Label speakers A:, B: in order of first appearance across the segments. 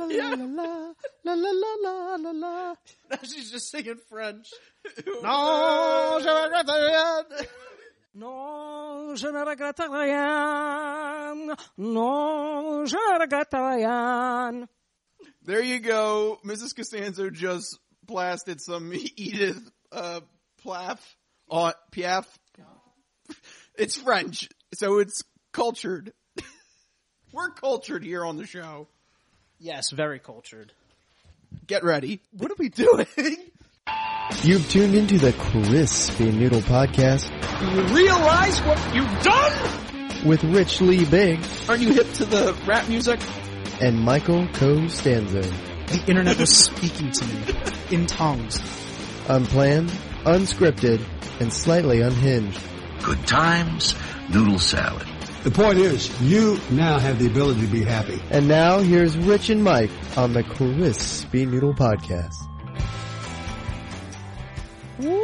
A: la la la la la la la.
B: Now she's just singing French.
A: No, je ne regrette rien. No, je ne regrette rien. No, je ne regrette rien.
B: There you go. Mrs. Costanzo just blasted some Edith Piaf on Piaf. It's French, so it's cultured. We're cultured here on the show.
A: Yes, very cultured.
B: Get ready. What are we doing?
C: You've tuned into the Crispy Noodle Podcast.
B: Do you realize what you've done?
C: With Rich Lee Big.
B: Aren't you hip to the rap music?
C: And Michael Costanzo.
A: The internet was speaking to me in tongues.
C: Unplanned, unscripted, and slightly unhinged.
D: Good times, noodle salad.
E: The point is, you now have the ability to be happy.
C: And now, here's Rich and Mike on the Crispy Noodle Podcast.
B: Woo!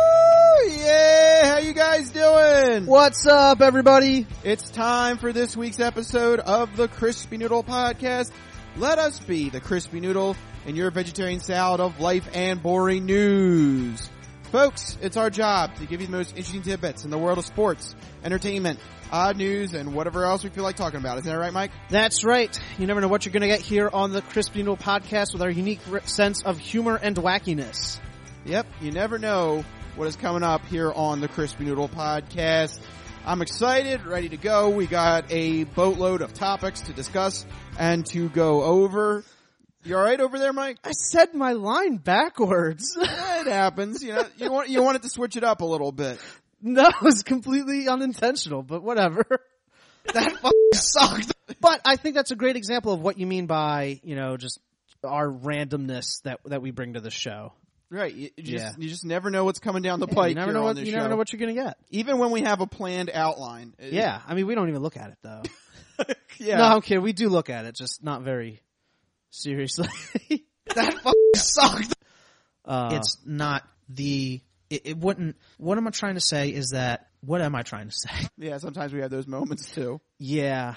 B: Yeah! How you guys doing?
A: What's up, everybody?
B: It's time for this week's episode of the Crispy Noodle Podcast. Let us be the Crispy Noodle in your vegetarian salad of life and boring news. Folks, it's our job to give you the most interesting tidbits in the world of sports, entertainment, odd news, and whatever else we feel like talking about. Isn't that right, Mike?
A: That's right. You never know what you're going to get here on the Crispy Noodle Podcast with our unique sense of humor and wackiness.
B: Yep, you never know what is coming up here on the Crispy Noodle Podcast. I'm excited, ready to go. We got a boatload of topics to discuss and to go over. You alright over there, Mike?
A: I said my line backwards.
B: It happens. You know, you wanted to switch it up a little bit.
A: No, it was completely unintentional, but whatever.
B: That fucking sucked.
A: But I think that's a great example of what you mean by, just our randomness that we bring to the show.
B: Right. You just never know what's coming down the pike.
A: You never know what you're going to get.
B: Even when we have a planned outline.
A: Yeah. I mean, we don't even look at it though.
B: Yeah.
A: No, I'm kidding. We do look at it, just not very seriously.
B: That fucking sucked.
F: It's not it wouldn't, what am I trying to say is that, what am I trying to say?
B: Yeah, sometimes we have those moments too.
A: Yeah.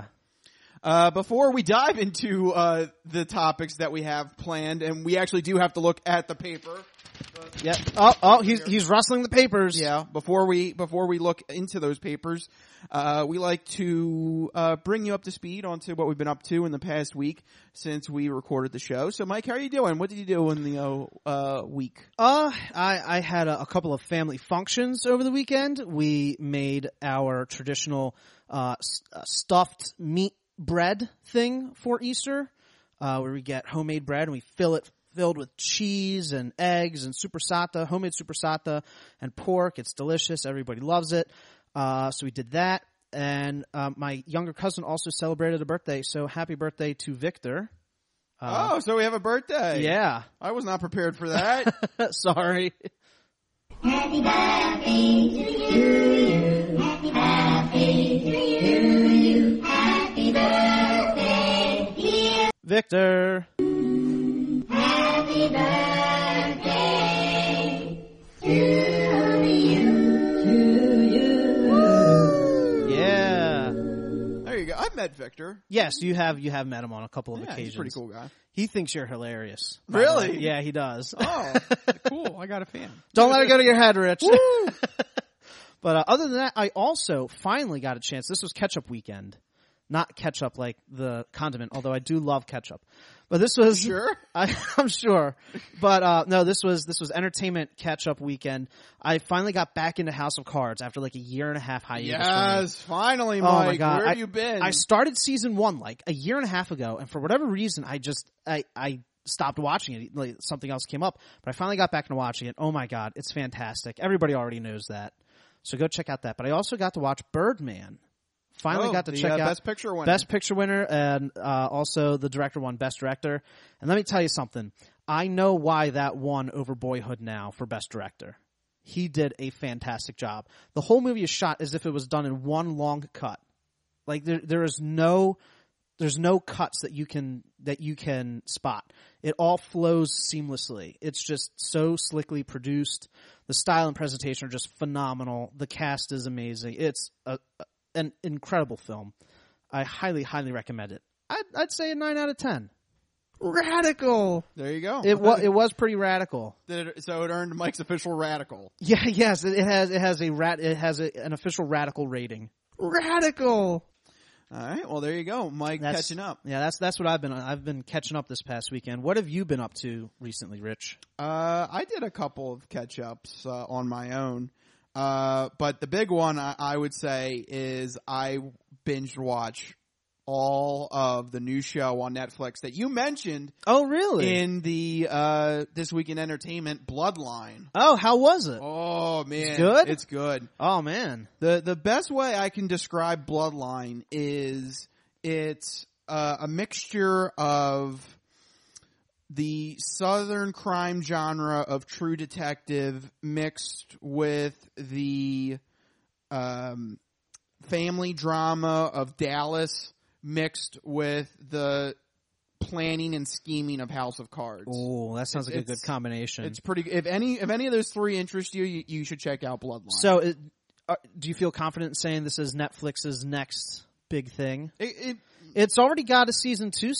B: Before we dive into, the topics that we have planned, and we actually do have to look at the paper.
A: Yeah. He's rustling the papers.
B: Yeah. Before we look into those papers, we like to, bring you up to speed onto what we've been up to in the past week since we recorded the show. So Mike, how are you doing? What did you do in the, week?
A: I had a couple of family functions over the weekend. We made our traditional, stuffed meat bread thing for Easter, where we get homemade bread and we fill it filled with cheese and eggs and supersata, homemade supersata and pork. It's delicious. Everybody loves it. So we did that. And my younger cousin also celebrated a birthday. So happy birthday to Victor.
B: So we have a birthday.
A: Yeah.
B: I was not prepared for that.
A: Sorry.
G: Happy birthday to you. Happy birthday to you. Happy birthday, dear
A: Victor.
G: Happy birthday to you.
A: Yeah.
B: There you go. I've met Victor.
A: Yes, you have met him on a couple of occasions.
B: He's a pretty cool guy.
A: He thinks you're hilarious.
B: Really?
A: Yeah, he does.
B: Oh, cool. I got a fan.
A: Don't let it go to your head, Rich. But other than that, I also finally got a chance. This was ketchup weekend. Not ketchup like the condiment, although I do love ketchup. But this was
B: sure.
A: I'm sure. But no, this was entertainment catch-up weekend. I finally got back into House of Cards after like a year and a half hiatus.
B: Yes, finally, Mike.
A: Oh my God.
B: Where have you been?
A: I started season 1 like a year and a half ago, and for whatever reason, I stopped watching it. Like, something else came up, but I finally got back into watching it. Oh my God, it's fantastic. Everybody already knows that. So go check out that. But I also got to watch Birdman. Finally got to check out
B: Best Picture winner.
A: Best Picture winner, and also the director won Best Director. And let me tell you something. I know why that won over Boyhood now for Best Director. He did a fantastic job. The whole movie is shot as if it was done in one long cut. Like there's no cuts that you can spot. It all flows seamlessly. It's just so slickly produced. The style and presentation are just phenomenal. The cast is amazing. It's an incredible film. I highly, highly recommend it. I'd say a 9 out of 10. Radical.
B: There you go.
A: It was pretty radical.
B: So it earned Mike's official radical.
A: Yeah, yes, it has an official radical rating. Radical.
B: All right, well there you go, Mike, catching up.
A: Yeah, that's what I've been catching up this past weekend. What have you been up to recently, Rich?
B: I did a couple of catch ups on my own, but the big one I would say is I binge watch all of the new show on Netflix that you mentioned.
A: Oh, really?
B: In the This Week in Entertainment, Bloodline.
A: Oh, how was it?
B: Oh man,
A: It's good?
B: It's good.
A: Oh man,
B: The best way I can describe Bloodline is it's a mixture of the Southern crime genre of True Detective mixed with the family drama of Dallas mixed with the planning and scheming of House of Cards.
A: Oh, that sounds like a good combination.
B: It's pretty. If any of those three interest you, you should check out Bloodline.
A: So, do you feel confident in saying this is Netflix's next big thing? It's already got a season 2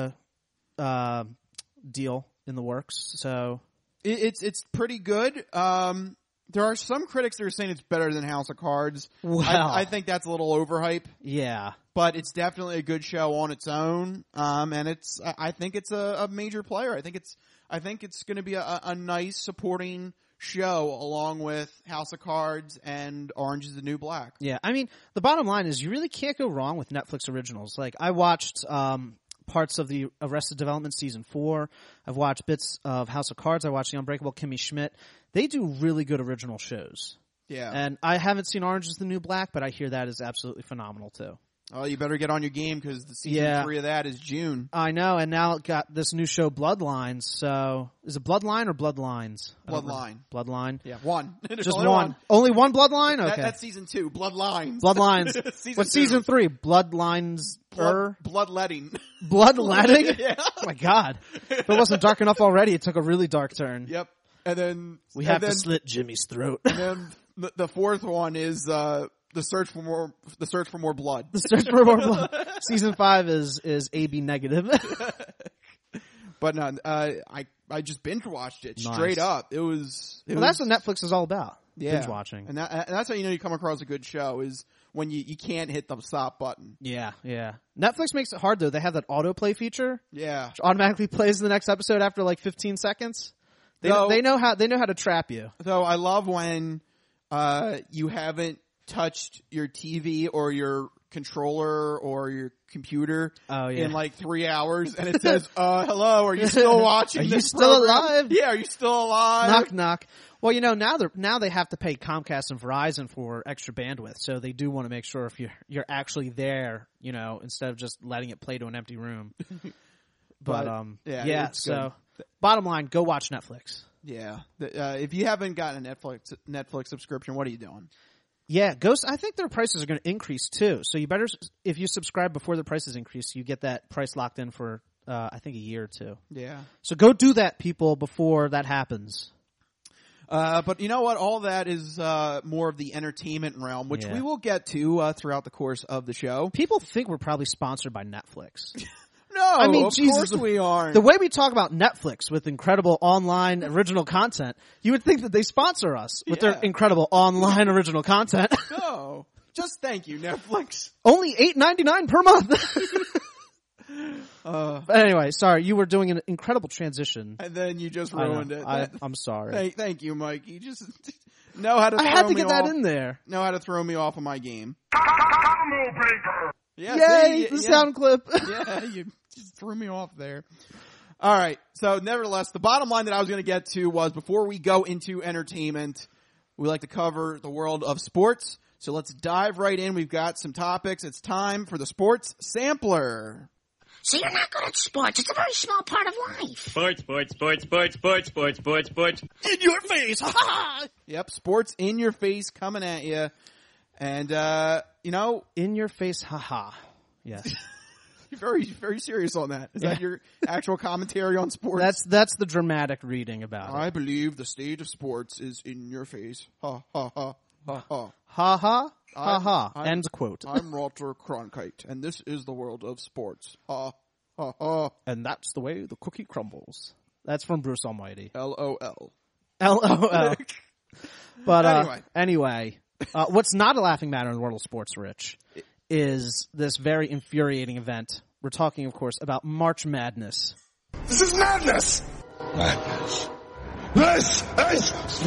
A: deal in the works. So
B: it's pretty good. There are some critics that are saying it's better than House of Cards.
A: Wow.
B: I think that's a little overhype.
A: Yeah.
B: But it's definitely a good show on its own. And I think it's a major player. I think it's going to be a nice supporting show along with House of Cards and Orange is the New Black.
A: Yeah. I mean, the bottom line is you really can't go wrong with Netflix originals. Like, I watched, parts of the Arrested Development season 4. I've watched bits of House of Cards. I watched The Unbreakable Kimmy Schmidt. They do really good original shows.
B: Yeah.
A: And I haven't seen Orange is the New Black, but I hear that is absolutely phenomenal too.
B: Oh, you better get on your game because the season 3 of that is June.
A: I know, and now it got this new show, Bloodlines. So, is it Bloodline or Bloodlines?
B: Bloodline.
A: Bloodline.
B: Yeah, one.
A: Just one. Only one Bloodline? Okay.
B: That's season 2. Bloodlines.
A: Bloodlines. What's
B: 2?
A: season 3? Bloodlines.
B: Bloodletting.
A: Bloodletting?
B: Yeah.
A: Oh my god. If it wasn't dark enough already, it took a really dark turn.
B: Yep. And then
A: we have to slit Jimmy's throat.
B: And then the fourth one is the search for more blood.
A: The search for more blood. Season 5 is AB negative.
B: But no, I just binge watched it straight up. That's
A: what Netflix is all about.
B: Yeah.
A: Binge watching.
B: And that's how you know you come across a good show is when you can't hit the stop button.
A: Yeah, yeah. Netflix makes it hard though. They have that autoplay feature.
B: Yeah.
A: Which automatically plays the next episode after like 15 seconds. They know how to trap you.
B: So I love when you haven't touched your TV or your controller or your computer in like 3 hours and it says, hello, are you still watching this
A: still
B: program?
A: alive?
B: Yeah, are you still alive?
A: Knock, knock. Well, now they have to pay Comcast and Verizon for extra bandwidth, so they do want to make sure if you're actually there, instead of just letting it play to an empty room. But so bottom line, go watch Netflix.
B: Yeah. If you haven't gotten a Netflix subscription, what are you doing?
A: Yeah, I think their prices are going to increase too. So you better, if you subscribe before the prices increase, you get that price locked in for, I think a year or two.
B: Yeah.
A: So go do that, people, before that happens.
B: But you know what? All that is more of the entertainment realm, which we will get to throughout the course of the show.
A: People think we're probably sponsored by Netflix.
B: No, I mean, of course we aren't.
A: The way we talk about Netflix with incredible online original content, you would think that they sponsor us with their incredible online original content.
B: No, just thank you, Netflix.
A: Only $8.99 per month. But anyway, sorry, you were doing an incredible transition.
B: And then you just ruined it.
A: I'm sorry.
B: Thank you, Mike. You just know how to throw me off.
A: I had to get that in there.
B: Know how to throw me off of my game. Yeah,
A: yay, the sound clip.
B: Yeah, you just threw me off there. All right. So nevertheless, the bottom line that I was going to get to was before we go into entertainment, we like to cover the world of sports. So let's dive right in. We've got some topics. It's time for the sports sampler.
H: So you're not good at sports. It's a very small part of life.
I: Sports.
A: In your face. Ha ha.
B: Yep. Sports in your face coming at you. And,
A: in your face. Ha ha. Yes.
B: You're very, very serious on that. Is that your actual commentary on sports?
A: That's the dramatic reading about it.
B: I believe the state of sports is in your face. Ha ha ha ha ha.
A: Ha ha ha ha. End quote.
B: I'm Walter Cronkite, and this is the world of sports. Ha ha ha.
A: And that's the way the cookie crumbles. That's from Bruce Almighty.
B: LOL.
A: LOL. But
B: Anyway.
A: what's not a laughing matter in the world of sports, Rich, is this very infuriating event. We're talking, of course, about March Madness.
I: This is madness! Madness. This is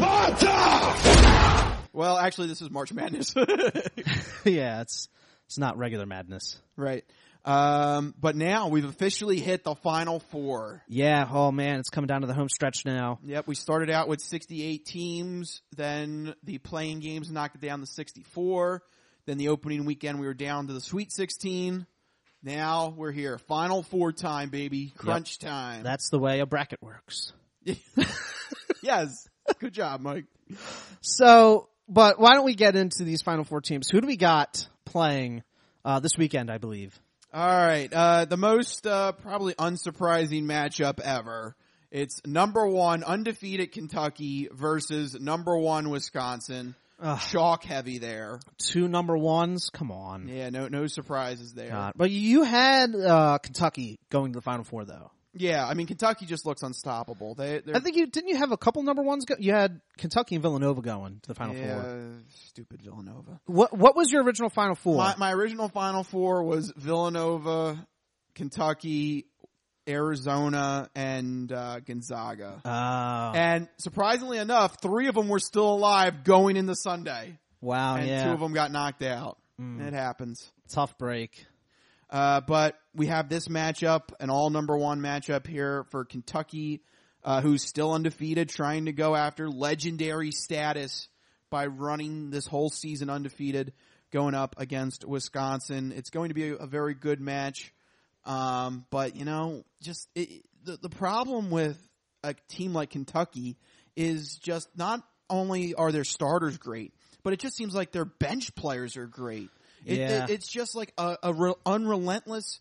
I: Sparta!
B: Well, actually, this is March Madness.
A: Yeah, it's not regular madness.
B: Right. But now we've officially hit the Final Four.
A: Yeah, oh man, it's coming down to the home stretch now.
B: Yep, we started out with 68 teams, then the playing games knocked it down to 64. Then the opening weekend we were down to the Sweet 16. Now we're here. Final Four time, baby. Crunch time.
A: That's the way a bracket works.
B: Yes. Good job, Mike.
A: So, but why don't we get into these Final Four teams? Who do we got playing this weekend, I believe?
B: All right. The most probably unsurprising matchup ever. It's number 1 undefeated Kentucky versus number 1 Wisconsin. Chalk heavy there.
A: 2 number 1s? Come on.
B: Yeah, no surprises there.
A: God. But you had Kentucky going to the Final Four, though.
B: Yeah, I mean Kentucky just looks unstoppable. I
A: think didn't you have a couple number 1s you had Kentucky and Villanova going to the Final Four.
B: Stupid Villanova.
A: What was your original Final Four?
B: My original Final Four was Villanova, Kentucky, Arizona, and Gonzaga.
A: Oh.
B: And surprisingly enough, 3 of them were still alive going into Sunday.
A: Wow,
B: and
A: yeah.
B: 2 of them got knocked out. It happens.
A: Tough break.
B: But we have this matchup, an all number 1 matchup here for Kentucky, who's still undefeated, trying to go after legendary status by running this whole season undefeated, going up against Wisconsin. It's going to be a very good match. But you know, just the problem with a team like Kentucky is just not only are their starters great, but it just seems like their bench players are great. It's just like unrelentless.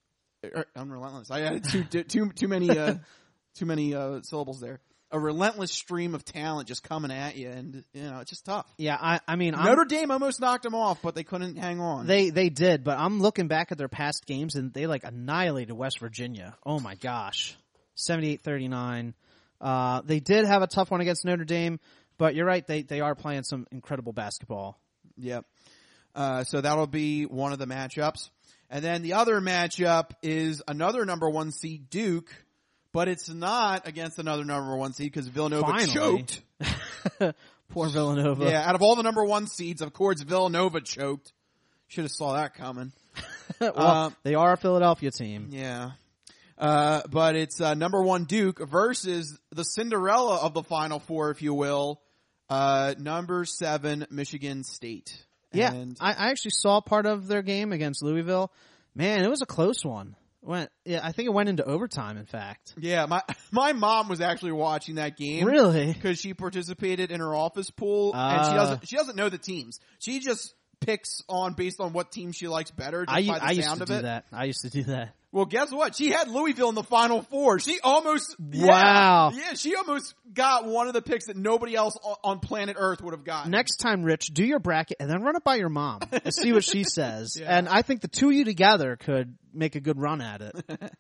B: I added too many syllables there. A relentless stream of talent just coming at you, and you know it's just tough.
A: Yeah, I mean
B: Notre Dame almost knocked them off, but they couldn't hang on.
A: They did, but I'm looking back at their past games, and they like annihilated West Virginia. Oh my gosh, 78-39. They did have a tough one against Notre Dame, but you're right. They are playing some incredible basketball.
B: Yep. So that'll be one of the matchups. And then the other matchup is another number 1 seed, Duke, but it's not against another number 1 seed because Villanova choked.
A: Poor Villanova.
B: Yeah, out of all the number 1 seeds, of course, Villanova choked. Should have saw that coming.
A: Well, they are a Philadelphia team.
B: Yeah. But it's number 1 Duke versus the Cinderella of the Final Four, if you will, number 7 Michigan State.
A: Yeah,
B: and
A: I actually saw part of their game against Louisville. Man, it was a close one. I think it went into overtime, in fact.
B: Yeah, my mom was actually watching that game.
A: Really?
B: Because she participated in her office pool, and she doesn't know the teams. She just picks based on what team she likes better just by the sound of it.
A: I used to do that.
B: Well, guess what? She had Louisville in the Final Four. She almost
A: Wow.
B: Yeah, she almost got one of the picks that nobody else on planet Earth would have gotten.
A: Next time, Rich, do your bracket and then run it by your mom and see what she says.
B: Yeah.
A: And I think the two of you together could make a good run at it.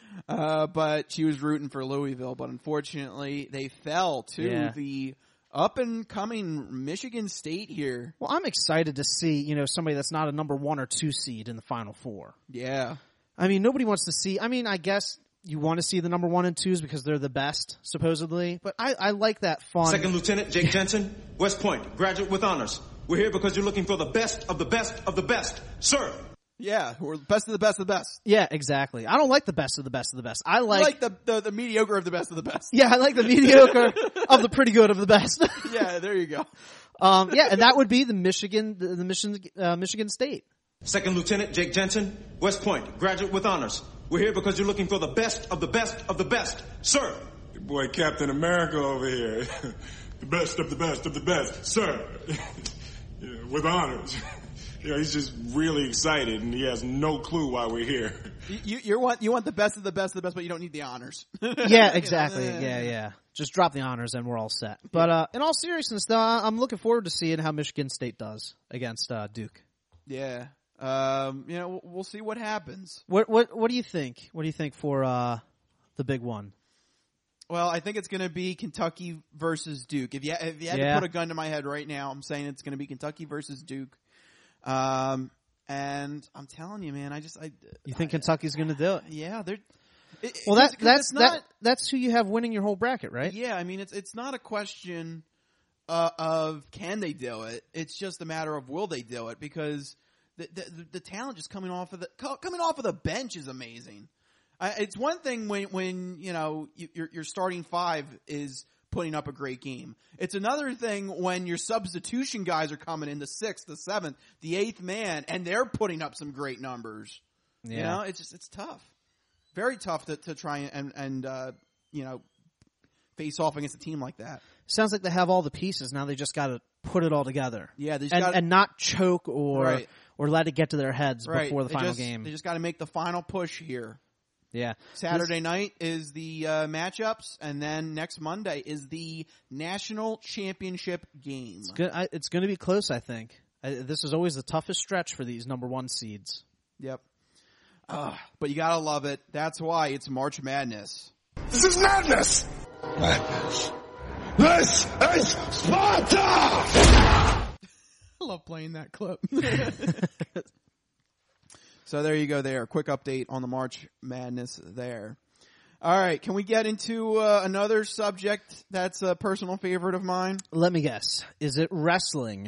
B: But she was rooting for Louisville, but unfortunately they fell to the up and coming Michigan State here.
A: Well, I'm excited to see, somebody that's not a number 1 or 2 seed in the Final Four.
B: Yeah.
A: I mean, nobody wants to see, I guess you want to see the number 1 and 2s because they're the best, supposedly, but I like that fun.
J: Second Lieutenant Jake Jensen, West Point, graduate with honors. We're here because you're looking for the best of the best of the best, sir.
B: Yeah, we're the best of the best of the best.
A: Yeah, exactly. I don't like the best of the best of the best. I like
B: the mediocre of the best of the best.
A: Yeah, I like the mediocre of the pretty good of the best.
B: Yeah, there you go.
A: Yeah, and that would be the Michigan State.
J: Second Lieutenant Jake Jensen, West Point, graduate with honors. We're here because you're looking for the best of the best of the best, sir.
I: Your boy Captain America over here. The best of the best of the best, sir. Yeah, with honors. He's just really excited, and he has no clue why we're here.
B: You want the best of the best of the best, but you don't need the honors.
A: Yeah, exactly. Yeah. Just drop the honors and we're all set. But in all seriousness, though, I'm looking forward to seeing how Michigan State does against Duke.
B: Yeah. We'll see what happens.
A: What do you think? What do you think for the big one?
B: Well, I think it's going to be Kentucky versus Duke. If you had to put a gun to my head right now, I'm saying it's going to be Kentucky versus Duke. And I'm telling you, man,
A: you think Kentucky's going to do it?
B: Yeah,
A: that's who you have winning your whole bracket, right?
B: Yeah, I mean it's not a question of can they do it. It's just a matter of will they do it, because the talent just coming off of the bench is amazing. It's one thing when your starting five is putting up a great game. It's another thing when your substitution guys are coming in the 6th, the 7th, the 8th man, and they're putting up some great numbers.
A: Yeah.
B: It's tough, very tough to try and face off against a team like that.
A: Sounds like they have all the pieces now. They just got to put it all together.
B: Yeah,
A: and not choke or let it get to their heads before the final game.
B: They just got to make the final push here.
A: Yeah.
B: Saturday night is the matchups, and then next Monday is the national championship game.
A: It's going to be close, I think. This is always the toughest stretch for these number 1 seeds.
B: Yep. But you gotta love it. That's why it's March Madness.
I: This is madness! Madness. This is Sparta!
B: I love playing that clip. So there you go there. Quick update on the March Madness there. All right. Can we get into another subject that's a personal favorite of mine?
A: Let me guess. Is it wrestling?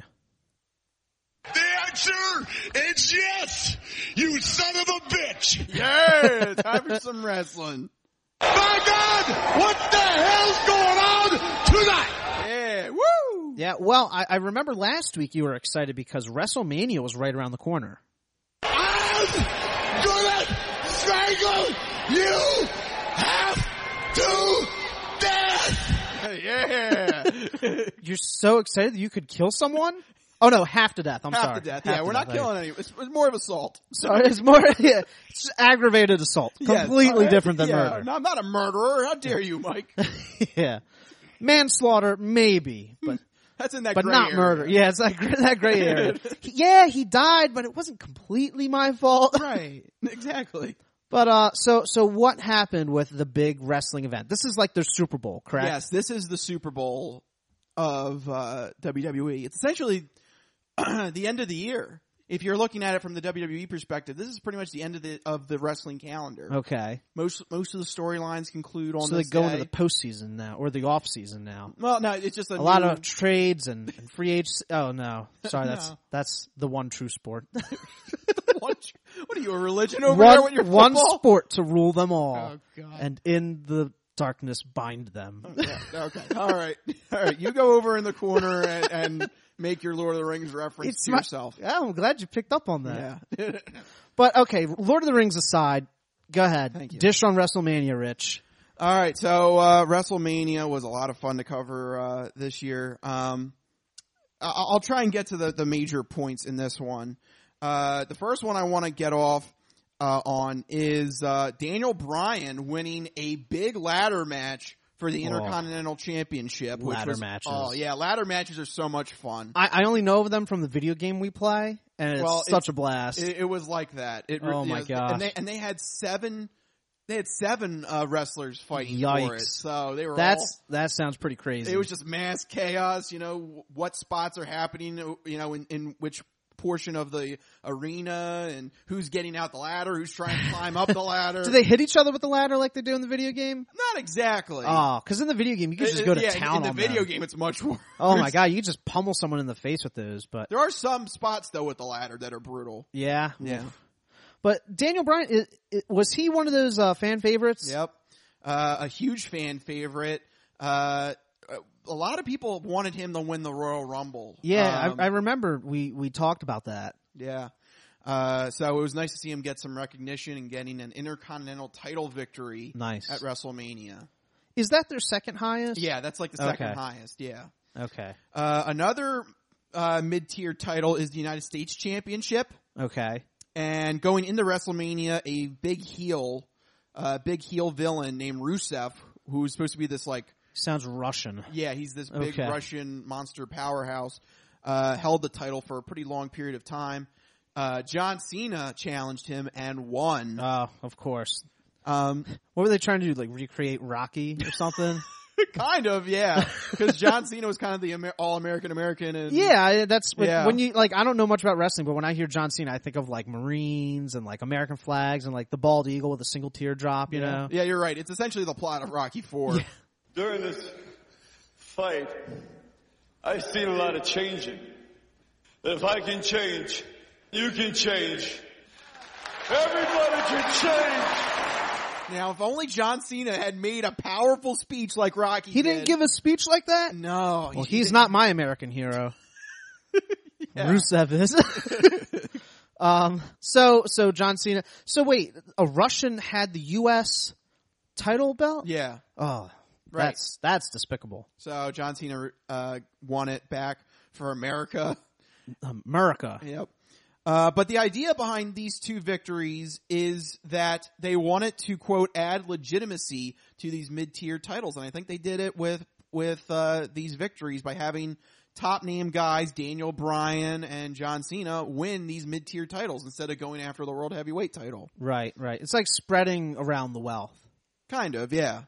I: The answer is yes, you son of a bitch!
B: Yeah, time for some wrestling.
I: My God, what the hell's going on tonight?
B: Yeah, woo!
A: Yeah, well, I remember last week you were excited because WrestleMania was right around the corner.
I: I'm gonna strangle you half to death!
B: Yeah!
A: You're so excited that you could kill someone? Oh no, half to death. I'm sorry.
B: Half to death. Yeah, we're not killing anyone. It's more of assault.
A: Sorry, it's more, it's aggravated assault. Completely different than murder.
B: No, I'm not a murderer. How dare you, Mike?
A: Yeah. Manslaughter, maybe, but
B: that's in that
A: but
B: gray
A: not
B: area.
A: Murder. Yeah, it's that gray area. Yeah, he died, but it wasn't completely my fault.
B: Right. Exactly.
A: But so what happened with the big wrestling event? This is like their Super Bowl, correct?
B: Yes, this is the Super Bowl of WWE. It's essentially the end of the year. If you're looking at it from the WWE perspective, this is pretty much the end of the wrestling calendar.
A: Okay.
B: Most of the storylines conclude on this
A: day. So they go
B: day.
A: into the postseason now, or the off season now.
B: Well, no, it's just a
A: lot of trades and free agents. Oh no, sorry,
B: No.
A: that's the one true sport.
B: What are you, a religion over there with your football?
A: One sport to rule them all.
B: Oh God.
A: And in the darkness bind them.
B: Okay. All right. You go over in the corner and make your Lord of the Rings reference to yourself.
A: Yeah, I'm glad you picked up on that.
B: Yeah.
A: But okay, Lord of the Rings aside, go ahead.
B: Thank you.
A: Dish on WrestleMania, Rich.
B: All right. So WrestleMania was a lot of fun to cover this year. I'll try and get to the major points in this one. The first one I want to get off on is Daniel Bryan winning a big ladder match for the Intercontinental Championship.
A: Ladder matches.
B: Oh, yeah. Ladder matches are so much fun.
A: I only know of them from the video game we play, and it's such a blast.
B: It was like that.
A: Oh, my gosh.
B: And they had seven wrestlers fighting
A: Yikes.
B: for it. So they were
A: that sounds pretty crazy.
B: It was just mass chaos, what spots are happening, in which portion of the arena, and who's getting out the ladder, who's trying to climb up the ladder.
A: Do they hit each other with the ladder like they do in the video game?
B: Not exactly.
A: Oh, because in the video game you can just go to town
B: in the
A: on
B: video
A: them.
B: game it's much worse.
A: Oh my God, you can just pummel someone in the face with those. But
B: there are some spots though with the ladder that are brutal.
A: Yeah.
B: Yeah.
A: But Daniel Bryan, was he one of those fan favorites?
B: Yep. A huge fan favorite. A lot of people wanted him to win the Royal Rumble.
A: Yeah, I remember we talked about that.
B: Yeah. So it was nice to see him get some recognition and getting an Intercontinental title victory at WrestleMania.
A: Is that their second highest?
B: Yeah, that's like the second highest, yeah.
A: Okay.
B: Another mid-tier title is the United States Championship.
A: Okay.
B: And going into WrestleMania, a big heel villain named Rusev, who was supposed to be this like...
A: Sounds Russian.
B: Yeah, he's this big Russian monster powerhouse. Held the title for a pretty long period of time. John Cena challenged him and won.
A: Oh, of course.
B: What
A: were they trying to do? Like recreate Rocky or something?
B: Kind of, yeah. Because John Cena was kind of the all-American American. And
A: yeah, that's when you like. I don't know much about wrestling, but when I hear John Cena, I think of like Marines and like American flags and like the bald eagle with a single teardrop. You know?
B: Yeah, you're right. It's essentially the plot of Rocky IV.
A: Yeah.
K: During this fight, I've seen a lot of changing. If I can change, you can change. Everybody can change.
B: Now, if only John Cena had made a powerful speech like Rocky
A: He didn't give a speech like that?
B: No.
A: Well, he's not my American hero. Rusev is. So John Cena. So wait, a Russian had the U.S. title belt?
B: Yeah.
A: Oh,
B: right.
A: That's despicable.
B: So John Cena won it back for America.
A: America.
B: Yep. But the idea behind these two victories is that they wanted to, quote, add legitimacy to these mid-tier titles. And I think they did it with these victories by having top name guys, Daniel Bryan and John Cena, win these mid-tier titles instead of going after the World Heavyweight title.
A: Right. It's like spreading around the wealth.
B: Kind of, yeah.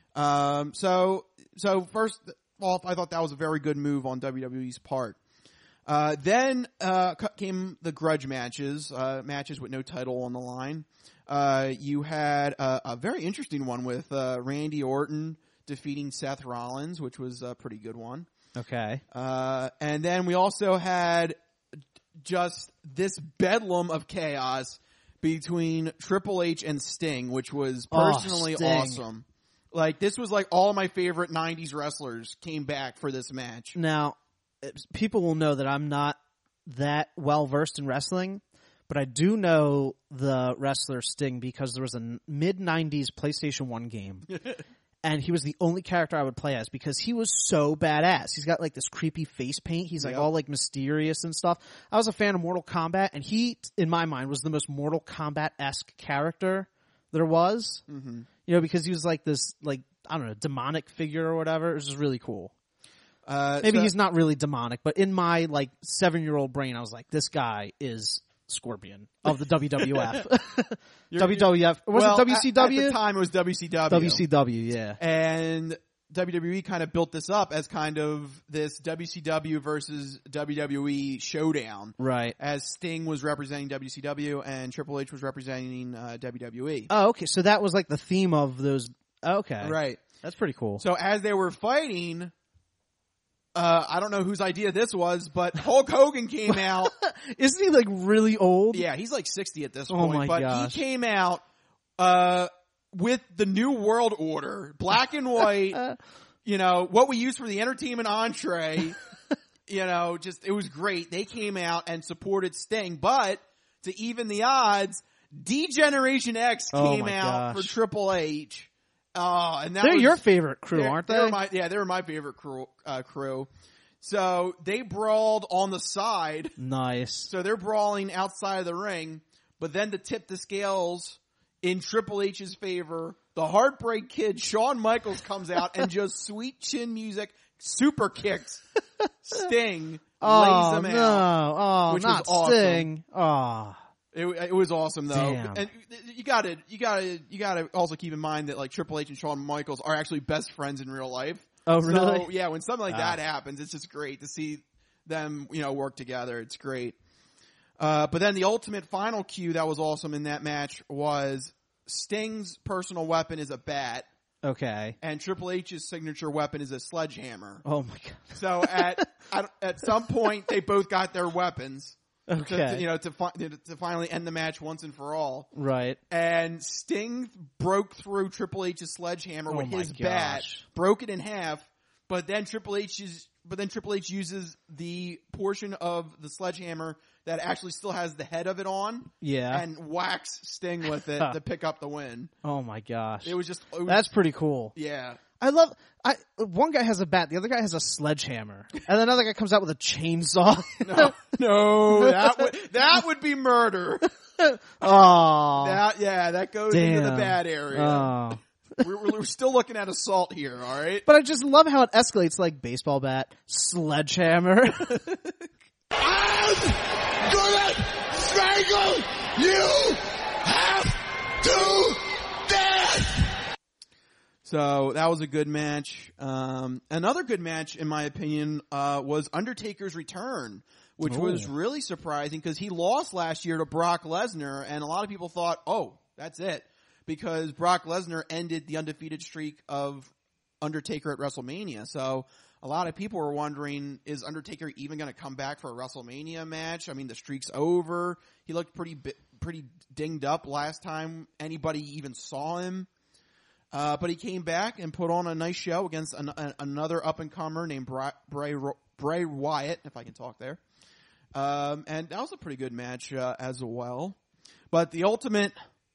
B: So first off, I thought that was a very good move on WWE's part. Then came the grudge matches, matches with no title on the line. You had a very interesting one with Randy Orton defeating Seth Rollins, which was a pretty good one.
A: Okay.
B: And then we also had just this bedlam of chaos between Triple H and Sting, which was personally awesome. Like, this was like all of my favorite 90s wrestlers came back for this match.
A: Now, people will know that I'm not that well versed in wrestling, but I do know the wrestler Sting because there was a mid-90s PlayStation 1 game. And he was the only character I would play as because he was so badass. He's got like this creepy face paint. He's like all like mysterious and stuff. I was a fan of Mortal Kombat, and he, in my mind, was the most Mortal Kombat-esque character there was. Mm-hmm. You know, because he was like this, like, I don't know, demonic figure or whatever. It was just really cool. Maybe he's not really demonic, but in my like 7-year-old brain, I was like, this guy is Scorpion of the WWF. WWF. Was it WCW?
B: At the time, it was WCW.
A: WCW, yeah.
B: And WWE kind of built this up as kind of this WCW versus WWE showdown.
A: Right.
B: As Sting was representing WCW and Triple H was representing WWE.
A: Oh, okay. So that was like the theme of those. Okay.
B: Right.
A: That's pretty cool.
B: So as they were fighting, I don't know whose idea this was, but Hulk Hogan came out.
A: Isn't he like really old?
B: Yeah, he's like 60 at this point.
A: Oh my
B: but
A: gosh.
B: He came out with the New World Order, black and white, you know, what we use for the entertainment entree. You know, just, it was great. They came out and supported Sting, but to even the odds, D-Generation X came out for Triple H. And that
A: they're
B: was
A: your favorite crew, aren't they?
B: They were my favorite crew. So they brawled on the side.
A: Nice.
B: So they're brawling outside of the ring, but then to tip the scales in Triple H's favor, the Heartbreak Kid, Shawn Michaels, comes out and just sweet chin music super kicks Sting, lays him out. Which
A: not
B: was awesome.
A: Sting. Oh.
B: It was awesome though.
A: Damn.
B: And you gotta also keep in mind that like Triple H and Shawn Michaels are actually best friends in real life.
A: Oh, really?
B: So yeah, when something like that happens, it's just great to see them, you know, work together. It's great. But then the ultimate final cue that was awesome in that match was Sting's personal weapon is a bat.
A: Okay.
B: And Triple H's signature weapon is a sledgehammer.
A: Oh my god.
B: So at some point they both got their weapons.
A: Okay.
B: To finally end the match once and for all.
A: Right.
B: And Sting broke through Triple H's sledgehammer with his bat, broke it in half, but then Triple H uses the portion of the sledgehammer that actually still has the head of it on.
A: Yeah.
B: And whacks Sting with it to pick up the win.
A: Oh my gosh.
B: That's
A: pretty cool.
B: Yeah.
A: One guy has a bat, the other guy has a sledgehammer, and another guy comes out with a chainsaw.
B: No, that would be murder.
A: Oh.
B: That goes into the bad area.
A: Oh.
B: We're still looking at assault here, alright?
A: But I just love how it escalates like baseball bat, sledgehammer.
K: I'm gonna
B: strangle you half to death. So that was a good match. Another good match, in my opinion, was Undertaker's return, which was really surprising because he lost last year to Brock Lesnar, and a lot of people thought, oh, that's it, because Brock Lesnar ended the undefeated streak of Undertaker at WrestleMania. So a lot of people were wondering, is Undertaker even going to come back for a WrestleMania match? I mean, the streak's over. He looked pretty dinged up last time anybody even saw him. But he came back and put on a nice show against another up-and-comer named Bray Wyatt, if I can talk there. And that was a pretty good match as well. But the ultimate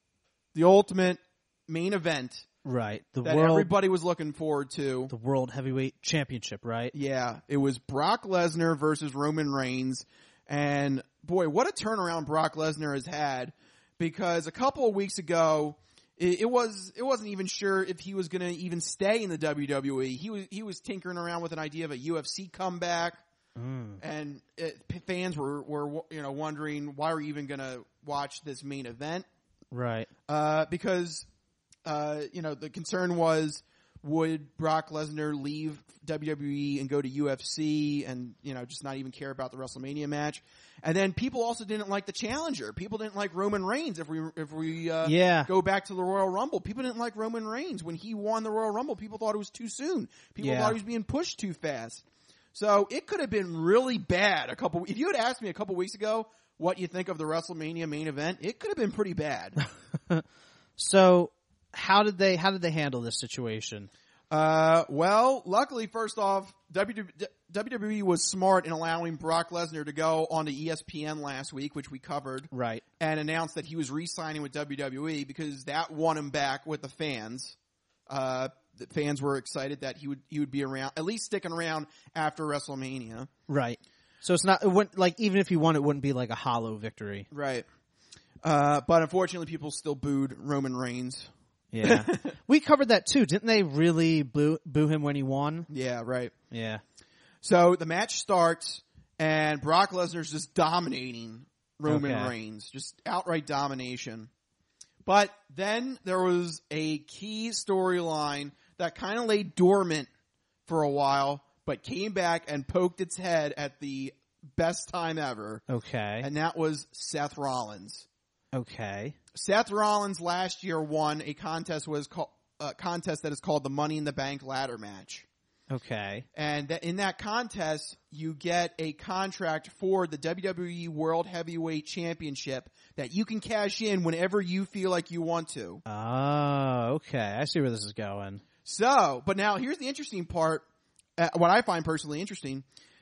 B: main event,
A: right? That
B: everybody was looking forward to,
A: the World Heavyweight Championship, right?
B: Yeah, it was Brock Lesnar versus Roman Reigns, and boy, what a turnaround Brock Lesnar has had. Because a couple of weeks ago, it wasn't even sure if he was going to even stay in the WWE. He was tinkering around with an idea of a UFC comeback. And fans were wondering, why are we even going to watch this main event?
A: Right.
B: Because the concern was, would Brock Lesnar leave WWE and go to UFC and, just not even care about the WrestleMania match? And then people also didn't like the challenger. People didn't like Roman Reigns. If we go back to the Royal Rumble, people didn't like Roman Reigns. When he won the Royal Rumble, people thought it was too soon. People thought he was being pushed too fast. So it could have been really bad if you had asked me a couple weeks ago what you think of the WrestleMania main event, it could have been pretty bad.
A: So how did they handle this situation?
B: Well, luckily, first off, WWE was smart in allowing Brock Lesnar to go on to ESPN last week, which we covered.
A: Right. And
B: announced that he was re-signing with WWE because that won him back with the fans. The fans were excited that he would be around, at least sticking around after WrestleMania.
A: Right. So even if he won, it wouldn't be like a hollow victory.
B: Right. But unfortunately, people still booed Roman Reigns.
A: Yeah. We covered that too. Didn't they really boo him when he won?
B: Yeah, right.
A: Yeah.
B: So the match starts and Brock Lesnar's just dominating Roman Reigns. Just outright domination. But then there was a key storyline that kind of lay dormant for a while, but came back and poked its head at the best time ever.
A: Okay.
B: And that was Seth Rollins.
A: Okay.
B: Seth Rollins last year won a contest that is called the Money in the Bank ladder match.
A: Okay.
B: And in that contest, you get a contract for the WWE World Heavyweight Championship that you can cash in whenever you feel like you want to.
A: Oh, okay. I see where this is going.
B: So, but now here's the interesting part, what I find personally interesting.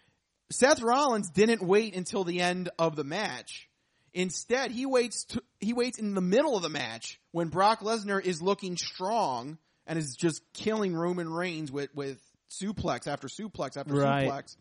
B: Seth Rollins didn't wait until the end of the match. Instead, he waits in the middle of the match when Brock Lesnar is looking strong and is just killing Roman Reigns with suplex after suplex after suplex.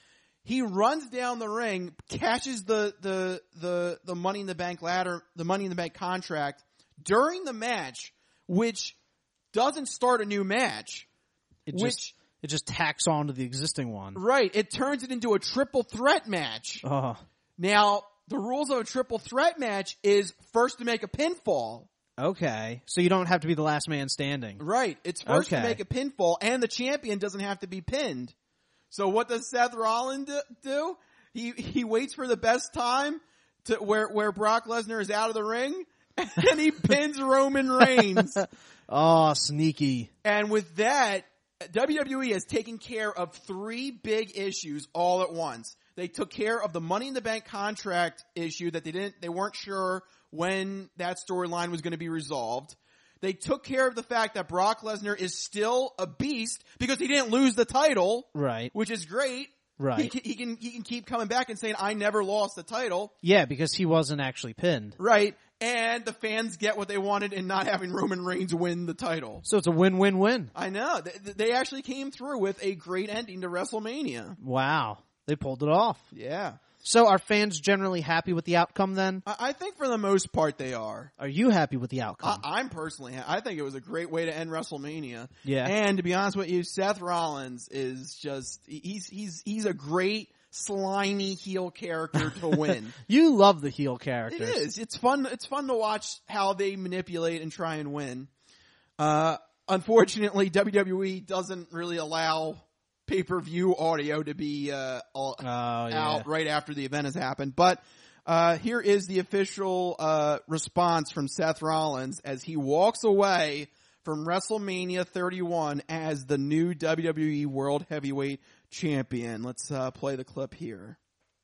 B: He runs down the ring, cashes the Money in the Bank ladder, the Money in the Bank contract during the match, which doesn't start a new match.
A: It just tacks on to the existing one.
B: Right. It turns it into a triple threat match.
A: Oh.
B: Now, the rules of a triple threat match is first to make a pinfall.
A: Okay. So you don't have to be the last man standing.
B: Right. It's first to make a pinfall, and the champion doesn't have to be pinned. So what does Seth Rollins do? He waits for the best time to where Brock Lesnar is out of the ring, and he pins Roman Reigns.
A: Oh, sneaky. And
B: with that, WWE has taken care of 3 big issues all at once. They took care of the Money in the Bank contract issue that they weren't sure when that storyline was going to be resolved. They took care of the fact that Brock Lesnar is still a beast because he didn't lose the title.
A: Right.
B: Which is great.
A: Right.
B: He can keep coming back and saying, I never lost the title.
A: Yeah, because he wasn't actually pinned.
B: Right. And the fans get what they wanted in not having Roman Reigns win the title.
A: So it's a win-win-win.
B: I know. They actually came through with a great ending to WrestleMania.
A: Wow. They pulled it off.
B: Yeah.
A: So are fans generally happy with the outcome then?
B: I think for the most part they are.
A: Are you happy with the outcome?
B: I'm personally I think it was a great way to end WrestleMania.
A: Yeah.
B: And to be honest with you, Seth Rollins is just he's a great slimy heel character to win.
A: You love the heel characters.
B: It is. It's fun to watch how they manipulate and try and win. Unfortunately, WWE doesn't really allow pay-per-view audio to be out right after the event has happened. But here is the official response from Seth Rollins as he walks away from WrestleMania 31 as the new WWE World Heavyweight Champion. Let's play the clip here.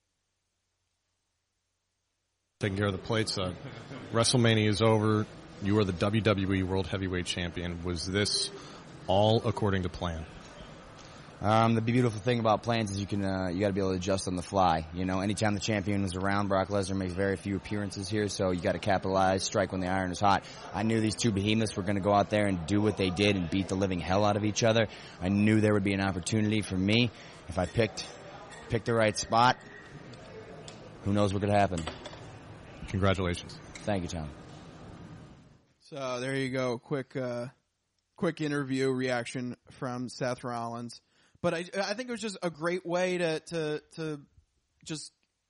L: Taking care of the plates. WrestleMania is over. You are the WWE World Heavyweight Champion. Was this all according to plan?
M: The beautiful thing about plans is you can you got to be able to adjust on the fly. You know, anytime the champion is around, Brock Lesnar makes very few appearances here, so you got to capitalize, strike when the iron is hot. I knew these two behemoths were going to go out there and do what they did and beat the living hell out of each other. I knew there would be an opportunity for me if I picked the right spot. Who knows what could happen?
L: Congratulations.
M: Thank you, Tom.
B: So there you go. Quick interview reaction from Seth Rollins. But I think it was just a great way to just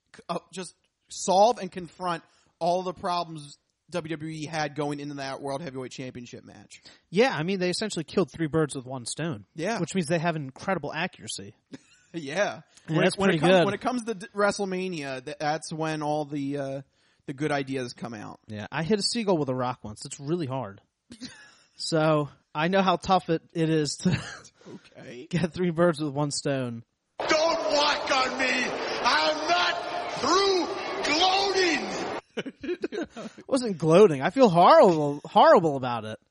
B: solve and confront all the problems WWE had going into that World Heavyweight Championship match.
A: Yeah, I mean, they essentially killed 3 birds with 1 stone.
B: Yeah.
A: Which means they have incredible accuracy.
B: Yeah.
A: That's pretty good.
B: When it comes to WrestleMania, that's when all the good ideas come out.
A: Yeah, I hit a seagull with a rock once. It's really hard. So I know how tough it is to get 3 birds with 1 stone.
K: Don't walk on me. I'm not through gloating.
A: It wasn't gloating. I feel horrible about it.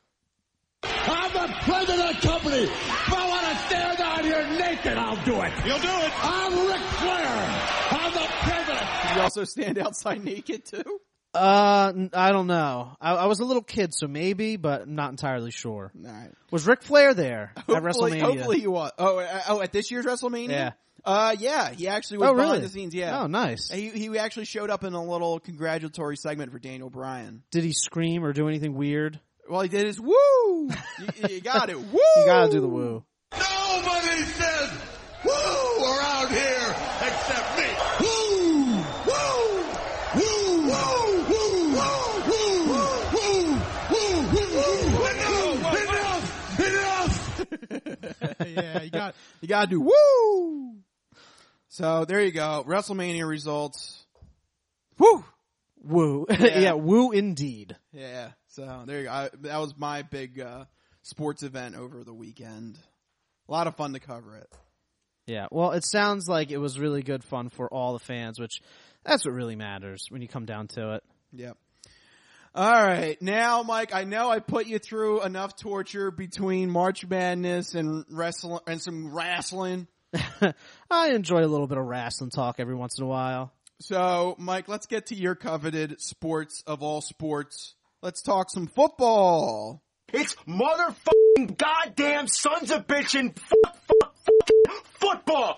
K: I'm the president of the company. If I want to stand out here naked, I'll do it. You'll do it. I'm Ric Flair. I'm the president.
B: Did you also stand outside naked too?
A: I don't know. I was a little kid, so maybe, but I'm not entirely sure.
B: All right.
A: Was Ric Flair there at WrestleMania?
B: Hopefully he was. Oh, at this year's WrestleMania?
A: Yeah.
B: Yeah, he actually was behind
A: really?
B: the scenes, yeah.
A: Oh, nice.
B: He actually showed up in a little congratulatory segment for Daniel Bryan.
A: Did he scream or do anything weird?
B: Well, he did his woo! you got it, woo!
A: You gotta do the woo.
K: Nobody says woo around here except me. Woo! Woo! Woo! Woo! Woo! Woo! Woo! Woo! Enough!
B: Yeah, you gotta do woo! So, there you go. WrestleMania results. Woo!
A: Woo.
B: Yeah.
A: Yeah, woo indeed.
B: Yeah, so there you go. That was my big sports event over the weekend. A lot of fun to cover it.
A: Yeah, well, it sounds like it was really good fun for all the fans, which that's what really matters when you come down to it.
B: Yep. All right, now, Mike, I know I put you through enough torture between March Madness and wrestling and some wrestling.
A: I enjoy a little bit of wrestling talk every once in a while.
B: So, Mike, let's get to your coveted sports of all sports. Let's talk some football.
K: It's motherfucking goddamn sons of bitchin' football.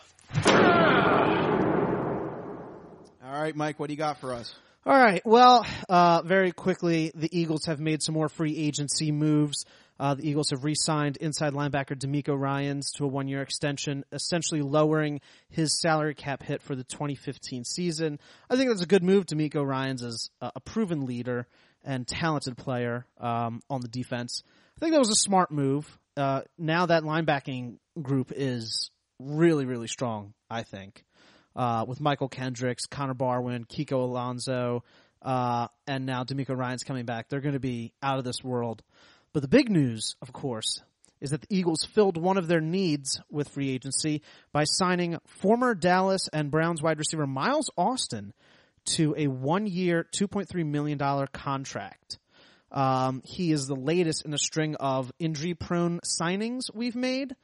B: All right, Mike, what do you got for us?
A: All right. Well, very quickly, the Eagles have made some more free agency moves. The Eagles have re-signed inside linebacker D'Amico Ryans to a 1-year extension, essentially lowering his salary cap hit for the 2015 season. I think that's a good move. D'Amico Ryans is a proven leader and talented player on the defense. I think that was a smart move. Now that linebacking group is really, really strong, I think. With Michael Kendricks, Connor Barwin, Kiko Alonso, and now D'Amico Ryans coming back. They're going to be out of this world. But the big news, of course, is that the Eagles filled one of their needs with free agency by signing former Dallas and Browns wide receiver Miles Austin to a 1-year, $2.3 million contract. He is the latest in a string of injury-prone signings we've made.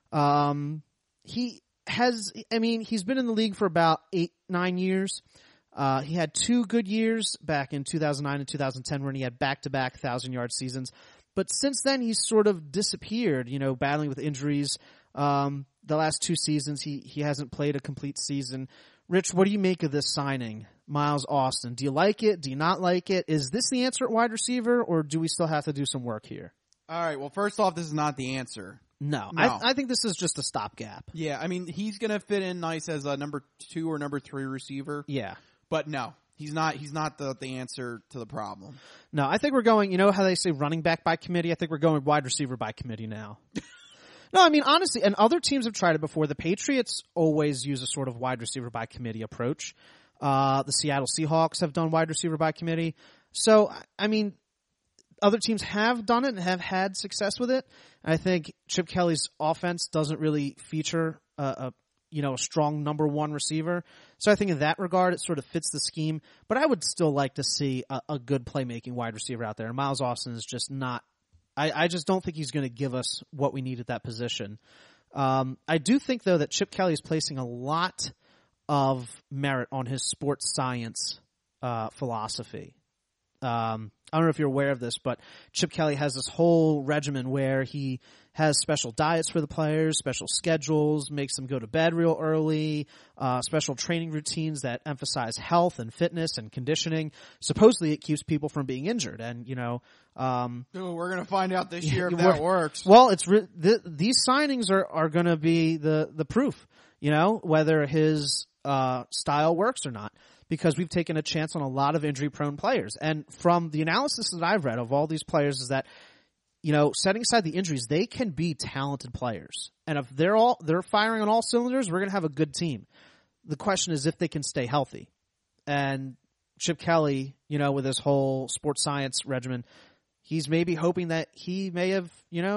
A: He's been in the league for about 8-9 years. He had 2 good years back in 2009 and 2010 when he had back-to-back 1,000-yard seasons. But since then, he's sort of disappeared, battling with injuries. The last 2 seasons, he hasn't played a complete season. Rich, what do you make of this signing, Miles Austin? Do you like it? Do you not like it? Is this the answer at wide receiver, or do we still have to do some work here?
B: All right, well, first off, this is not the answer.
A: No.
B: No.
A: I think this is just a stopgap.
B: Yeah, I mean, he's going to fit in nice as a number 2 or number 3 receiver.
A: Yeah.
B: But no, he's not the answer to the problem.
A: No, I think we're going, you know how they say running back by committee? I think we're going wide receiver by committee now. No, I mean, honestly, and other teams have tried it before. The Patriots always use a sort of wide receiver by committee approach. The Seattle Seahawks have done wide receiver by committee. So, I mean, other teams have done it and have had success with it. And I think Chip Kelly's offense doesn't really feature a strong number 1 receiver. So I think in that regard, it sort of fits the scheme. But I would still like to see a good playmaking wide receiver out there. Miles Austin is just not. I just don't think he's going to give us what we need at that position. I do think, though, that Chip Kelly is placing a lot of merit on his sports science philosophy. I don't know if you're aware of this, but Chip Kelly has this whole regimen where he has special diets for the players, special schedules, makes them go to bed real early, special training routines that emphasize health and fitness and conditioning. Supposedly it keeps people from being injured. And,
B: we're going to find out this year if that works.
A: Well, these signings are going to be the proof, whether his style works or not. Because we've taken a chance on a lot of injury-prone players. And from the analysis that I've read of all these players is that, setting aside the injuries, they can be talented players. And if they're firing on all cylinders, we're going to have a good team. The question is if they can stay healthy. And Chip Kelly, with his whole sports science regimen, he's maybe hoping that he may have,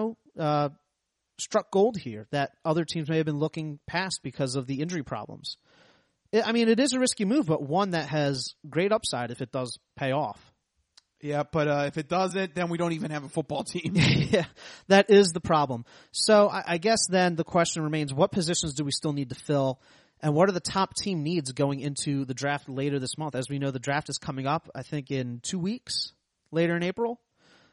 A: struck gold here that other teams may have been looking past because of the injury problems. I mean, it is a risky move, but one that has great upside if it does pay off.
B: Yeah, but if it doesn't, then we don't even have a football team.
A: Yeah, that is the problem. So I guess then the question remains, what positions do we still need to fill, and what are the top team needs going into the draft later this month? As we know, the draft is coming up, I think, in 2 weeks, later in April.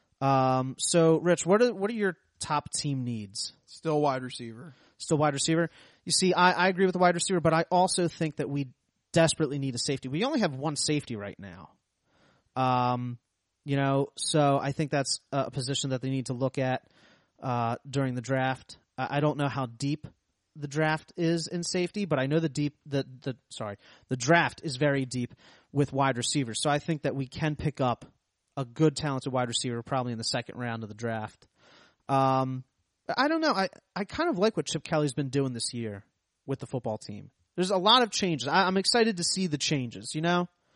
A: So, Rich, what are your top team needs?
B: Still wide receiver.
A: Still wide receiver. You see, I agree with the wide receiver, but I also think that we desperately need a safety. We only have one safety right now. So I think that's a position that they need to look at during the draft. I don't know how deep the draft is in safety, but I know the draft is very deep with wide receivers. So I think that we can pick up a good talented wide receiver probably in the second round of the draft. I don't know. I kind of like what Chip Kelly's been doing this year with the football team. There's a lot of changes. I'm excited to see the changes, You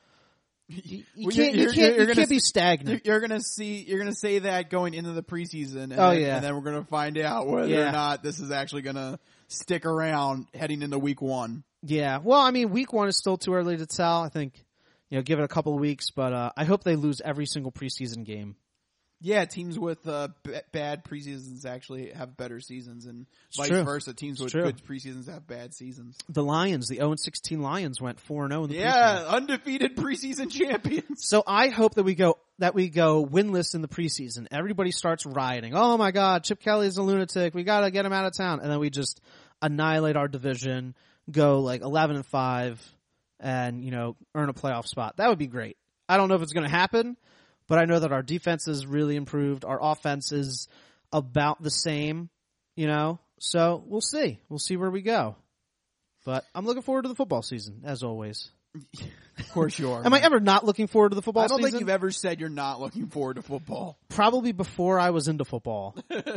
A: can't be stagnant.
B: You're gonna say that going into the preseason. And then we're gonna find out whether or not this is actually gonna stick around heading into week 1.
A: Yeah. Well, I mean, week 1 is still too early to tell. I think, give it a couple of weeks, but I hope they lose every single preseason game.
B: Yeah, teams with bad preseasons actually have better seasons, and vice versa. Teams with good preseasons have bad seasons.
A: The Lions, the 0-16 Lions, went 4-0 in the preseason.
B: Yeah, undefeated preseason champions.
A: So I hope that we go winless in the preseason. Everybody starts rioting. Oh my God, Chip Kelly is a lunatic. We got to get him out of town, and then we just annihilate our division, go like 11-5, and earn a playoff spot. That would be great. I don't know if it's going to happen. But I know that our defense is really improved. Our offense is about the same, So we'll see. We'll see where we go. But I'm looking forward to the football season, as always.
B: Of course you are.
A: Am I ever not looking forward to the football season?
B: I don't think you've ever said you're not looking forward to football.
A: Probably before I was into football.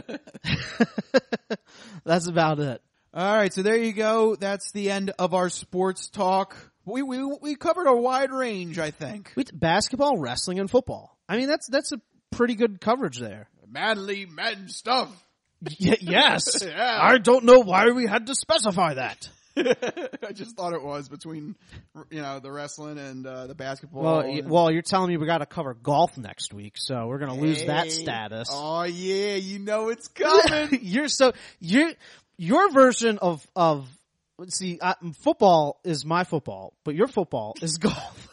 A: That's about it.
B: All right, so there you go. That's the end of our sports talk. We covered a wide range, I think.
A: Basketball, wrestling, and football. I mean, that's a pretty good coverage there.
B: Manly men stuff.
A: Yes.
B: Yeah.
A: I don't know why we had to specify that.
B: I just thought it was between, the wrestling and the basketball.
A: Well, you're telling me we got to cover golf next week, so we're going to lose that status.
B: Oh yeah, it's coming.
A: Your version of see, football is my football, but your football is golf.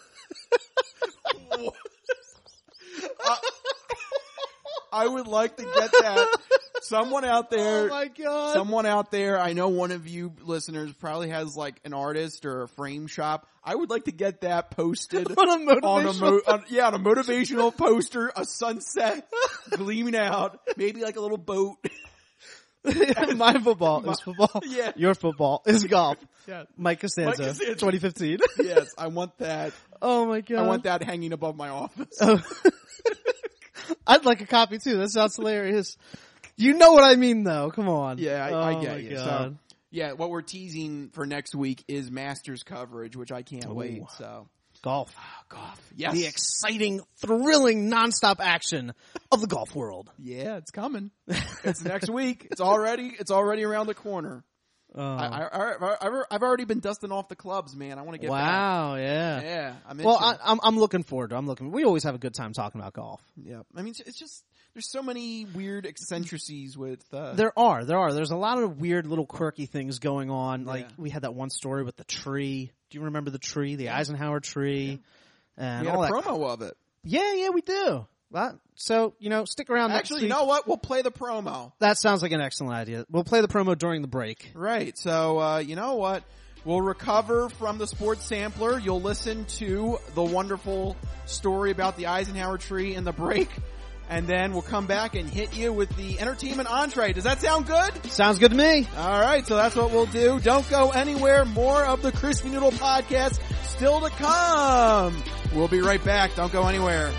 B: I would like to get that. Someone out there.
A: Oh my God.
B: Someone out there. I know one of you listeners probably has like an artist or a frame shop. I would like to get that posted
A: on a
B: motivational poster, a sunset gleaming out, maybe like a little boat.
A: My football is football.
B: Yeah.
A: Your football is golf.
B: Yeah.
A: Mike Costanzo, 2015.
B: Yes, I want that.
A: Oh my god.
B: I want that hanging above my office.
A: Oh. I'd like a copy too. That sounds hilarious. You know what I mean though. Come on.
B: Yeah, I get
A: my
B: you.
A: God.
B: So, yeah, what we're teasing for next week is Masters coverage, which I can't wait. So
A: golf.
B: Golf. Yes.
A: The exciting, thrilling, nonstop action of the golf world.
B: Yeah, it's coming. It's next week. It's already around the corner. I've already been dusting off the clubs, man. I want to get back.
A: Wow, yeah.
B: Yeah.
A: I'm looking forward to it. We always have a good time talking about golf.
B: Yeah. I mean, it's just, there's so many weird eccentricities with,
A: There are. There's a lot of weird little quirky things going on. Like, we had that one story with the tree. Do you remember the tree? The Eisenhower tree? Yeah. And
B: we had
A: all
B: a
A: that.
B: promo of it.
A: Yeah, we do. So, stick around next
B: Actually,
A: week.
B: you know what? We'll play the promo.
A: That sounds like an excellent idea. We'll play the promo during the break.
B: Right. So, you know what? We'll recover from the sports sampler. You'll listen to the wonderful story about the Eisenhower tree in the break. And then we'll come back and hit you with the entertainment entree. Does that sound good?
A: Sounds good to me.
B: All right. So that's what we'll do. Don't go anywhere. More of the Crispy Noodle podcast still to come. We'll be right back. Don't go anywhere.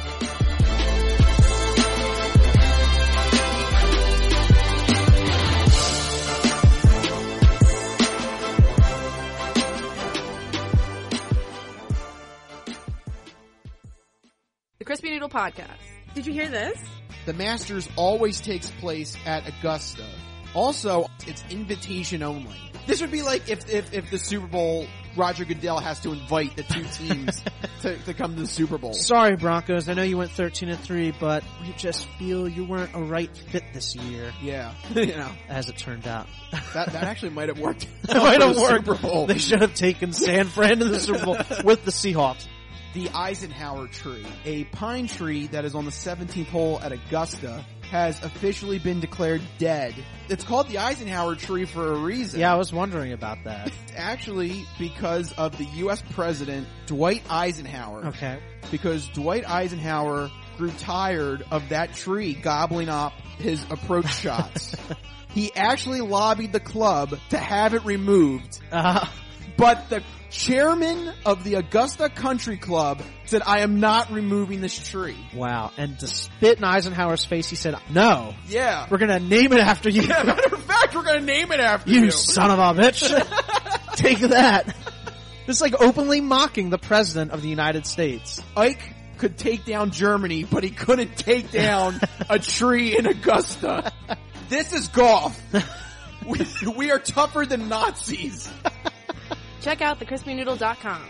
N: The Crispy Noodle Podcast. Did you hear this?
B: The Masters always takes place at Augusta. Also, it's invitation only. This would be like if the Super Bowl, Roger Goodell has to invite the two teams to come to the Super Bowl.
A: Sorry, Broncos. I know you went 13-3, but we just feel you weren't a right fit this year.
B: Yeah.
A: As it turned out.
B: That actually might have worked.
A: It might have worked.
B: Super Bowl.
A: They should have taken San Fran to the Super Bowl with the Seahawks.
B: The Eisenhower tree, a pine tree that is on the 17th hole at Augusta, has officially been declared dead. It's called the Eisenhower tree for a reason.
A: Yeah, I was wondering about that.
B: It's actually because of the U.S. President, Dwight Eisenhower.
A: Okay.
B: Because Dwight Eisenhower grew tired of that tree gobbling up his approach shots. He actually lobbied the club to have it removed. But the chairman of the Augusta Country Club said, I am not removing this tree.
A: Wow. And to spit in Eisenhower's face, he said, no.
B: Yeah.
A: We're gonna name it after you.
B: Yeah, matter of fact, we're gonna name it after you.
A: You son of a bitch. Take that. This is like openly mocking the President of the United States.
B: Ike could take down Germany, but he couldn't take down a tree in Augusta. This is golf. We are tougher than Nazis.
N: Check out thecrispynoodle.com.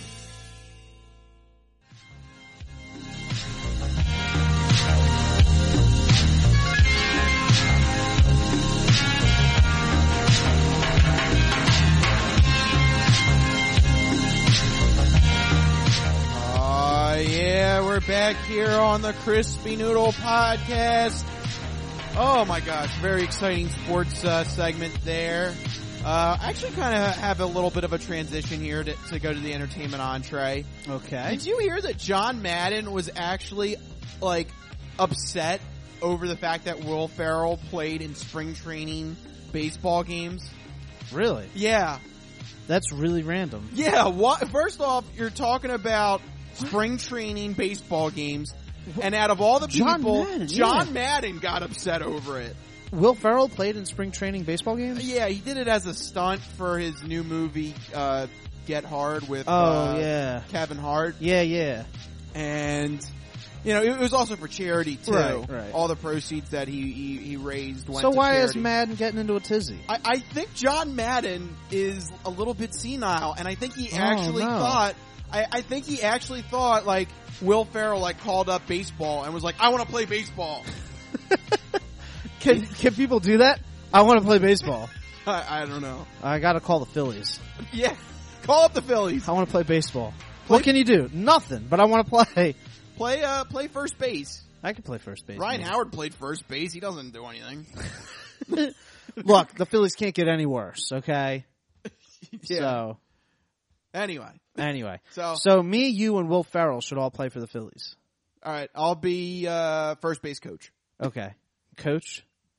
B: Yeah, we're back here on the Crispy Noodle Podcast. Oh my gosh, very exciting sports segment there. I actually kind of have a little bit of a transition here to go to the entertainment entree.
A: Okay.
B: Did you hear that John Madden was actually, like, upset over the fact that Will Ferrell played in spring training baseball games?
A: Really?
B: Yeah.
A: That's really random.
B: Yeah, first off, you're talking about spring training baseball games, and out of all the people, John Madden got upset over it.
A: Will Ferrell played in spring training baseball games?
B: Yeah, he did it as a stunt for his new movie, Get Hard with Kevin Hart.
A: Yeah.
B: And, it was also for charity, too.
A: Right.
B: All the proceeds that he raised went
A: to
B: to
A: why
B: charity.
A: is Madden getting into a tizzy?
B: I think John Madden is a little bit senile, and I think he actually thought... I think he actually thought, like, Will Ferrell, like, called up baseball and was like, I want to play baseball.
A: Can people do that? I want to play baseball.
B: I don't know.
A: I gotta call the Phillies.
B: Yeah. Call up the Phillies.
A: I want to play baseball. What can you do? Nothing, but I want to play.
B: Play first base.
A: I can play first base.
B: Ryan Howard played first base. He doesn't do anything.
A: Look, the Phillies can't get any worse, okay?
B: Yeah.
A: So.
B: Anyway.
A: So me, you, and Will Ferrell should all play for the Phillies.
B: All right. I'll be first base coach.
A: Okay. Coach?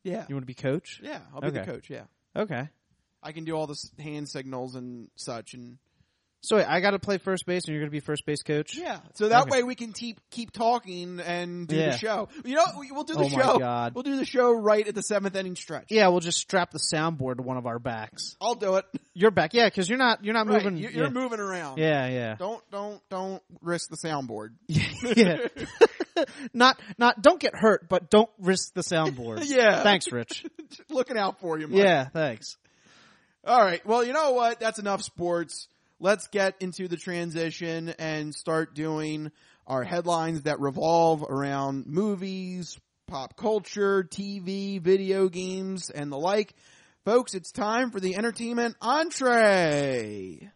B: Yeah.
A: You want to be coach?
B: Yeah, I'll be the coach, yeah.
A: Okay.
B: I can do all the hand signals and such. And
A: So wait, I got to play first base and you're going to be first base coach?
B: yeah, so that way we can keep talking and do the show. You know, we'll do the show.
A: My God.
B: We'll do the show right at the 7th inning stretch.
A: Yeah, we'll just strap the soundboard to one of our backs.
B: I'll do it.
A: Your back, yeah, because you're not
B: Right,
A: moving.
B: You're moving around.
A: Yeah.
B: Don't risk the soundboard.
A: Yeah. Don't get hurt, but don't risk the soundboard.
B: Yeah.
A: Thanks, Rich.
B: Looking out for you, Mike.
A: Yeah, thanks.
B: All right. Well, you know what? That's enough sports. Let's get into the transition and start doing our headlines that revolve around movies, pop culture, TV, video games, and the like. Folks, it's time for the entertainment entree.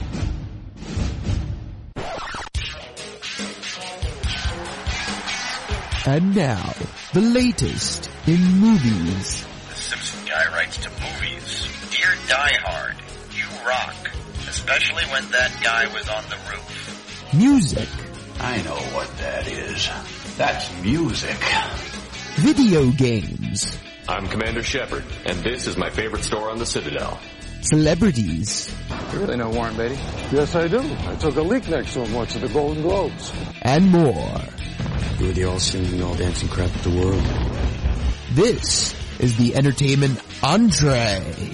O: And now, the latest in movies.
P: The Simpson guy writes to movies. Dear Die Hard, you rock. Especially when that guy was on the roof.
O: Music.
D: I know what that is. That's music.
O: Video games.
Q: I'm Commander Shepard, and this is my favorite store on the Citadel.
O: Celebrities.
R: You really know Warren Beatty? Yes, I do. I took a leak next to him once at the Golden Globes.
O: And more.
C: You're the all-singing, all-dancing crap of the world.
O: This is the entertainment entree.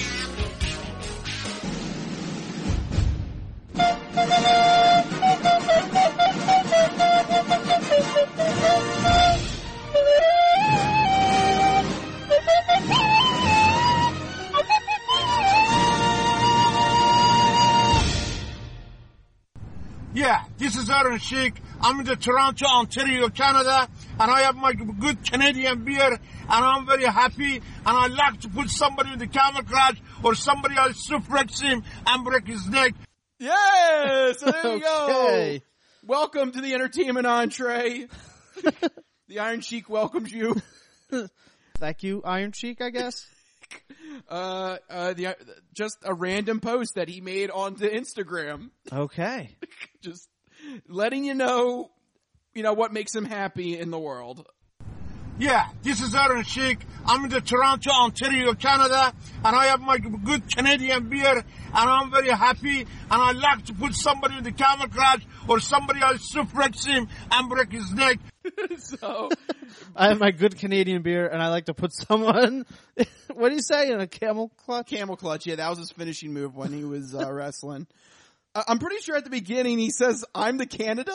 S: Yeah, this is Aaron Sheik. I'm in the Toronto, Ontario, Canada, and I have my good Canadian beer, and I'm very happy, and I like to put somebody in the camouflage or somebody else suplex him and break his neck.
B: Yes! So there you go.
A: Okay.
B: Welcome to the entertainment entree. The Iron Sheik welcomes you.
A: Thank you, Iron Sheik, I guess.
B: Just a random post that he made onto Instagram.
A: Okay.
B: Just letting you know what makes him happy in the world.
S: Yeah, this is Aaron Sheik. I'm in the Toronto, Ontario, Canada, and I have my good Canadian beer, and I'm very happy, and I like to put somebody in the camouflage or somebody else suplex him and break his neck.
B: So
A: I have my good Canadian beer, and I like to put someone, what do you say, in a camel clutch?
B: Camel clutch, yeah, that was his finishing move when he was wrestling. I'm pretty sure at the beginning he says, I'm the Canada?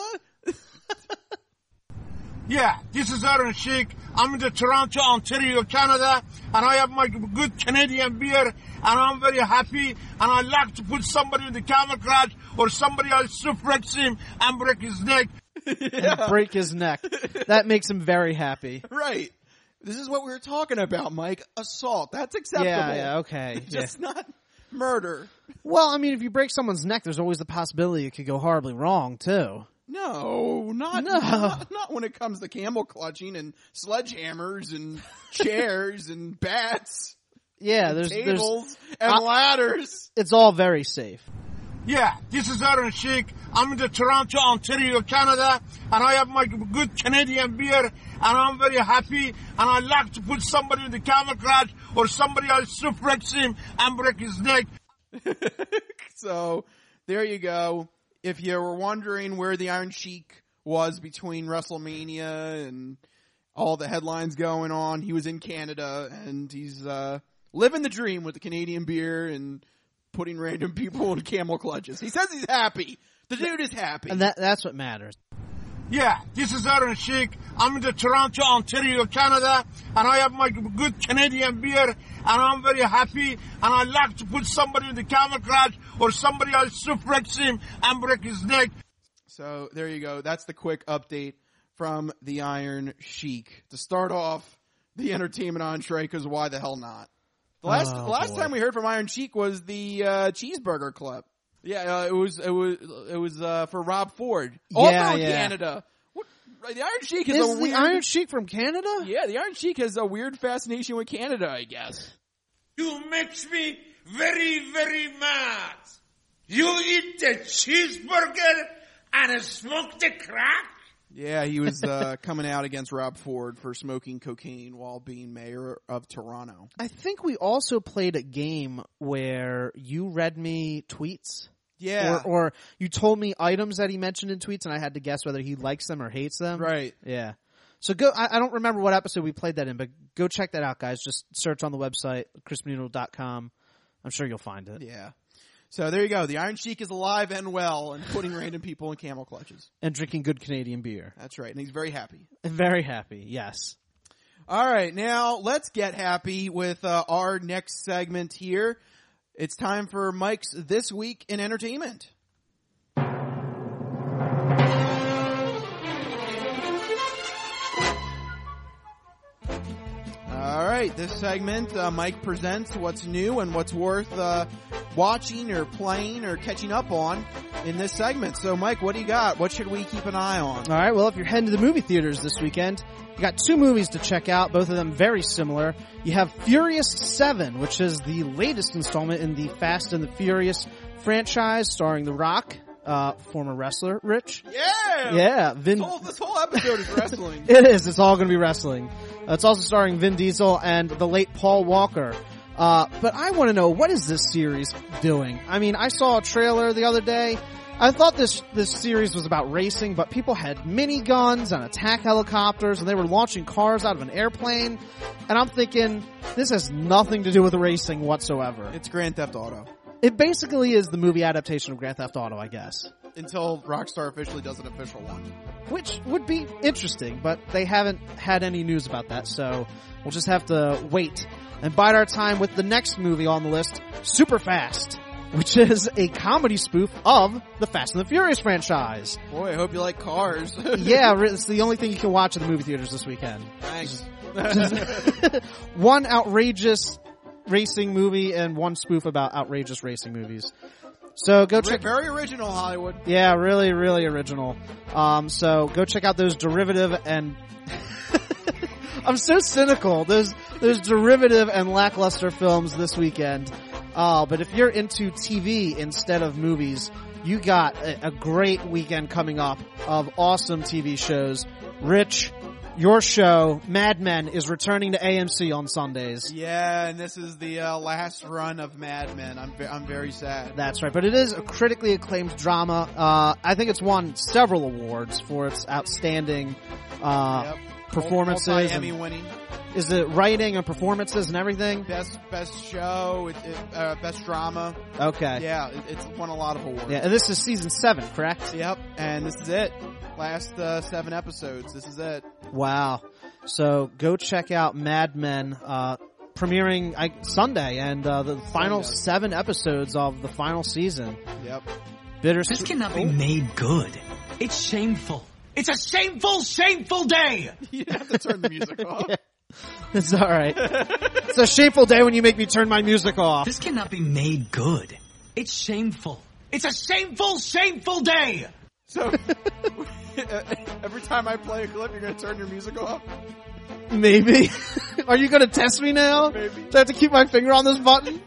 S: Yeah, this is Aaron Sheik. I'm in the Toronto, Ontario, Canada, and I have my good Canadian beer, and I'm very happy, and I like to put somebody in the camouflage or somebody else suplex him and break his neck.
A: And break his neck. That makes him very happy.
B: Right. This is what we were talking about, Mike. Assault. That's acceptable.
A: Yeah, okay.
B: Just not murder.
A: Well, I mean, if you break someone's neck, there's always the possibility it could go horribly wrong, too.
B: No, not when it comes to camel clutching and sledgehammers and chairs and bats.
A: Yeah,
B: and
A: there's
B: tables and ladders.
A: It's all very safe.
S: Yeah, this is Aaron Sheik. I'm in the Toronto, Ontario, Canada, and I have my good Canadian beer, and I'm very happy, and I like to put somebody in the camouflage or somebody else suplex him and break his neck.
B: So, there you go. If you were wondering where the Iron Sheik was between WrestleMania and all the headlines going on, he was in Canada, and he's living the dream with the Canadian beer and putting random people in camel clutches. He says he's happy. The dude is happy.
A: And that's what matters.
S: Yeah, this is Aaron Sheik. I'm in the Toronto, Ontario, Canada, and I have my good Canadian beer, and I'm very happy, and I like to put somebody in the camouflage or somebody else suplex him and break his neck.
B: So there you go. That's the quick update from the Iron Sheik to start off the entertainment entree, because why the hell not? The last time we heard from Iron Sheik was the Cheeseburger Club. Yeah, it was for Rob Ford. Also in Canada. What, the Iron Sheik is a weird...
A: the Iron Sheik from Canada?
B: Yeah, the Iron Sheik has a weird fascination with Canada, I guess.
S: You makes me very, very mad. You eat the cheeseburger and smoke the crack?
B: Yeah, he was coming out against Rob Ford for smoking cocaine while being mayor of Toronto.
A: I think we also played a game where you read me tweets.
B: Yeah.
A: Or you told me items that he mentioned in tweets and I had to guess whether he likes them or hates them.
B: Right.
A: Yeah. So I don't remember what episode we played that in, but go check that out, guys. Just search on the website, crispynoodle.com. I'm sure you'll find it.
B: Yeah. So there you go. The Iron Sheik is alive and well and putting random people in camel clutches.
A: And drinking good Canadian beer.
B: That's right. And he's very happy.
A: Very happy, yes.
B: All right. Now let's get happy with our next segment here. It's time for Mike's This Week in Entertainment. All right, this segment, Mike presents what's new and what's worth watching or playing or catching up on in this segment. So, Mike, what do you got? What should we keep an eye on?
A: All right, well, if you're heading to the movie theaters this weekend, you got 2 movies to check out, both of them very similar. You have Furious 7, which is the latest installment in the Fast and the Furious franchise, starring The Rock, former wrestler, Rich.
B: Yeah!
A: Yeah.
B: This whole episode is wrestling.
A: It is. It's all going to be wrestling. It's also starring Vin Diesel and the late Paul Walker. But I want to know, what is this series doing? I mean, I saw a trailer the other day. I thought this series was about racing, but people had miniguns and attack helicopters, and they were launching cars out of an airplane. And I'm thinking, this has nothing to do with racing whatsoever.
B: It's Grand Theft Auto.
A: It basically is the movie adaptation of Grand Theft Auto, I guess.
B: Until Rockstar officially does an official one.
A: Which would be interesting, but they haven't had any news about that, so we'll just have to wait and bide our time with the next movie on the list, Superfast, which is a comedy spoof of the Fast and the Furious franchise.
B: Boy, I hope you like cars.
A: Yeah, it's the only thing you can watch in the movie theaters this weekend.
B: Thanks.
A: One outrageous racing movie and one spoof about outrageous racing movies. So go check.
B: Very original, Hollywood.
A: Yeah, really, really original. So go check out those derivative and I'm so cynical. Those derivative and lackluster films this weekend. But if you're into TV instead of movies, you got a great weekend coming up of awesome TV shows. Rich, your show, Mad Men, is returning to AMC on Sundays.
B: Yeah, and this is the last run of Mad Men. I'm very sad.
A: That's right, but it is a critically acclaimed drama. I think it's won several awards for its outstanding performances.
B: Multi-Emmy winning.
A: Is it writing and performances and everything?
B: Best show, best drama.
A: Okay.
B: Yeah, it's won a lot of awards.
A: Yeah, and this is season 7, correct?
B: Yep, and this is it. Last 7 episodes. This is it.
A: Wow. So go check out Mad Men, premiering Sunday, and the final 7 episodes of the final season.
B: Yep.
T: This cannot be made good. It's shameful. It's a shameful, shameful day!
B: You have to turn the music off.
A: Yeah. It's alright. It's a shameful day when you make me turn my music off.
T: This cannot be made good. It's shameful. It's a shameful, shameful day!
B: So, every time I play a clip, you're going to turn your music off?
A: Maybe. Are you going to test me now?
B: Maybe.
A: Do I have to keep my finger on this button?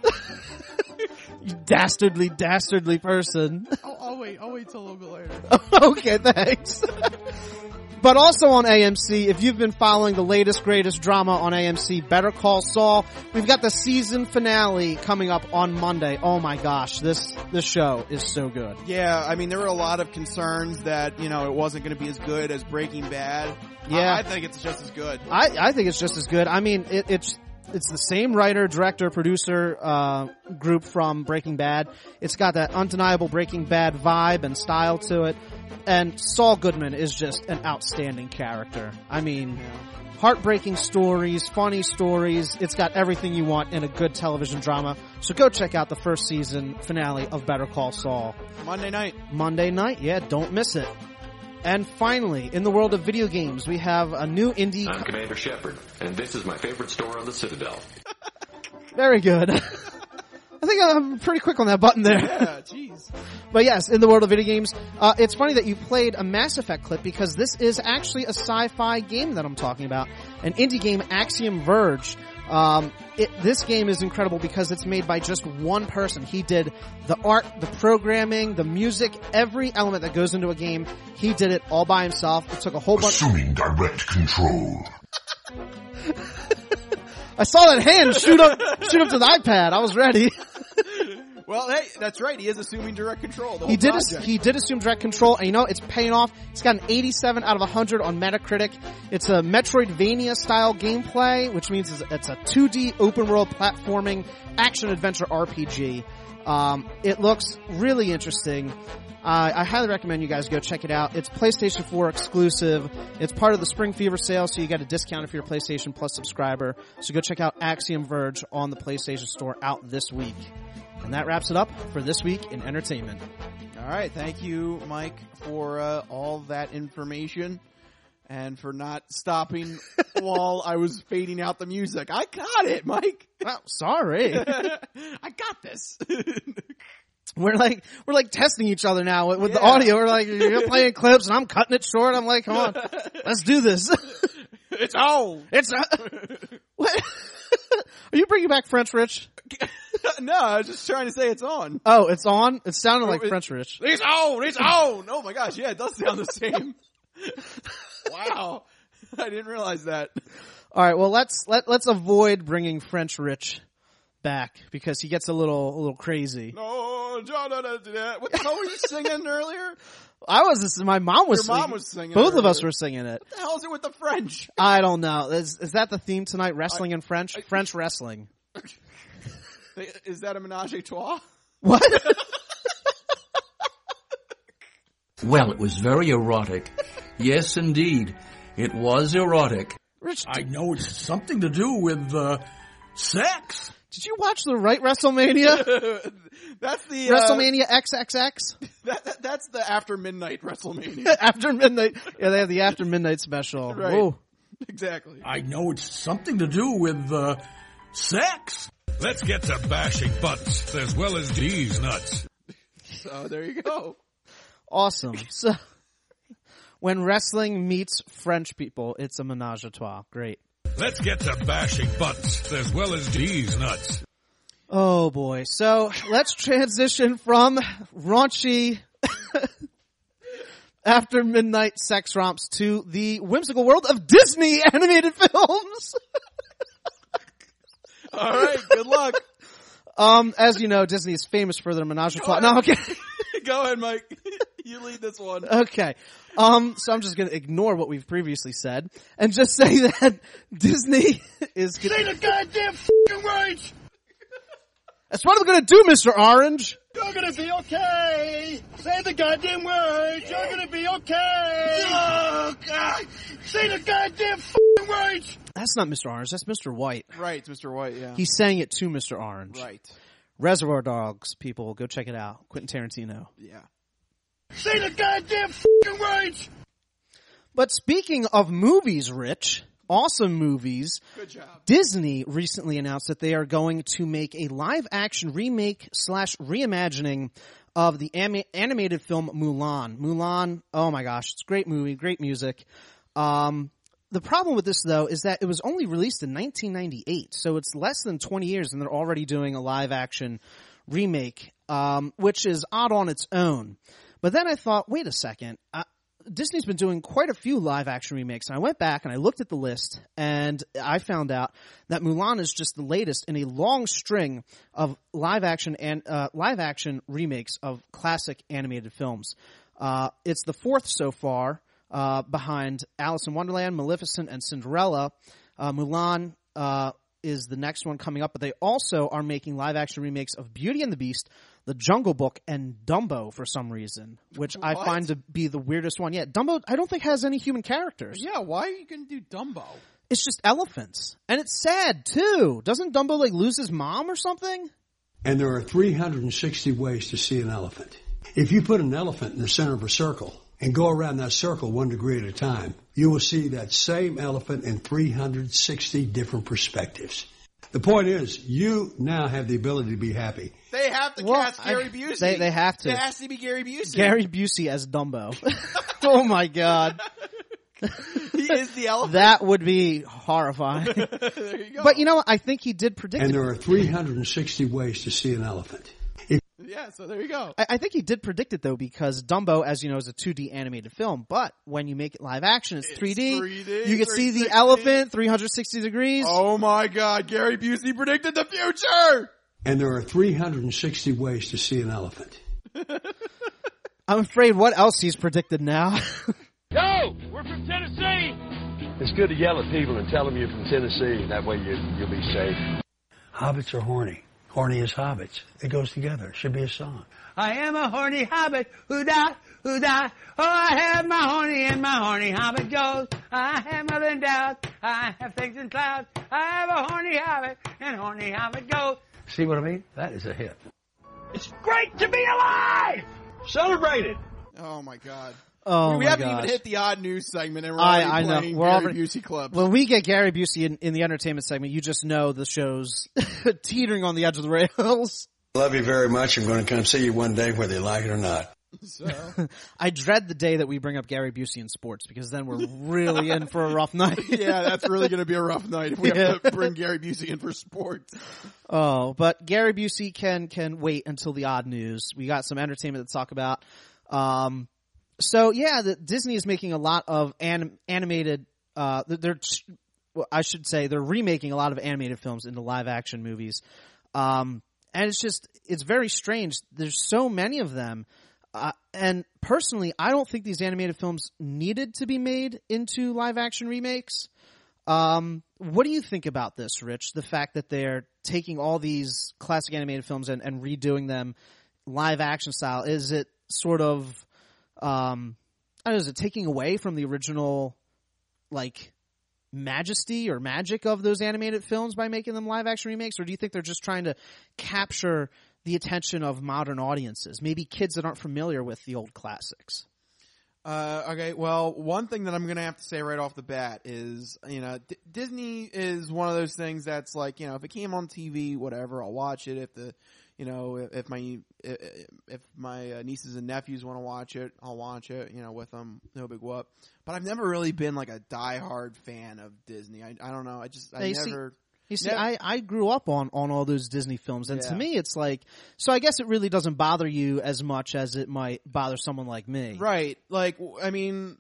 A: You dastardly person.
B: I'll wait till a little bit later.
A: Okay, thanks. But also on AMC, if you've been following the latest, greatest drama on AMC, Better Call Saul, we've got the season finale coming up on Monday. Oh my gosh, this show is so good.
B: Yeah, I mean, there were a lot of concerns that, it wasn't going to be as good as Breaking Bad.
A: Yeah.
B: I think it's just as good.
A: I think it's just as good. I mean, it's the same writer, director, producer, group from Breaking Bad. It's got that undeniable Breaking Bad vibe and style to it. And Saul Goodman is just an outstanding character. I mean, heartbreaking stories, funny stories. It's got everything you want in a good television drama. So go check out the first season finale of Better Call Saul.
B: Monday night,
A: yeah, don't miss it. And finally, in the world of video games, we have a new indie...
Q: I'm Commander Shepard, and this is my favorite store on the Citadel.
A: Very good. I think I'm pretty quick on that button there.
B: Yeah, jeez.
A: But yes, in the world of video games, it's funny that you played a Mass Effect clip because this is actually a sci-fi game that I'm talking about. An indie game, Axiom Verge. This game is incredible because it's made by just one person. He did the art, the programming, the music, every element that goes into a game. He did it all by himself. It took a whole bunch.
U: Assuming direct control.
A: I saw that hand shoot up to the iPad. I was ready.
B: Well, hey, that's right. He is assuming direct control.
A: He did assume direct control, and it's paying off. He's got an 87 out of 100 on Metacritic. It's a Metroidvania style gameplay, which means it's a 2D open world platforming action adventure RPG. It looks really interesting. I highly recommend you guys go check it out. It's PlayStation 4 exclusive. It's part of the Spring Fever sale, so you get a discount if you're a PlayStation Plus subscriber. So go check out Axiom Verge on the PlayStation Store out this week. And that wraps it up for this week in entertainment.
B: All right. Thank you, Mike, for all that information and for not stopping while I was fading out the music. I got it, Mike.
A: Oh, sorry.
B: I got this.
A: We're like testing each other now with the audio. We're like, you're playing clips and I'm cutting it short. I'm like, come on, let's do this.
B: It's on.
A: What? Are you bringing back French Rich?
B: No, I was just trying to say it's on.
A: Oh, it's on? It sounded like French Rich.
B: It's on! It's on! Oh my gosh, yeah, it does sound the same. Wow. I didn't realize that.
A: Alright, well let's avoid bringing French Rich back because he gets a little crazy.
B: No, John, what the hell were you singing earlier?
A: My mom was
B: Your
A: singing.
B: mom was singing.
A: Both
B: earlier.
A: of us were singing it.
B: What the hell is it with the French?
A: I don't know. Is that the theme tonight? Wrestling in French? French wrestling.
B: Is that a menage a trois?
A: What?
V: Well, it was very erotic. Yes, indeed. It was erotic.
A: Rich,
T: I know it's something to do with, sex.
A: Did you watch the right WrestleMania?
B: That's the
A: WrestleMania XXX?
B: That's the After Midnight WrestleMania.
A: After Midnight. Yeah, they have the After Midnight special.
B: Right.
A: Whoa.
B: Exactly.
T: I know it's something to do with, sex.
W: Let's get to bashing butts as well as these nuts.
B: So there you go.
A: Awesome. So when wrestling meets French people, it's a menage a trois. Great.
W: Let's get to bashing butts as well as these nuts.
A: Oh boy. So let's transition from raunchy After Midnight sex romps to the whimsical world of Disney animated films.
B: All right, good luck.
A: As you know, Disney is famous for their menage a trois. No, okay.
B: Go ahead, Mike. You lead this one.
A: Okay. So I'm just gonna ignore what we've previously said and just say that Disney is
S: Say the goddamn f***ing words!
A: That's what I'm gonna do, Mr. Orange!
S: You're gonna be okay! Say the goddamn words! You're gonna be okay! Oh, God! Say the goddamn f***ing words!
A: That's not Mr. Orange, that's Mr. White.
B: Right, it's Mr. White, yeah.
A: He's saying it to Mr. Orange.
B: Right.
A: Reservoir Dogs, people, go check it out. Quentin Tarantino.
B: Yeah.
S: Say the goddamn f***ing words!
A: But speaking of movies, Rich, awesome movies.
B: Good job.
A: Disney recently announced that they are going to make a live-action remake / reimagining of the animated film Mulan. Mulan, oh my gosh, it's a great movie, great music. The problem with this, though, is that it was only released in 1998, so it's less than 20 years and they're already doing a live-action remake, which is odd on its own. But then I thought, wait a second, Disney's been doing quite a few live-action remakes, and I went back and I looked at the list, and I found out that Mulan is just the latest in a long string of live-action remakes of classic animated films. It's the fourth so far. Behind Alice in Wonderland, Maleficent, and Cinderella. Mulan is the next one coming up, but they also are making live-action remakes of Beauty and the Beast, The Jungle Book, and Dumbo for some reason, which I find to be the weirdest one yet. Dumbo, I don't think has any human characters.
B: Yeah, why are you going to do Dumbo?
A: It's just elephants. And it's sad, too. Doesn't Dumbo, lose his mom or something?
E: And there are 360 ways to see an elephant. If you put an elephant in the center of a circle, and go around that circle 1 degree at a time, you will see that same elephant in 360 different perspectives. The point is, you now have the ability to be happy.
B: They have to cast Gary Busey.
A: They have to.
B: It has to be Gary Busey.
A: Gary Busey as Dumbo. Oh my God.
B: He is the elephant.
A: That would be horrifying.
B: There you go.
A: But you know what? I think he did predict
E: And
A: it.
E: there are 360 ways to see an elephant.
B: Yeah, so there you go.
A: I think he did predict it though, because Dumbo, as you know, is a 2D animated film. But when you make it live action, it's 3D. You can see the elephant 360 degrees.
B: Oh my God, Gary Busey predicted the future!
E: And there are 360 ways to see an elephant.
A: I'm afraid what else he's predicted now.
F: Yo, we're from Tennessee.
R: It's good to yell at people and tell them you're from Tennessee. That way you'll be safe.
E: Hobbits are horny. Horny as hobbits. It goes together. It should be a song.
T: I am a horny hobbit, who-da, who-da. Oh, I have my horny and my horny hobbit goes. I have nothing doubt. I have things in clouds. I have a horny hobbit and horny hobbit goes.
E: See what I mean? That is a hit.
F: It's great to be alive. Celebrate it.
B: Oh my God.
A: Oh,
B: we
A: my
B: haven't
A: gosh.
B: even hit the odd news segment, and we're already playing Gary Busey Club.
A: When we get Gary Busey in the entertainment segment, you just know the show's teetering on the edge of the rails.
E: Love you very much. I'm going to come see you one day whether you like it or not.
B: So.
A: I dread the day that we bring up Gary Busey in sports, because then we're really in for a rough night.
B: Yeah, that's really going to be a rough night if we have to bring Gary Busey in for sports.
A: Oh, but Gary Busey can wait until the odd news. We got some entertainment to talk about. So yeah, Disney is making a lot of animated. They're remaking a lot of animated films into live action movies, and it's very strange. There's so many of them, and personally, I don't think these animated films needed to be made into live action remakes. What do you think about this, Rich? The fact that they're taking all these classic animated films and redoing them live action style, is it sort of is it taking away from the original, like, majesty or magic of those animated films by making them live action remakes? Or do you think they're just trying to capture the attention of modern audiences, maybe kids that aren't familiar with the old classics?
B: Okay, well, one thing that I'm going to have to say right off the bat is, Disney is one of those things that's like, if it came on TV, whatever, I'll watch it. If my nieces and nephews want to watch it, I'll watch it, with them, no big whoop. But I've never really been like a diehard fan of Disney. I don't know. I
A: grew up on all those Disney films, and to me, it's like, so I guess it really doesn't bother you as much as it might bother someone like me.
B: Right. Like, I mean,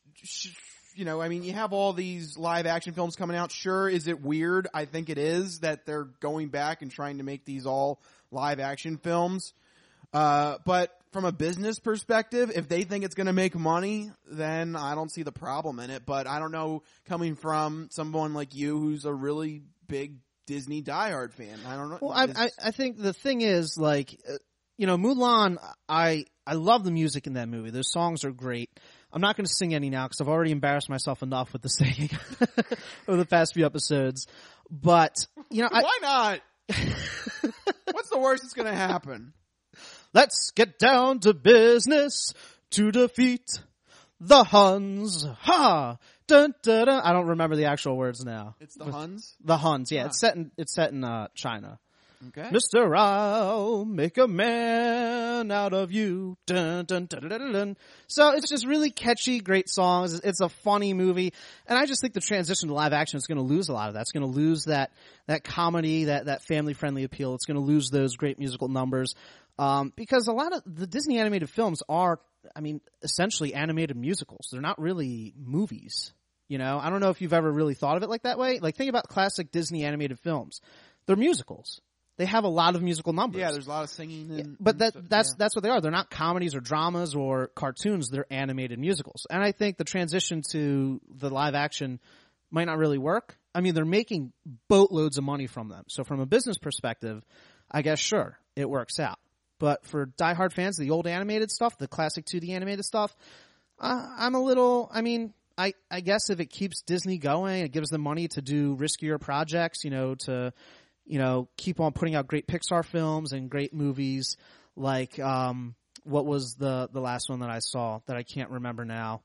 B: you have all these live action films coming out. Sure, is it weird? I think it is that they're going back and trying to make these all live action films. But from a business perspective, if they think it's going to make money, then I don't see the problem in it. But I don't know, coming from someone like you who's a really big Disney diehard fan, I don't know.
A: Well, I think the thing is, like, Mulan, I love the music in that movie. Those songs are great. I'm not going to sing any now because I've already embarrassed myself enough with the singing over the past few episodes. But,
B: why not? What's the worst that's going to happen?
A: Let's get down to business to defeat the Huns. Ha! Dun, dun, dun. I don't remember the actual words now.
B: It's the Huns?
A: The Huns, yeah. It's set in China.
B: Okay.
A: Mr. I'll make a man out of you. Dun, dun, dun, dun, dun, dun. So it's just really catchy, great songs. It's a funny movie. And I just think the transition to live action is going to lose a lot of that. It's going to lose that comedy, that family-friendly appeal. It's going to lose those great musical numbers. Because a lot of the Disney animated films are, essentially animated musicals. They're not really movies. I don't know if you've ever really thought of it like that way. Like, think about classic Disney animated films. They're musicals. They have a lot of musical numbers.
B: Yeah, there's a lot of singing.
A: But that's what they are. They're not comedies or dramas or cartoons. They're animated musicals. And I think the transition to the live action might not really work. They're making boatloads of money from them. So from a business perspective, I guess, sure, it works out. But for diehard fans of the old animated stuff, the classic 2D animated stuff, I'm a little, I guess if it keeps Disney going, it gives them money to do riskier projects, to keep on putting out great Pixar films and great movies, like what was the last one that I saw that I can't remember now.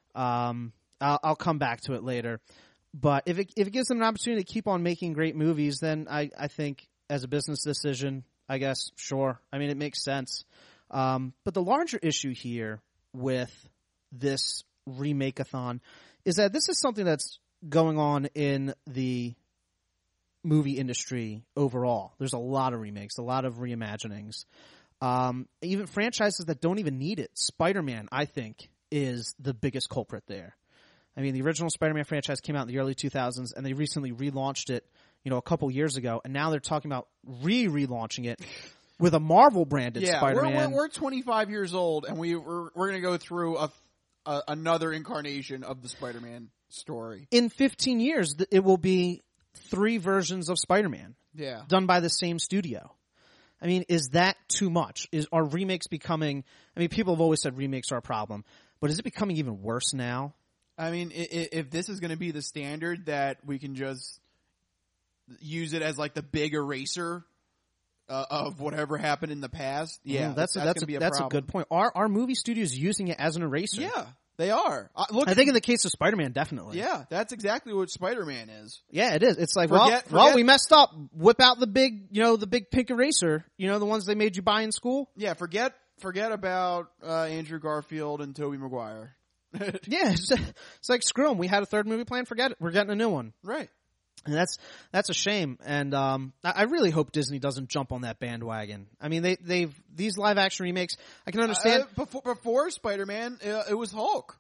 A: I'll come back to it later. But if it gives them an opportunity to keep on making great movies, then I think as a business decision, I guess, sure. It makes sense. But the larger issue here with this remake-a-thon is that this is something that's going on in the movie industry overall. There's a lot of remakes, a lot of reimaginings. Even franchises that don't even need it. Spider-Man, I think, is the biggest culprit there. I mean, the original Spider-Man franchise came out in the early 2000s, and they recently relaunched it, a couple years ago, and now they're talking about relaunching it with a Marvel-branded Spider-Man.
B: We're 25 years old, and we're going to go through another incarnation of the Spider-Man story.
A: In 15 years, it will be 3 versions of Spider-Man.
B: Yeah.
A: Done by the same studio. I mean, is that too much? Are remakes becoming... I mean, people have always said remakes are a problem, but is it becoming even worse now?
B: I mean, if this is going to be the standard that we can just use it as like the big eraser of whatever happened in the past, that's going to be a problem.
A: That's a good point. Are movie studios using it as an eraser?
B: Yeah, they are.
A: I think in the case of Spider-Man, definitely.
B: Yeah, that's exactly what Spider-Man is.
A: Yeah, it is. It's like, well, we messed up. Whip out the big, the big pink eraser. The ones they made you buy in school.
B: Yeah, forget about Andrew Garfield and Tobey Maguire.
A: Yeah, it's like, screw them. We had a third movie plan. Forget it. We're getting a new one.
B: Right.
A: And that's a shame. And I really hope Disney doesn't jump on that bandwagon. I mean, these live action remakes, I can understand.
B: Before Spider-Man, it was Hulk.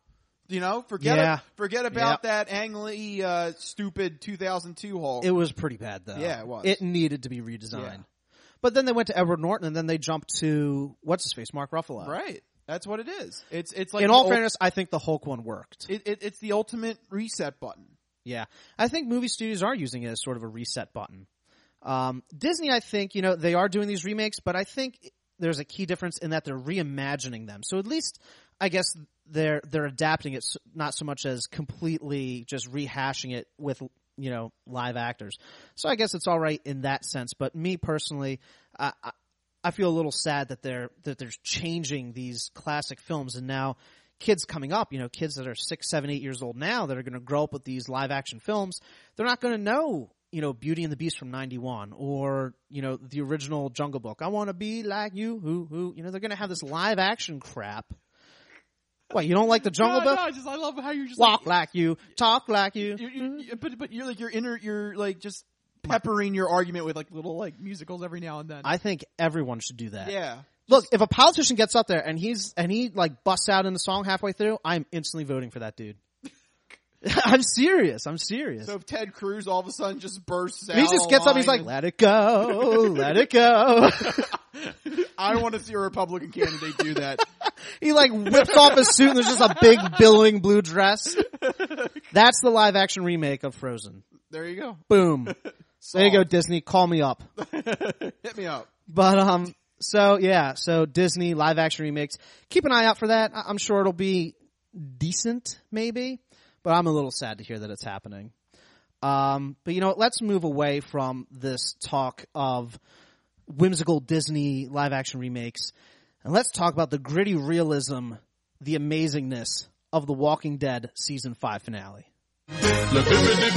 B: Forget about that Ang Lee stupid 2002 Hulk.
A: It was pretty bad though.
B: Yeah, it was.
A: It needed to be redesigned. Yeah.
B: But
A: then they went to Edward Norton, and then they jumped to what's his face, Mark Ruffalo.
B: Right. That's what it is. It's like,
A: in all fairness, I think the Hulk one worked.
B: It's the ultimate reset button.
A: Yeah. I think movie studios are using it as sort of a reset button. Disney, I think, they are doing these remakes, but I think there's a key difference in that they're reimagining them. So at least, I guess, they're adapting it, not so much as completely just rehashing it with, live actors. So I guess it's all right in that sense. But me personally, I feel a little sad that they're changing these classic films, and now kids coming up, kids that are 6, 7, 8 years old now that are going to grow up with these live action films, they're not going to know, Beauty and the Beast from 91 or, the original Jungle Book. I want to be like you, who, they're going to have this live action crap. What, you don't like the Jungle Book?
B: No, I love how you're just
A: walk like you, talk like you.
B: But you're like, you're like just peppering your argument with like little like musicals every now and then.
A: I think everyone should do that.
B: Yeah.
A: Look, if a politician gets up there and he like busts out in the song halfway through, I'm instantly voting for that dude. I'm serious.
B: So if Ted Cruz all of a sudden just bursts out,
A: he just gets up, he's like, "Let it go, let it go."
B: I want to see a Republican candidate do that.
A: He like whips off his suit and there's just a big billowing blue dress. That's the live action remake of Frozen.
B: There you go.
A: Boom. There you go, Disney. Call me up.
B: Hit me up.
A: But so Disney live action remakes. Keep an eye out for that. I'm sure it'll be decent, maybe. But I'm a little sad to hear that it's happening. But let's move away from this talk of whimsical Disney live action remakes, and let's talk about the gritty realism, the amazingness of The Walking Dead season 5 finale.
W: Cluck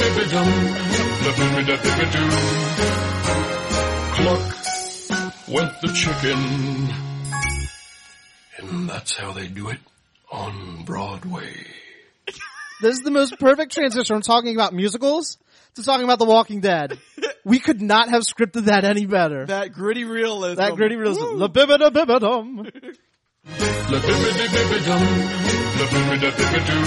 W: went the chicken. And that's how they do it on Broadway.
A: This is the most perfect transition from talking about musicals to talking about The Walking Dead. We could not have scripted that any better.
B: That gritty realism.
A: La-bibbida-bibbidum.
W: La-bibbidi-bibbidum. La-bibbida-bibbidoo.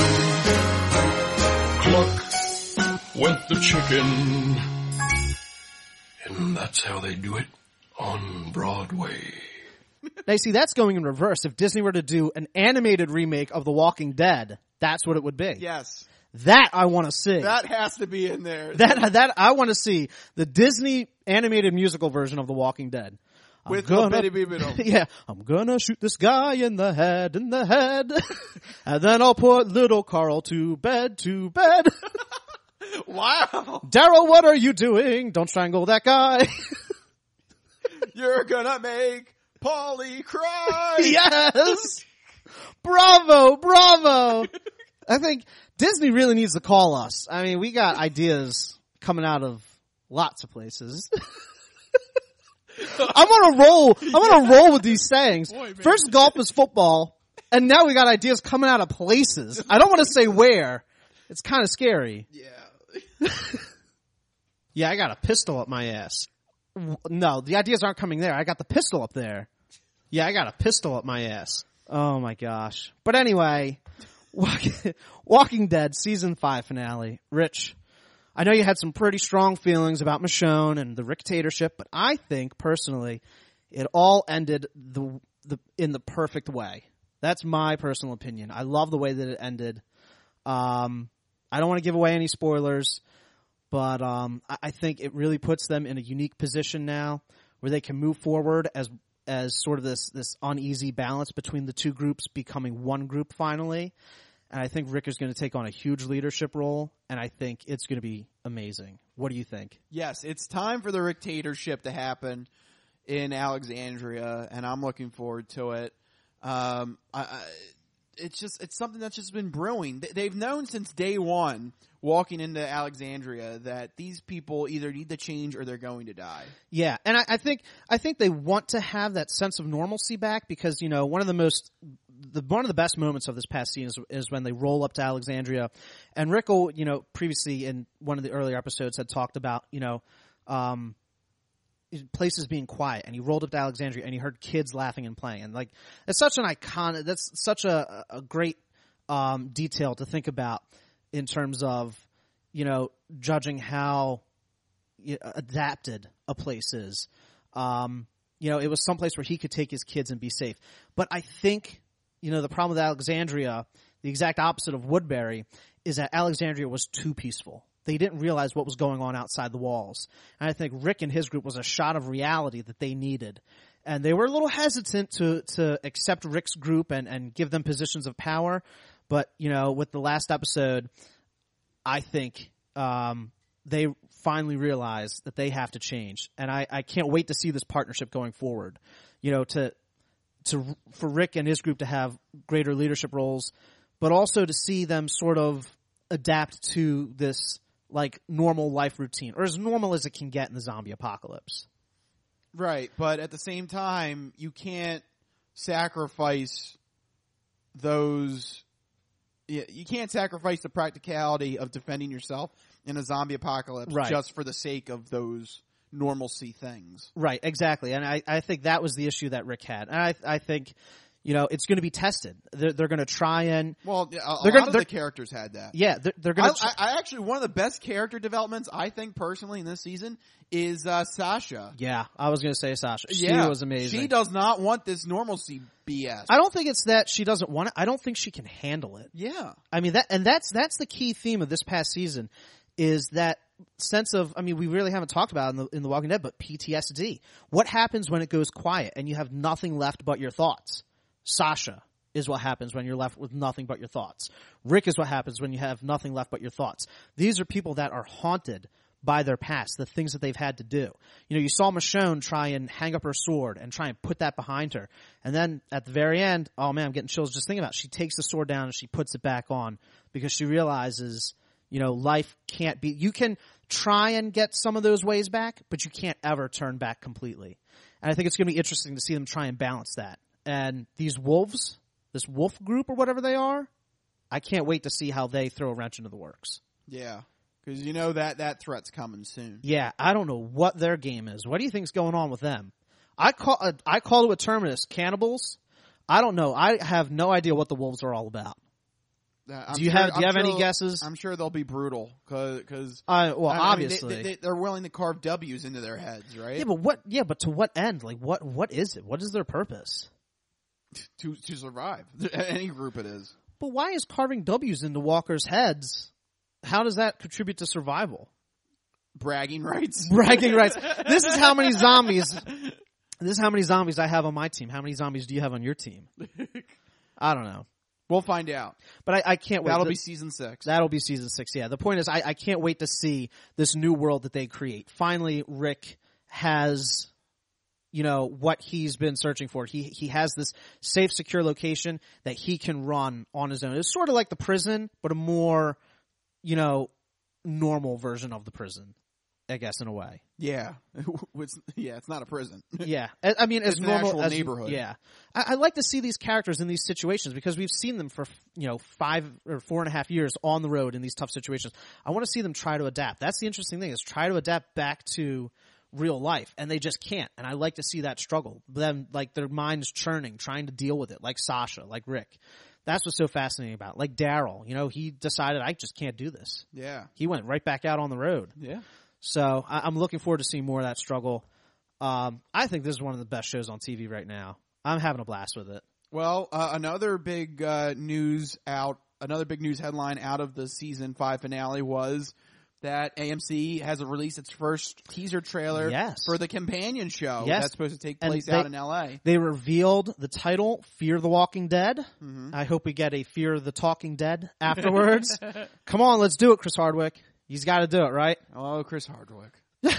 W: Cluck went the chicken. And that's how they do it on Broadway.
A: Now, you see, that's going in reverse. If Disney were to do an animated remake of The Walking Dead, that's what it would be.
B: Yes.
A: That I want to see.
B: That has to be in there.
A: That I want to see. The Disney animated musical version of The Walking Dead.
B: With Bitty.
A: Yeah. I'm gonna shoot this guy in the head. And then I'll put little Carl to bed.
B: Wow.
A: Daryl, what are you doing? Don't strangle that guy.
B: You're gonna make Polly cry.
A: Yes. Bravo. I think Disney really needs to call us. I mean, we got ideas coming out of lots of places. I'm on a roll with these sayings. Boy, first golf was football, and now we got ideas coming out of places. I don't want to say where. It's kind of scary.
B: Yeah.
A: Yeah, I got a pistol up my ass. No, the ideas aren't coming there. I got the pistol up there. Yeah, I got a pistol up my ass. Oh my gosh. But anyway, Walking Dead season 5 finale. Rich, I know you had some pretty strong feelings about Michonne and the dictatorship, but I think personally it all ended in the perfect way. That's my personal opinion. I love the way that it ended. I don't want to give away any spoilers, but I think it really puts them in a unique position now where they can move forward as sort of this uneasy balance between the two groups becoming one group finally. And I think Rick is going to take on a huge leadership role, and I think it's going to be amazing. What do you think?
B: Yes, it's time for the dictatorship to happen in Alexandria, and I'm looking forward to it. It's something that's just been brewing. They've known since day one, walking into Alexandria, that these people either need to change or they're going to die.
A: Yeah, and I think they want to have that sense of normalcy back because, you know, one of the best moments of this past season is when they roll up to Alexandria, and Rickle, you know, previously in one of the earlier episodes had talked about, you know, places being quiet, and he rolled up to Alexandria and he heard kids laughing and playing, and like it's such an iconic, that's such a great detail to think about in terms of, you know, judging how adapted a place is. You know, it was someplace where he could take his kids and be safe. But I think, you know, the problem with Alexandria, the exact opposite of Woodbury, is that Alexandria was too peaceful. They didn't realize what was going on outside the walls. And I think Rick and his group was a shot of reality that they needed. And they were a little hesitant to accept Rick's group and give them positions of power. But, you know, with the last episode, I think they finally realized that they have to change. And I can't wait to see this partnership going forward. You know, for Rick and his group to have greater leadership roles, but also to see them sort of adapt to this like normal life routine, or as normal as it can get in the zombie apocalypse.
B: Right, but at the same time, you can't sacrifice those. You can't sacrifice the practicality of defending yourself in a zombie apocalypse just for the sake of those normalcy things.
A: Right, exactly. And I think that was the issue that Rick had. And I think, you know, it's going to be tested. They're going to try and...
B: Well, a lot of the characters had that.
A: Yeah, they're going to...
B: I actually, one of the best character developments, I think, personally, in this season is Sasha.
A: Yeah, I was going to say Sasha. She was amazing.
B: She does not want this normalcy BS.
A: I don't think it's that she doesn't want it. I don't think she can handle it.
B: Yeah.
A: I mean, that's the key theme of this past season, is that sense of, I mean, we really haven't talked about it in the Walking Dead, but PTSD. What happens when it goes quiet and you have nothing left but your thoughts? Sasha is what happens when you're left with nothing but your thoughts. Rick is what happens when you have nothing left but your thoughts. These are people that are haunted by their past, the things that they've had to do. You know, you saw Michonne try and hang up her sword and try and put that behind her. And then at the very end, oh man, I'm getting chills just thinking about it. She takes the sword down and she puts it back on because she realizes, you know, life can't be, you can try and get some of those ways back, but you can't ever turn back completely. And I think it's going to be interesting to see them try and balance that. And these wolves, this wolf group or whatever they are, I can't wait to see how they throw a wrench into the works.
B: Yeah, because you know that threat's coming soon.
A: Yeah, I don't know what their game is. What do you think's going on with them? I call it with Terminus cannibals. I don't know. I have no idea what the wolves are all about. Do you have any guesses?
B: I'm sure they'll be brutal because
A: obviously
B: they're willing to carve W's into their heads, right?
A: Yeah, but to what end? Like what is it? What is their purpose?
B: To survive. Any group it is.
A: But why is carving W's into walkers' heads? How does that contribute to survival?
B: Bragging rights.
A: Bragging rights. This is how many zombies I have on my team. How many zombies do you have on your team? I don't know.
B: We'll find out.
A: But I can't wait.
B: That'll be season 6.
A: That'll be season 6, yeah. The point is I can't wait to see this new world that they create. Finally, Rick has, you know, what he's been searching for. He has this safe, secure location that he can run on his own. It's sort of like the prison, but a more, you know, normal version of the prison. I guess, in a way.
B: Yeah. It's not a prison.
A: Yeah. I mean, as
B: it's
A: normal
B: an actual
A: as
B: neighborhood.
A: Yeah. I like to see these characters in these situations because we've seen them for, 5 or 4.5 years on the road in these tough situations. I want to see them try to adapt. That's the interesting thing, is try to adapt back to real life, and they just can't. And I like to see that struggle. Them, like, their mind is churning, trying to deal with it, like Sasha, like Rick. That's what's so fascinating about it. Like Daryl, he decided, I just can't do this.
B: Yeah.
A: He went right back out on the road.
B: Yeah.
A: So I'm looking forward to seeing more of that struggle. I think this is one of the best shows on TV right now. I'm having a blast with it.
B: Well, another big news headline out of the season 5 finale was that AMC has released its first teaser trailer for the companion show that's supposed to take place out in LA.
A: They revealed the title, Fear the Walking Dead.
B: Mm-hmm.
A: I hope we get a Fear the Talking Dead afterwards. Come on, let's do it, Chris Hardwick. He's got to do it, right?
B: Oh, Chris Hardwick.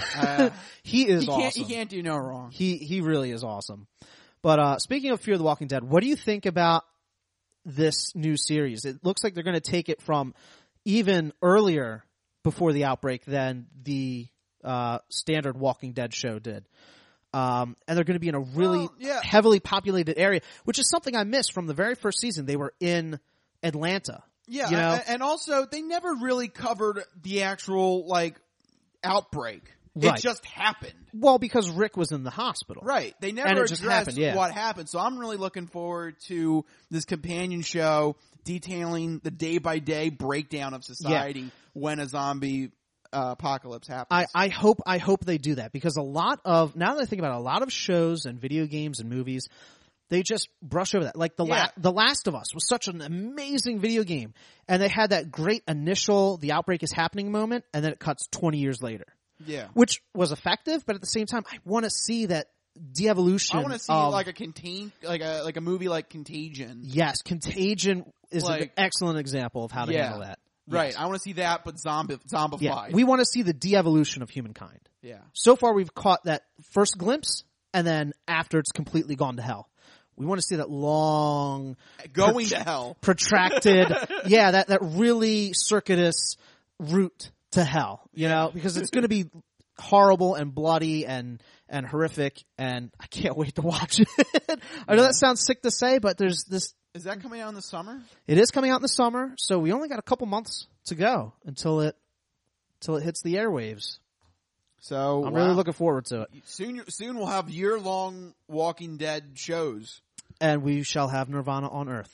A: He is awesome.
B: He can't do no wrong.
A: He really is awesome. But speaking of Fear the Walking Dead, what do you think about this new series? It looks like they're going to take it from even earlier before the outbreak than the standard Walking Dead show did. And they're going to be in a really heavily populated area, which is something I missed from the very first season. They were in Atlanta.
B: Yeah, and also they never really covered the actual, outbreak.
A: Right.
B: It just happened.
A: Well, because Rick was in the hospital.
B: Right. They never addressed what happened. So I'm really looking forward to this companion show detailing the day-by-day breakdown of society when a zombie apocalypse happens.
A: I hope they do that, because now that I think about it, a lot of shows and video games and movies, they just brush over that. Like The Last of Us was such an amazing video game, and they had that great initial the outbreak is happening moment, and then it cuts 20 years later.
B: Yeah.
A: Which was effective, but at the same time, I want to see that de-evolution.
B: I want to see like a movie like Contagion.
A: Yes, Contagion is an excellent example of how to handle that.
B: Right.
A: Yes.
B: I want to see that, but zombified.
A: Yeah. We want to see the de-evolution of humankind.
B: Yeah.
A: So far, we've caught that first glimpse, and then after it's completely gone to hell. We want to see that long
B: going to hell,
A: protracted, that really circuitous route to hell, because it's going to be horrible and bloody and horrific, and I can't wait to watch it. I know that sounds sick to say, but there's this.
B: Is that coming out in the summer?
A: It is coming out in the summer, so we only got a couple months to go until it hits the airwaves.
B: So
A: I'm really looking forward to it.
B: Soon we'll have year-long Walking Dead shows.
A: And we shall have Nirvana on Earth.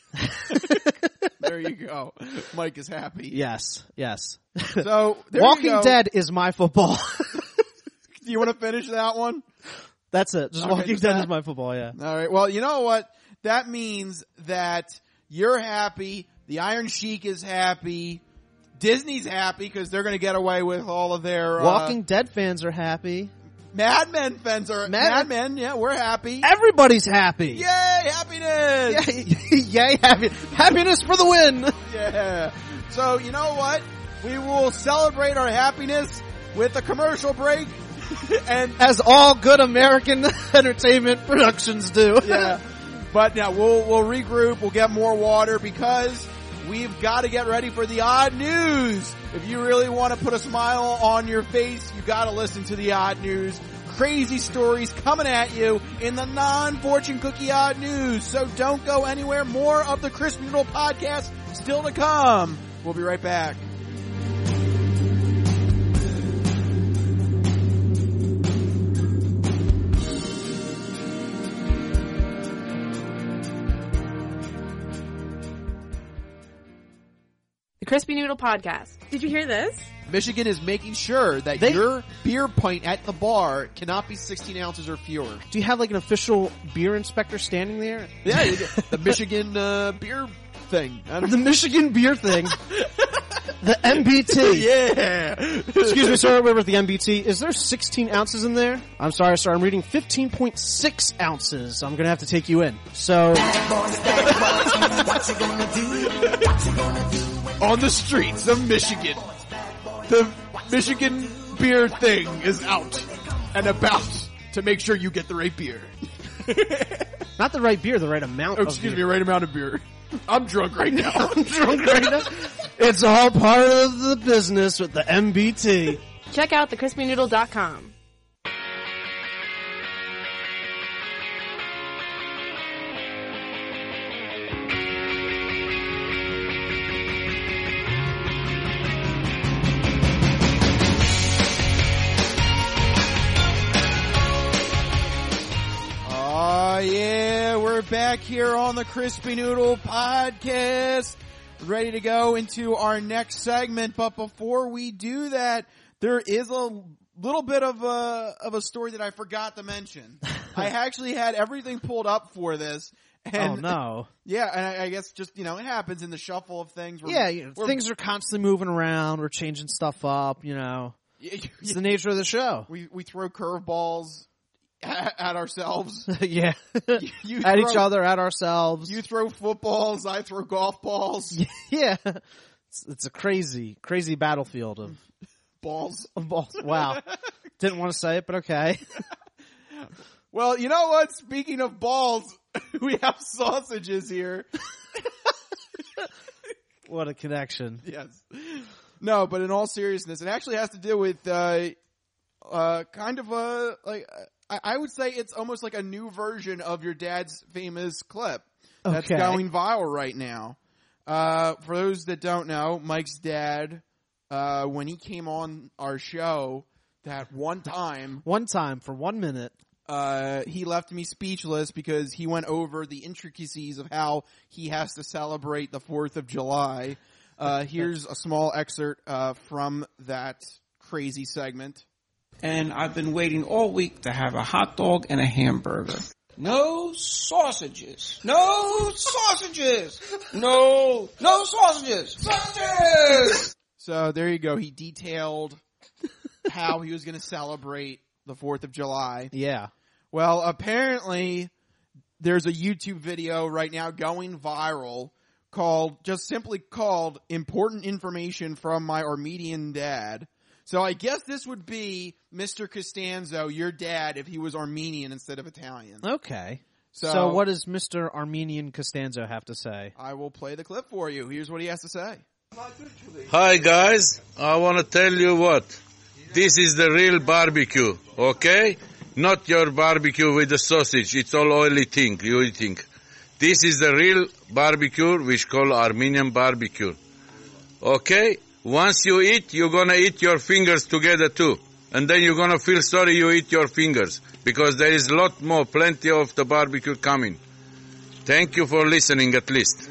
B: There you go. Mike is happy.
A: Yes.
B: So
A: Walking Dead is my football.
B: Do you want to finish that one?
A: That's it. Just Walking Dead is my football, yeah.
B: All right. Well, you know what? That means that you're happy. The Iron Sheik is happy. Disney's happy because they're going to get away with all of their
A: Walking Dead fans are happy.
B: Mad Men fans are Mad Men. Yeah, we're happy.
A: Everybody's happy.
B: Yay, happiness!
A: Yay, happiness for the win.
B: Yeah. So you know what? We will celebrate our happiness with a commercial break, and
A: as all good American entertainment productions do.
B: Yeah. But now we'll regroup. We'll get more water because we've got to get ready for the odd news. If you really want to put a smile on your face, you got to listen to the odd news. Crazy stories coming at you in the non-fortune cookie odd news. So don't go anywhere. More of the Crispy Noodle podcast still to come. We'll be right back.
N: The Crispy Noodle Podcast. Did you hear this?
B: Michigan is making sure that your beer pint at the bar cannot be 16 ounces or fewer.
A: Do you have like an official beer inspector standing there?
B: Yeah, the Michigan beer thing.
A: The Michigan beer thing. The MBT.
B: Yeah.
A: Excuse me, sir. We're with the MBT. Is there 16 ounces in there? I'm sorry, sir. I'm reading 15.6 ounces. I'm going to have to take you in. So.
B: What you gonna do? What you gonna do? On the streets of Michigan, the Michigan beer thing is out and about to make sure you get the right beer.
A: Not the right beer, the right amount of beer.
B: Excuse me, right amount of beer. I'm drunk right now.
A: It's all part of the business with the MBT.
N: Check out thecrispynoodle.com.
B: Oh yeah, we're back here on the Crispy Noodle Podcast, ready to go into our next segment. But before we do that, there is a little bit of a story that I forgot to mention. I actually had everything pulled up for this. And,
A: oh no!
B: Yeah, and I guess just it happens in the shuffle of things.
A: Things are constantly moving around. We're changing stuff up. It's the nature of the show.
B: We throw curveballs at ourselves.
A: Yeah.
B: You
A: at each other, at ourselves.
B: You throw footballs, I throw golf balls.
A: Yeah. It's a crazy battlefield of
B: balls.
A: Wow. Didn't want to say it, but okay.
B: Well, you know what? Speaking of balls, we have sausages here.
A: What a connection.
B: Yes. No, but in all seriousness, it actually has to do with kind of a I would say it's almost like a new version of your dad's famous clip that's going viral right now. For those that don't know, Mike's dad, when he came on our show that one time
A: for 1 minute,
B: he left me speechless because he went over the intricacies of how he has to celebrate the 4th of July. Here's a small excerpt from that crazy segment.
G: And I've been waiting all week to have a hot dog and a hamburger. No sausages. No sausages. No sausages. Sausages!
B: So there you go. He detailed how he was going to celebrate the 4th of July.
A: Yeah.
B: Well, apparently there's a YouTube video right now going viral simply called Important Information from My Armenian Dad. So I guess this would be Mr. Costanzo, your dad, if he was Armenian instead of Italian.
A: Okay. So what does Mr. Armenian Costanzo have to say?
B: I will play the clip for you. Here's what he has to say.
H: Hi guys, I want to tell you what. This is the real barbecue, okay? Not your barbecue with the sausage. It's all oily thing you eating. This is the real barbecue, which call Armenian barbecue. Okay? Once you eat, you're gonna eat your fingers together too. And then you're gonna feel sorry you eat your fingers. Because there is plenty of the barbecue coming. Thank you for listening at least.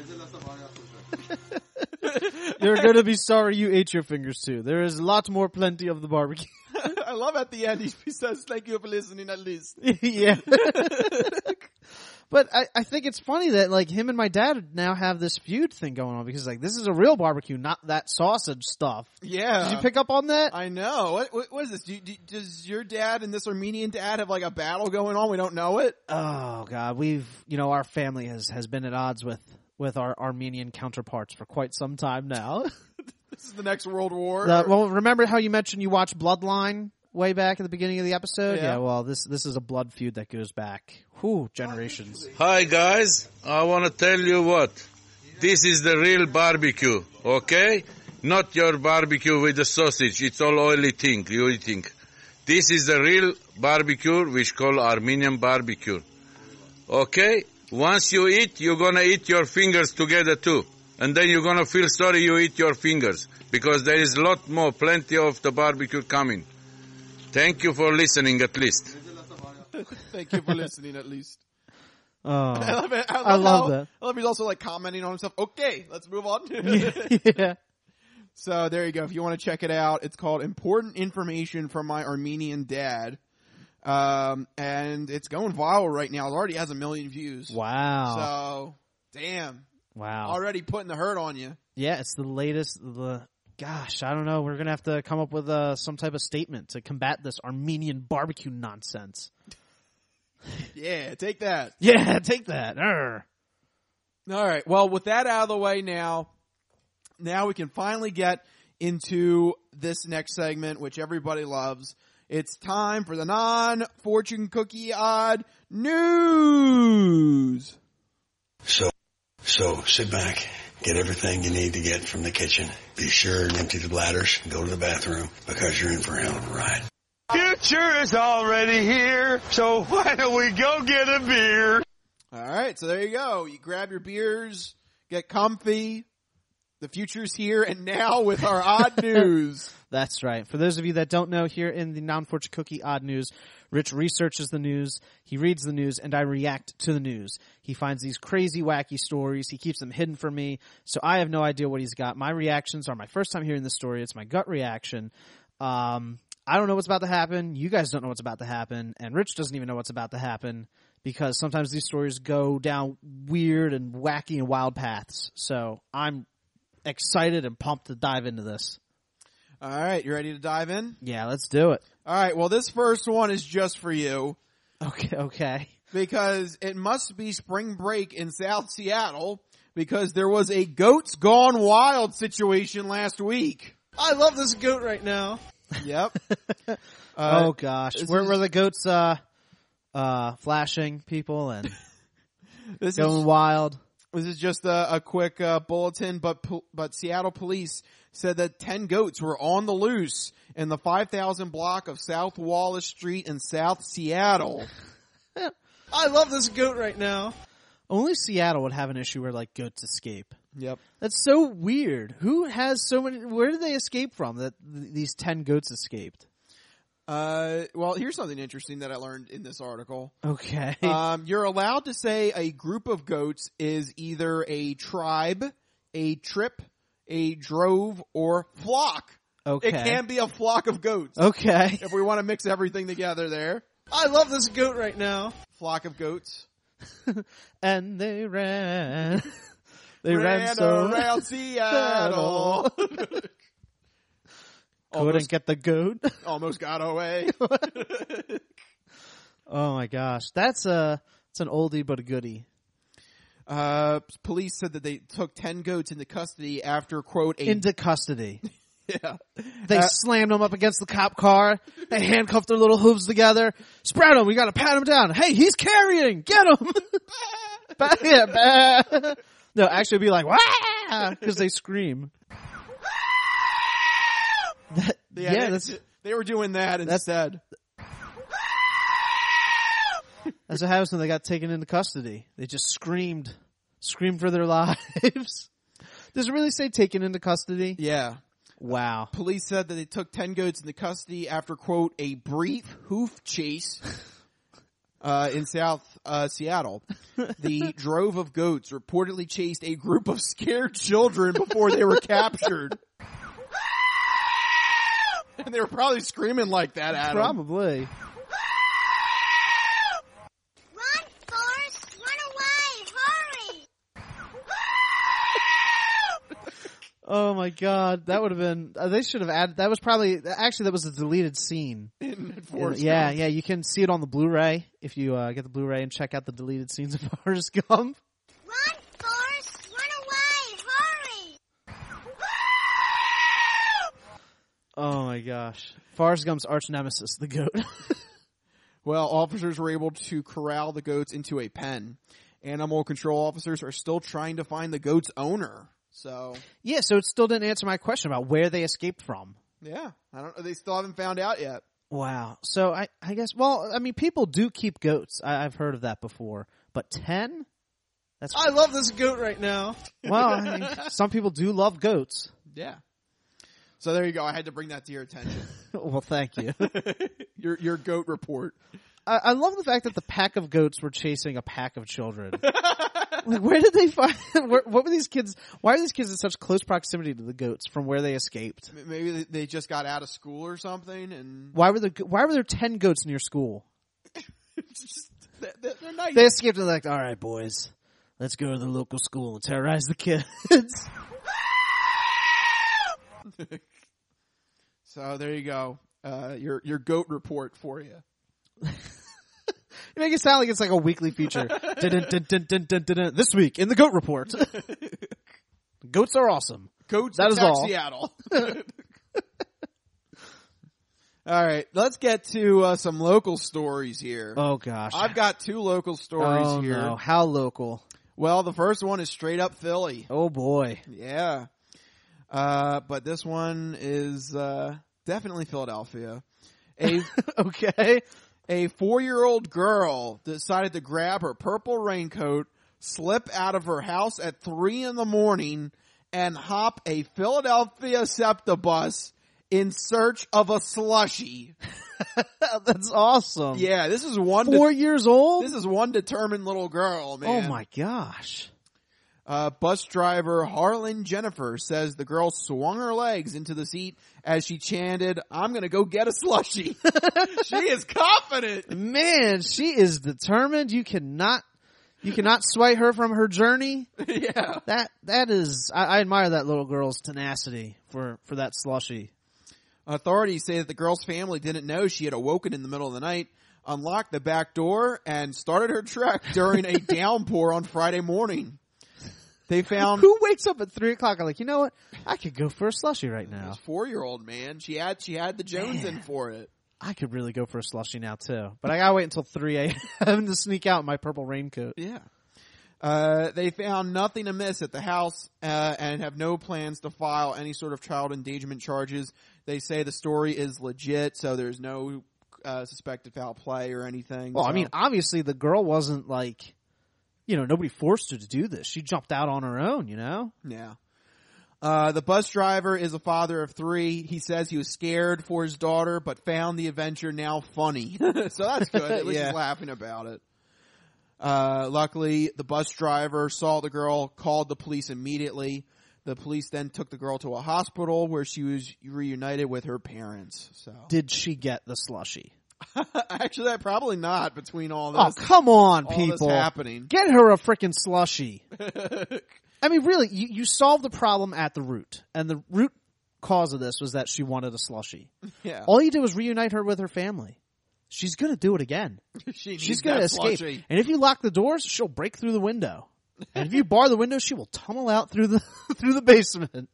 A: You're gonna be sorry you ate your fingers too. There is plenty of the barbecue.
B: I love at the end he says, thank you for listening at least.
A: Yeah. But I think it's funny that him and my dad now have this feud thing going on because this is a real barbecue, not that sausage stuff.
B: Yeah.
A: Did you pick up on that?
B: I know. What is this? Does your dad and this Armenian dad have a battle going on? We don't know it?
A: Oh God. Our family has been at odds with our Armenian counterparts for quite some time now.
B: This is the next World War.
A: Well, remember how you mentioned you watched Bloodline way back at the beginning of the episode?
B: Yeah.
A: Well, this is a blood feud that goes back generations.
H: Hi guys, I want to tell you what. This is the real barbecue, okay? Not your barbecue with the sausage. It's all oily thing you eating. This is the real barbecue, which call Armenian barbecue. Okay? Once you eat, you're gonna eat your fingers together too. And then you're gonna feel sorry you eat your fingers. Because there is plenty of the barbecue coming. Thank you for listening at least.
B: Thank you for listening at least.
A: Oh,
B: I love that. I love he's also commenting on himself. Okay, let's move on.
A: Yeah.
B: So there you go. If you want to check it out, it's called Important Information from My Armenian Dad. And it's going viral right now. It already has 1 million views.
A: Wow.
B: So, damn.
A: Wow.
B: Already putting the hurt on you.
A: Yeah, it's the latest. Gosh, I don't know. We're going to have to come up with some type of statement to combat this Armenian barbecue nonsense.
B: Yeah, take that.
A: Yeah, take that. Arr.
B: All right. Well, with that out of the way now we can finally get into this next segment, which everybody loves. It's time for the non-fortune cookie odd news.
E: So sit back, Get everything you need to get from the kitchen. Be sure and empty the bladders and go to the bathroom because you're in for a hell of a ride.
K: Future is already here, so why don't we go get a beer?
B: All right, so there you go. You grab your beers, get comfy. The future's here and now with our odd news.
A: That's right. For those of you that don't know, here in the Non-Fortune Cookie Odd News, Rich researches the news, he reads the news, and I react to the news. He finds these crazy, wacky stories. He keeps them hidden from me, so I have no idea what he's got. My reactions are my first time hearing the story. It's my gut reaction. I don't know what's about to happen. You guys don't know what's about to happen. And Rich doesn't even know what's about to happen because sometimes these stories go down weird and wacky and wild paths. So I'm excited and pumped to dive into this.
B: All right, you ready to dive in?
A: Yeah, let's do it.
B: All right, well, this first one is just for you.
A: Okay.
B: Because it must be spring break in South Seattle because there was a goats gone wild situation last week.
A: I love this goat right now.
B: Yep.
A: Oh gosh, where were the goats flashing people and going wild?
B: This is just a quick bulletin, but Seattle police said that 10 goats were on the loose in the 5,000 block of South Wallace Street in South Seattle.
A: I love this goat right now. Only Seattle would have an issue where like goats escape.
B: Yep.
A: That's so weird. Who has so many? Where did they escape from that these 10 goats escaped?
B: Well, here's something interesting that I learned in this article.
A: Okay.
B: You're allowed to say a group of goats is either a tribe, a trip, a drove, or flock.
A: Okay.
B: It can be a flock of goats.
A: Okay.
B: If we want to mix everything together there.
A: I love this goat right now.
B: Flock of goats.
A: And they ran.
B: They ran around Seattle.
A: Couldn't get the goat.
B: Almost got away.
A: Oh my gosh. That's an oldie but a goodie.
B: Police said that they took 10 goats into custody after, quote,
A: into custody.
B: Yeah.
A: They slammed them up against the cop car. They handcuffed their little hooves together. Spread them. We gotta pat him down. Hey, he's carrying. Get him. Yeah, no, actually it'd be like, wah! Because they scream.
B: They were doing that instead.
A: That's what happens when they got taken into custody. They just screamed for their lives. Does it really say taken into custody?
B: Yeah.
A: Wow.
B: Police said that they took 10 goats into custody after, quote, a brief hoof chase in South Seattle. The drove of goats reportedly chased a group of scared children before they were captured. And they were probably screaming like that at
A: Probably.
B: them.
I: Run, Forrest! Run away! Hurry!
A: Oh my god, that would have been, they should have added, that was a deleted scene. Yeah, you can see it on the Blu-ray if you get the Blu-ray and check out the deleted scenes of Forrest Gump.
I: Run, Forrest! Run away! Hurry!
A: Oh my gosh. Forrest Gump's arch nemesis, the goat.
B: Well, officers were able to corral the goats into a pen. Animal control officers are still trying to find the goat's owner. So
A: yeah, so it still didn't answer my question about where they escaped from.
B: Yeah, I don't know. They still haven't found out yet.
A: Wow. So I guess, well, I mean, people do keep goats. I've heard of that before. But 10? I love this goat right now. Well, I mean, some people do love goats.
B: Yeah. So there you go. I had to bring that to your attention.
A: Well, thank you.
B: Your goat report.
A: I love the fact that the pack of goats were chasing a pack of children. Like, where did they find? What were these kids? Why are these kids in such close proximity to the goats from where they escaped?
B: Maybe they just got out of school or something. And
A: why were there 10 goats near school?
B: They're nice.
A: They escaped and they're like, all right, boys, let's go to the local school and terrorize the kids.
B: So there you go. Your goat report for you.
A: You make it sound like it's like a weekly feature. This week in the goat report. Goats are awesome.
B: Goats
A: that is all.
B: Seattle. All right, let's get to some local stories here.
A: Oh gosh,
B: I've got 2 local stories here.
A: No. How local?
B: Well, the first one is straight up Philly.
A: Oh boy.
B: Yeah. But this one is, definitely Philadelphia.
A: Okay.
B: A 4-year-old girl decided to grab her purple raincoat, slip out of her house at 3 a.m, and hop a Philadelphia SEPTA bus in search of a slushie.
A: That's awesome.
B: Yeah, this is
A: 4 years old?
B: This is one determined little girl, man.
A: Oh my gosh.
B: Bus driver Harlan Jennifer says the girl swung her legs into the seat as she chanted, "I'm gonna go get a slushie." She is confident.
A: Man, she is determined. You cannot sway her from her journey.
B: Yeah.
A: That is, I admire that little girl's tenacity for that slushie.
B: Authorities say that the girl's family didn't know she had awoken in the middle of the night, unlocked the back door, and started her trek during a downpour on Friday morning. They found...
A: Who wakes up at 3 o'clock and like, you know what? I could go for a slushie right now.
B: This 4-year-old, man. She had the Jones in for it.
A: I could really go for a slushie now too. But I gotta wait until 3 a.m. to sneak out in my purple raincoat.
B: Yeah. They found nothing amiss at the house, and have no plans to file any sort of child endangerment charges. They say the story is legit, so there's no, suspected foul play or anything.
A: Well,
B: so.
A: I mean, obviously the girl wasn't like, nobody forced her to do this. She jumped out on her own,
B: Yeah. The bus driver is a father of 3. He says he was scared for his daughter, but found the adventure now funny. So that's good. At least he's laughing about it. Luckily, the bus driver saw the girl, called the police immediately. The police then took the girl to a hospital where she was reunited with her parents. So,
A: did she get the slushie?
B: Actually, probably not. Between all this,
A: oh come on,
B: all
A: people!
B: This happening,
A: get her a freaking slushie. I mean, really, you solved the problem at the root, and the root cause of this was that she wanted a slushie.
B: Yeah.
A: All you did was reunite her with her family. She's gonna do it again. She's gonna escape.
B: Slushie.
A: And if you lock the doors, she'll break through the window. And if you bar the window, she will tunnel out through the basement.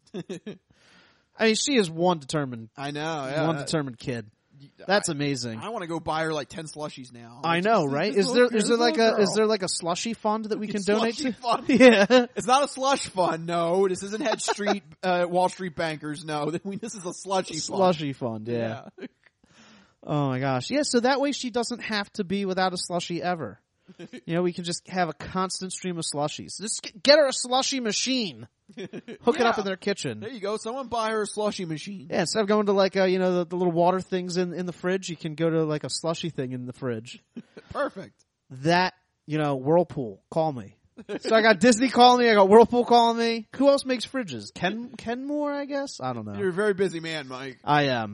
A: I mean, she is one determined.
B: I know. Yeah.
A: One determined kid. That's amazing.
B: I want to go buy her like 10 slushies now.
A: I know, right? Is there like a slushy fund that we can donate to?
B: Fund.
A: Yeah.
B: It's not a slush fund. No, this isn't Head Street, Wall Street bankers. No, this is a slushy fund.
A: Slushy fund. Yeah. Oh my gosh. Yeah. So that way she doesn't have to be without a slushie ever. We can just have a constant stream of slushies. Just get her a slushie machine. Hook it up in their kitchen.
B: There you go. Someone buy her a slushie machine.
A: Yeah, instead of going to like the little water things in the fridge, you can go to like a slushy thing in the fridge.
B: Perfect.
A: That, Whirlpool, call me. So I got Disney calling me, I got Whirlpool calling me. Who else makes fridges? Kenmore, I guess? I don't know.
B: You're a very busy man, Mike.
A: I am.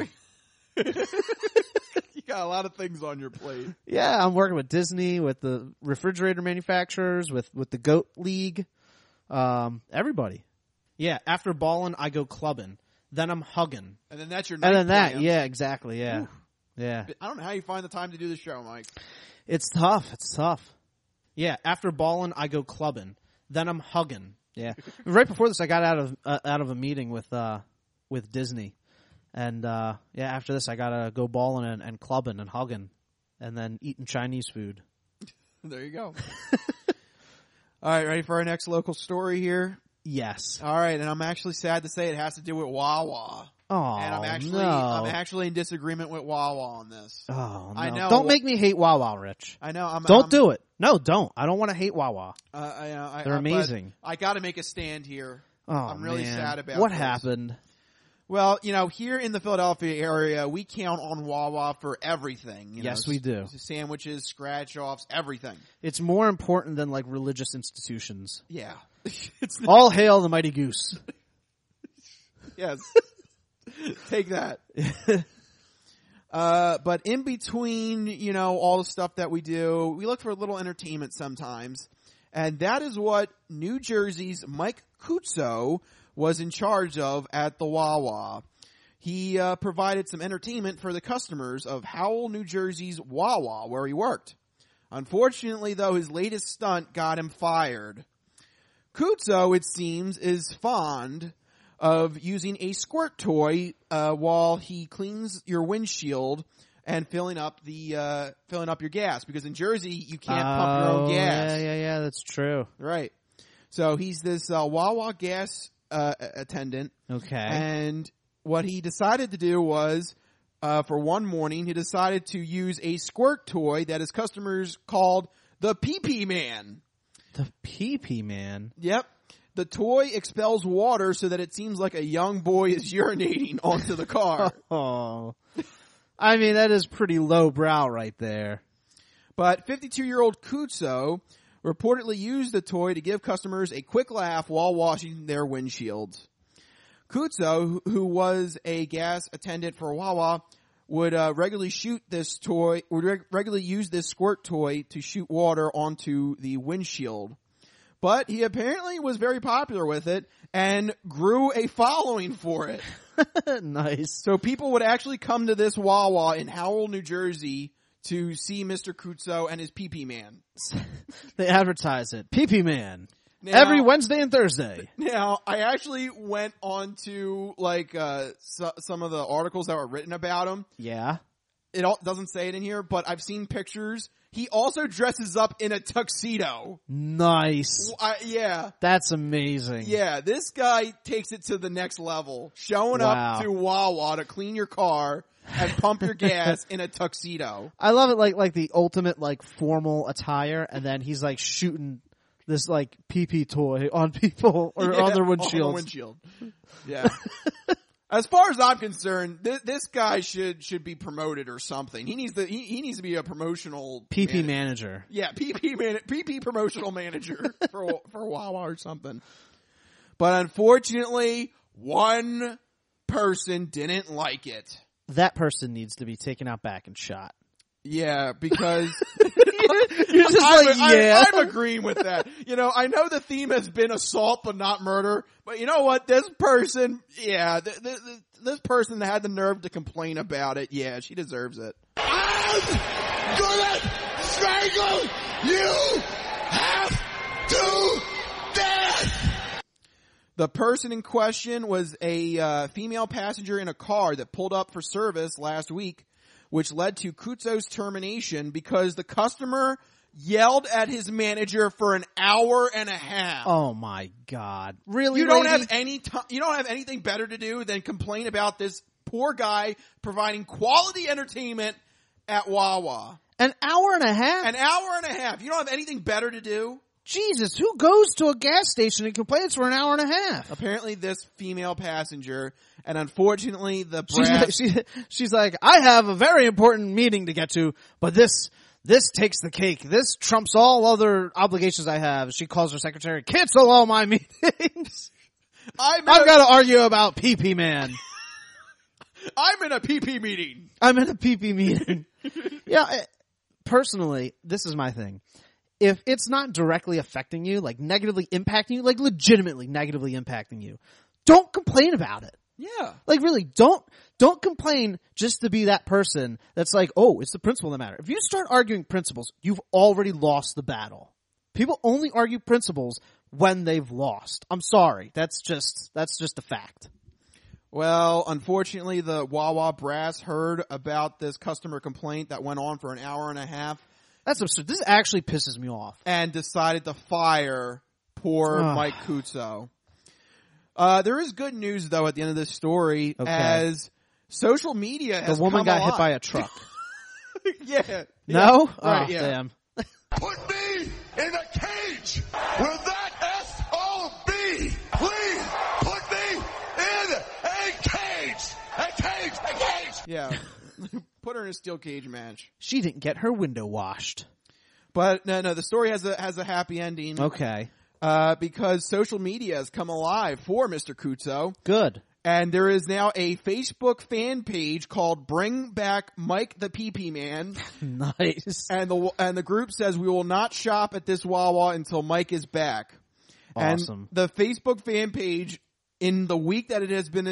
B: You got a lot of things on your plate.
A: Yeah, I'm working with Disney, with the refrigerator manufacturers, with the Goat League, everybody. Yeah, after ballin', I go clubbing. Then I'm hugging.
B: And then that's your night
A: And then that,
B: plan.
A: yeah, exactly, yeah.
B: Ooh.
A: Yeah.
B: I don't know how you find the time to do the show, Mike.
A: It's tough. Yeah, after ballin', I go clubbing. Then I'm hugging. Yeah. Right before this, I got out of a meeting with Disney. And, after this, I gotta go ballin' and clubbing and hugging. And then eating Chinese food.
B: There you go. All right, ready for our next local story here?
A: Yes.
B: All right, and I'm actually sad to say it has to do with Wawa.
A: Oh,
B: and I'm actually in disagreement with Wawa on this.
A: Oh, no.
B: I know.
A: Don't make me hate Wawa, Rich.
B: I know.
A: Don't do it. No, don't. I don't want to hate Wawa.
B: They're
A: amazing.
B: I got to make a stand here.
A: Oh,
B: I'm really sad about
A: what
B: this.
A: happened?
B: Well, here in the Philadelphia area, we count on Wawa for everything.
A: Yes, we do.
B: Sandwiches, scratch-offs, everything.
A: It's more important than like religious institutions.
B: Yeah.
A: All hail the mighty goose.
B: Yes. Take that. But in between, all the stuff that we do, we look for a little entertainment sometimes. And that is what New Jersey's Mike Kutzo was in charge of at the Wawa. He provided some entertainment for the customers of Howell, New Jersey's Wawa, where he worked. Unfortunately, though, his latest stunt got him fired. Kutzo, it seems, is fond of using a squirt toy while he cleans your windshield and filling up your gas, because in Jersey you can't pump your own gas.
A: Yeah, that's true.
B: Right. So he's this Wawa gas attendant.
A: Okay.
B: And what he decided to do was, for one morning, he decided to use a squirt toy that his customers called the Pee-Pee Man.
A: The Pee-Pee Man?
B: Yep. The toy expels water so that it seems like a young boy is urinating onto the car.
A: Oh. I mean, that is pretty lowbrow right there.
B: But 52-year-old Kutso reportedly used the toy to give customers a quick laugh while washing their windshields. Kutso, who was a gas attendant for Wawa, would regularly use this squirt toy to shoot water onto the windshield. But he apparently was very popular with it and grew a following for it.
A: Nice.
B: So people would actually come to this Wawa in Howell, New Jersey to see Mr. Kutso and his Pee-Pee Man.
A: They advertise it. Pee-Pee Man.
B: Now,
A: every Wednesday and Thursday.
B: Now, I actually went on to some of the articles that were written about him.
A: Yeah.
B: It doesn't say it in here, but I've seen pictures. He also dresses up in a tuxedo.
A: Nice.
B: Yeah.
A: That's amazing.
B: Yeah, this guy takes it to the next level. Showing up to Wawa to clean your car and pump your gas in a tuxedo.
A: I love it, like the ultimate formal attire, and then he's shooting this pee-pee toy on people or on their windshields.
B: On the windshield. Yeah. As far as I'm concerned, this guy should be promoted or something. He needs to be a promotional
A: PP manager.
B: Yeah, PP promotional manager for Wawa or something. But unfortunately, one person didn't like it.
A: That person needs to be taken out back and shot.
B: Yeah, because
A: you're just
B: I'm agreeing with that. I know the theme has been assault but not murder, but you know what? This person, this person had the nerve to complain about it. Yeah, she deserves it.
S: I'm gonna strangle you half to death!
B: The person in question was a female passenger in a car that pulled up for service last week, which led to Kutso's termination because the customer yelled at his manager for an hour and a half.
A: Oh my God. Really?
B: You don't have anything better to do than complain about this poor guy providing quality entertainment at Wawa.
A: An hour and a half?
B: An hour and a half. You don't have anything better to do?
A: Jesus, who goes to a gas station and complains for an hour and a half?
B: Apparently this female passenger, and unfortunately the brass...
A: She's like, I have a very important meeting to get to, but this takes the cake. This trumps all other obligations I have. She calls her secretary, cancel all my meetings. I've got to argue about Pee-Pee Man.
B: I'm in a Pee-Pee meeting.
A: I'm in a Pee-Pee meeting. Yeah, personally, this is my thing. If it's not directly affecting you, negatively impacting you, legitimately negatively impacting you, don't complain about it.
B: Yeah.
A: Really, don't complain just to be that person that's oh, it's the principle that matters. If you start arguing principles, you've already lost the battle. People only argue principles when they've lost. I'm sorry. That's just a fact.
B: Well, unfortunately, the Wawa brass heard about this customer complaint that went on for an hour and a half.
A: That's absurd. This actually pisses me off.
B: And decided to fire poor Mike Kutso. There is good news, though, at the end of this story, as social media has
A: the woman
B: come
A: got
B: alive.
A: hit by a truck.
B: Yeah.
A: No?
B: Right,
A: oh,
B: yeah.
A: Damn.
S: Put me in a cage with that SOB! Please put me in a cage! A cage! A cage!
B: Yeah. Put her in a steel cage match.
A: She didn't get her window washed.
B: But no, the story has a happy ending.
A: Okay.
B: Because social media has come alive for Mr. Kutso.
A: Good.
B: And there is now a Facebook fan page called Bring Back Mike the Pee-Pee Man.
A: Nice.
B: And the group says we will not shop at this Wawa until Mike is back.
A: Awesome.
B: And the Facebook fan page in the week that it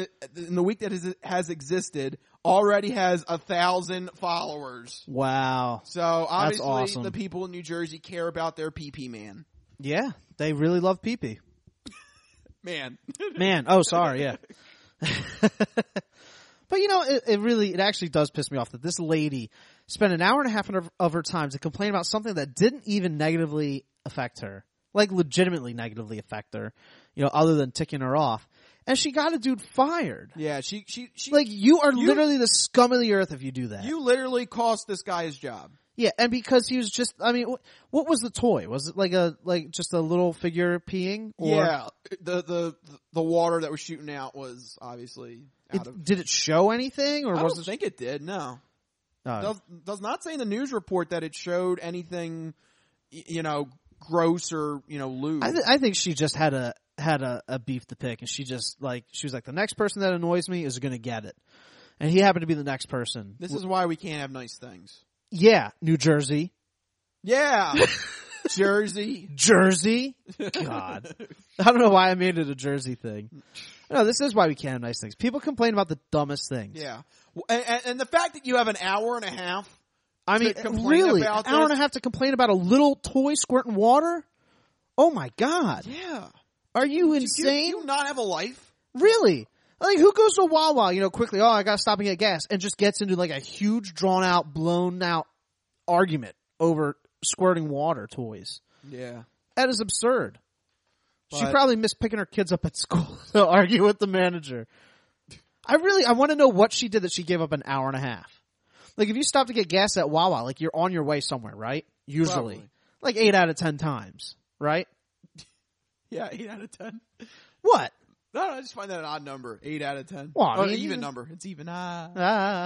B: has existed already has 1,000 followers.
A: Wow.
B: So obviously
A: awesome.
B: The people in New Jersey care about their Pee-Pee Man.
A: Yeah, they really love pee-pee.
B: Man.
A: Oh, sorry, yeah. But But you know, it actually does piss me off that this lady spent an hour and a half of her time to complain about something that didn't even negatively affect her. Like legitimately negatively affect her, you know, other than ticking her off. And she got a dude fired.
B: Yeah, she
A: like, you are literally the scum of the earth if you do that.
B: You literally cost this guy his job.
A: Yeah, and because he was just, I mean, what was the toy? Was it like just a little figure peeing? Or?
B: Yeah, the water that was shooting out was obviously out of.
A: Did it show anything, or
B: I
A: was
B: don't
A: it?
B: think it did. No,
A: Oh.
B: does not say in the news report that it showed anything, you know, gross or, you know, lewd.
A: I think she just had a beef to pick, and she was like, the next person that annoys me is going to get it, and he happened to be the next person.
B: This is why we can't have nice things.
A: Yeah, New Jersey.
B: Yeah, Jersey.
A: God, I don't know why I made it a Jersey thing. No, this is why we can't have nice things. People complain about the dumbest things.
B: Yeah, and the fact that you have an hour and a half.
A: I mean, really, an hour and a half to complain about a little toy squirting water? Oh my God.
B: Yeah.
A: Are you insane?
B: Do you not have a life?
A: Really? Like, who goes to Wawa, you know, quickly, I gotta stop and get gas, and just gets into like a huge, drawn out, blown out argument over squirting water toys?
B: Yeah.
A: That is absurd.
B: But
A: She probably missed picking her kids up at school to argue with the manager. I want to know what she did that she gave up an hour and a half. Like, if you stop to get gas at Wawa, like, you're on your way somewhere, right? Usually.
B: Probably.
A: Like 8 out of 10 times, right?
B: Yeah, 8 out of 10.
A: What?
B: No, I just find that an odd number. 8 out of 10.
A: Well, I mean,
B: an even number. It's even. Anyway.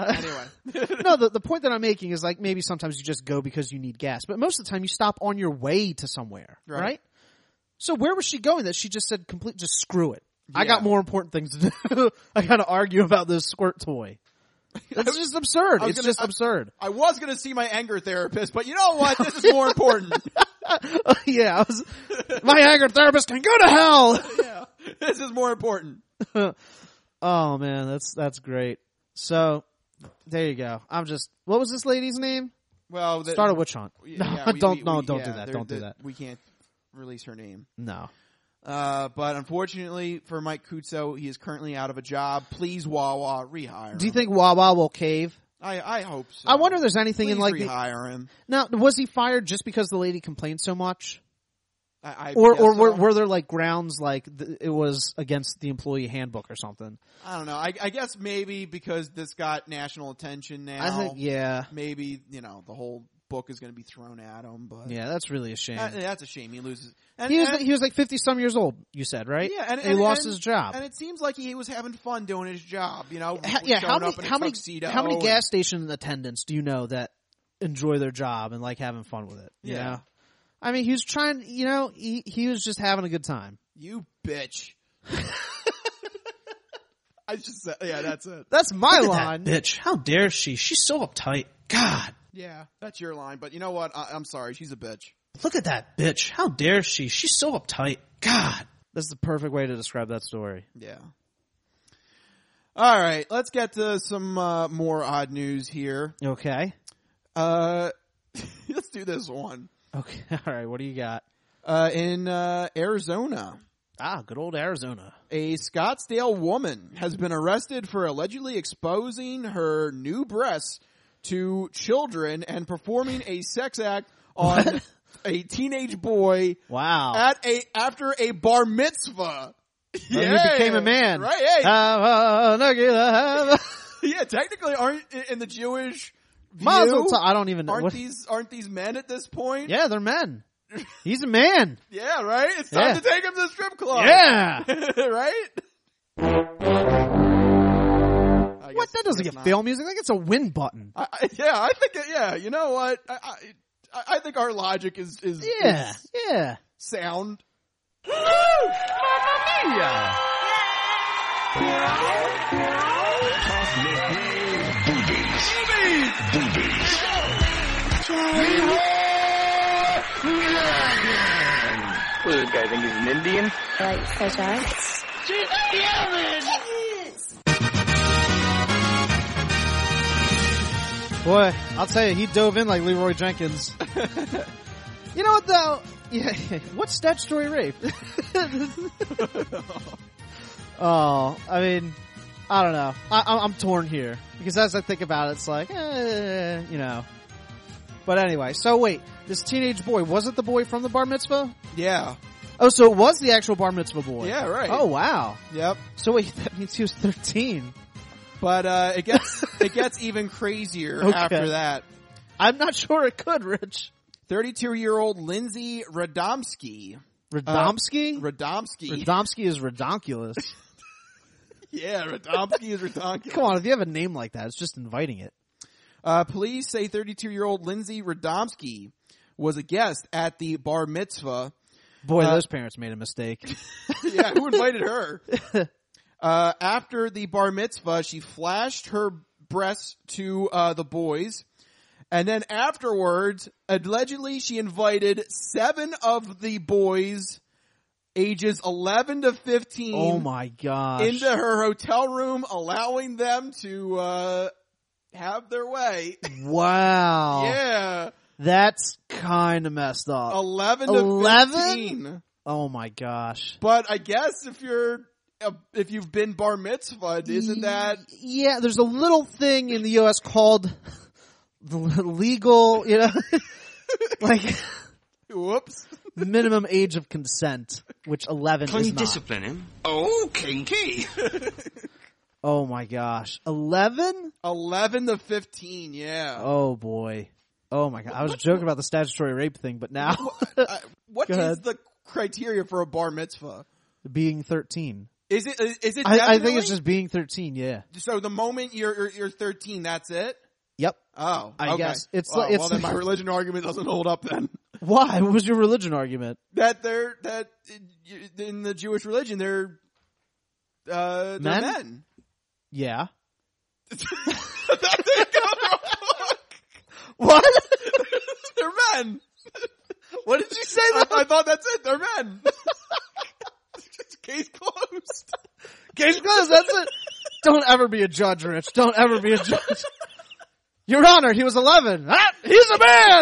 A: No, the point that I'm making is, like, maybe sometimes you just go because you need gas, but most of the time you stop on your way to somewhere, right? So where was she going that she just said just screw it? Yeah. I got more important things to do. I gotta argue about this squirt toy. It's just absurd. It's just absurd.
B: I was gonna see my anger therapist, but you know what? This is more important.
A: Yeah, my anger therapist can go to hell.
B: Yeah, this is more important.
A: Oh man, that's great. So there you go. What was this lady's name?
B: Well,
A: start a witch hunt.
B: Yeah,
A: Don't do that. Don't do that.
B: We can't release her name.
A: No.
B: But unfortunately for Mike Kutzo, he is currently out of a job. Please, Wawa, rehire him.
A: Do you think Wawa will cave?
B: I hope so.
A: I wonder if there's anything
B: Please
A: in like
B: rehire him.
A: Now, was he fired just because the lady complained so much?
B: Or
A: were there like grounds like it was against the employee handbook or something?
B: I don't know. I guess maybe because this got national attention now.
A: I think, yeah.
B: Maybe, you know, the whole book is going to be thrown at him. But
A: yeah, that's really a shame.
B: That's a shame. He loses.
A: He was like 50-some years old, you said, right?
B: Yeah, and
A: he lost his job.
B: And it seems like he was having fun doing his job, you know.
A: Yeah, how many gas
B: and
A: station attendants do you know that enjoy their job and like having fun with it? You know? I mean, he was trying, you know, he was just having a good time.
B: You bitch. I just said, yeah, that's it.
A: That's my
V: Look at
A: line.
V: That bitch. How dare she? She's so uptight. God.
B: Yeah, that's your line. But you know what? I'm sorry. She's a bitch.
V: Look at that bitch. How dare she? She's so uptight. God.
A: That's the perfect way to describe that story.
B: Yeah. All right. Let's get to some more odd news here.
A: Okay.
B: Let's do this one.
A: Okay. All right. What do you got?
B: In Arizona.
A: Ah, good old Arizona.
B: A Scottsdale woman has been arrested for allegedly exposing her new breasts to children and performing a sex act on a teenage boy.
A: Wow.
B: After a bar mitzvah.
A: Yeah. He became a man.
B: Right. Hey.
A: Yeah,
B: technically aren't in the Jewish view,
A: I don't even know.
B: Aren't these men at this point?
A: Yeah, they're men. He's a man.
B: Yeah, right? It's time to take him to the strip club.
A: Yeah.
B: Right?
A: What? That doesn't get film music. Like it's a win button.
B: I think you know what? I think our logic is sound.
F: Woo! Mamma mia!
J: Well, this guy think he's an Indian?
I: Like fish eggs?
A: Boy, I'll tell you, he dove in like Leroy Jenkins. You know what though? Yeah, what's statutory rape? Oh, I mean, I don't know. I'm torn here because as I think about it, it's like, you know. But anyway, so wait, this teenage boy, was it the boy from the bar mitzvah?
B: Yeah.
A: Oh, so it was the actual bar mitzvah boy.
B: Yeah, right.
A: Oh, wow.
B: Yep.
A: So wait, that means he was 13.
B: But it gets even crazier after that.
A: I'm not sure it could, Rich.
B: 32-year-old Lindsay Radomski.
A: Radomski?
B: Radomski.
A: Radomski is redonkulous.
B: Yeah, Radomski is redonkulous.
A: Come on, if you have a name like that, it's just inviting it.
B: Police say 32-year-old Lindsay Radomski was a guest at the bar mitzvah.
A: Boy, those parents made a mistake.
B: Yeah, who invited her? After the bar mitzvah, she flashed her breasts to the boys. And then afterwards, allegedly, she invited 7 of the boys, ages 11 to 15.
A: Oh my gosh.
B: Into her hotel room, allowing them to have their way.
A: Wow.
B: Yeah.
A: That's kind of messed up.
B: 11 to 15.
A: Oh my gosh.
B: But I guess if you've been bar mitzvahed, isn't that?
A: Yeah, there's a little thing in the U.S. called the legal, you know, like,
B: whoops,
A: minimum age of consent, which 11
J: Can
A: is
J: you
A: not.
J: discipline him? Oh, kinky.
A: Oh my gosh. 11?
B: 11 to 15, yeah.
A: Oh boy. Oh my god. I was joking about the statutory rape thing, but now.
B: What is the criteria for a bar mitzvah?
A: Being 13.
B: Is it
A: I think it's just being 13, yeah.
B: So the moment you're 13, that's it?
A: Yep.
B: Oh,
A: I
B: okay.
A: guess.
B: Well, then my religion argument doesn't hold up then.
A: Why? What was your religion argument?
B: That in the Jewish religion, they're men.
A: Yeah.
B: What? They're men. What did you say? I thought that's it. They're men. Case closed.
A: Case closed. That's it. Don't ever be a judge, Rich. Don't ever be a judge. Your Honor, he was 11. Ah, he's a man.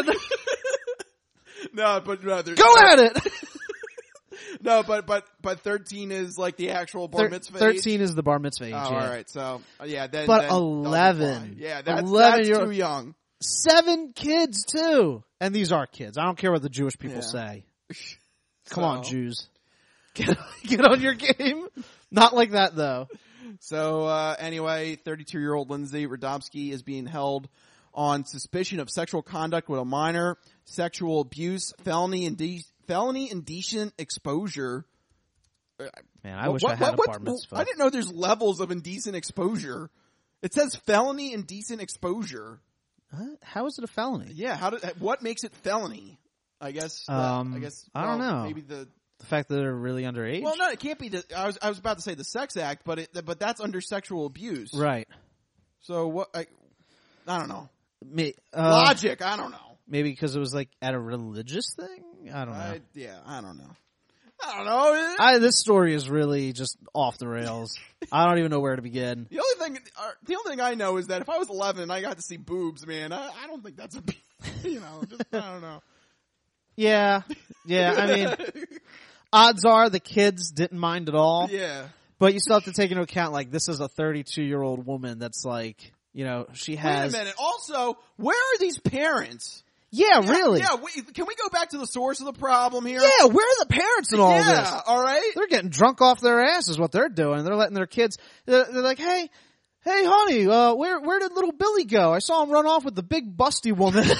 B: No, but no,
A: go at it.
B: No, but 13 is like the actual bar mitzvah.
A: 13
B: age?
A: is the bar mitzvah age.
B: Oh,
A: yeah.
B: all right. So yeah, then,
A: but
B: then
A: 11.
B: Yeah, that's
A: 11
B: too young.
A: 7 kids too, and these are kids. I don't care what the Jewish people say. Come on, Jews, get on your game. Not like that though.
B: So anyway, 32-year-old Lindsay Radomski is being held on suspicion of sexual conduct with a minor, sexual abuse, felony indecent exposure.
A: Man, I wish I had a bar mitzvah.
B: I didn't know there's levels of indecent exposure. It says felony indecent exposure.
A: How is it a felony?
B: Yeah, what makes it felony? I guess. I
A: don't know.
B: Maybe the
A: fact that they're really underage.
B: Well, no, it can't be. I was about to say the sex act, but that's under sexual abuse,
A: right?
B: So what? I don't know.
A: Logic.
B: I don't know.
A: Maybe because it was like at a religious thing. I don't know.
B: I don't know. I don't know.
A: This story is really just off the rails. I don't even know where to begin.
B: The only thing I know is that if I was 11 and I got to see boobs, man, I don't think that's I don't know.
A: Yeah. I mean, odds are the kids didn't mind at all.
B: Yeah.
A: But you still have to take into account, like, this is a 32-year-old woman that's like, you know, she has.
B: Wait a minute. Also, where are these parents?
A: Yeah, really.
B: Yeah, can we go back to the source of the problem here?
A: Yeah, where are the parents in all this?
B: Yeah, all right.
A: They're getting drunk off their ass is what they're doing. They're letting their kids, they're like, hey, honey, where did little Billy go? I saw him run off with the big busty woman. His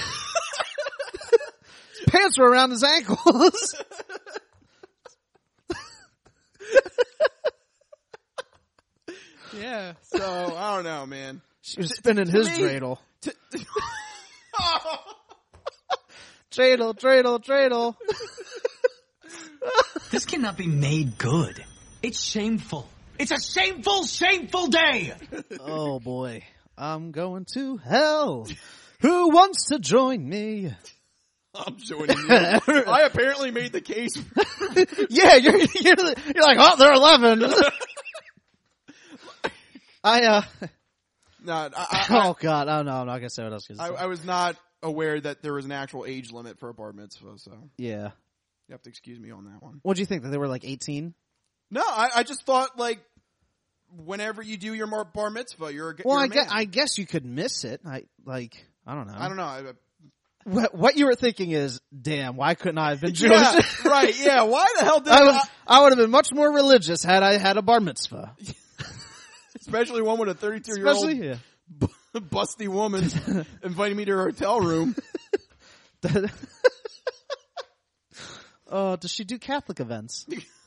A: pants were around his ankles.
B: Yeah, so, I don't know, man.
A: She was spinning his dreidel. Dreidel.
J: This cannot be made good. It's shameful. It's a shameful day.
A: Oh boy. I'm going to hell. Who wants to join me?
B: I'm joining you. I apparently made the case.
A: Yeah, you're like, oh, they're 11.
B: No,
A: oh God, oh no, I'm not gonna say what else.
B: I was not aware that there was an actual age limit for a bar mitzvah, so
A: yeah,
B: you have to excuse me on that one.
A: What do you think, that they were like 18?
B: No, I just thought like whenever you do your bar mitzvah, you're a
A: I guess you could miss it. I don't know.
B: I don't know.
A: What you were thinking is, damn, why couldn't I have been Jewish?
B: Yeah, right, yeah, why the hell did
A: I would have been much more religious had I had a bar mitzvah.
B: Especially one with a 32-year-old busty woman inviting me to her hotel room.
A: Does she do Catholic events?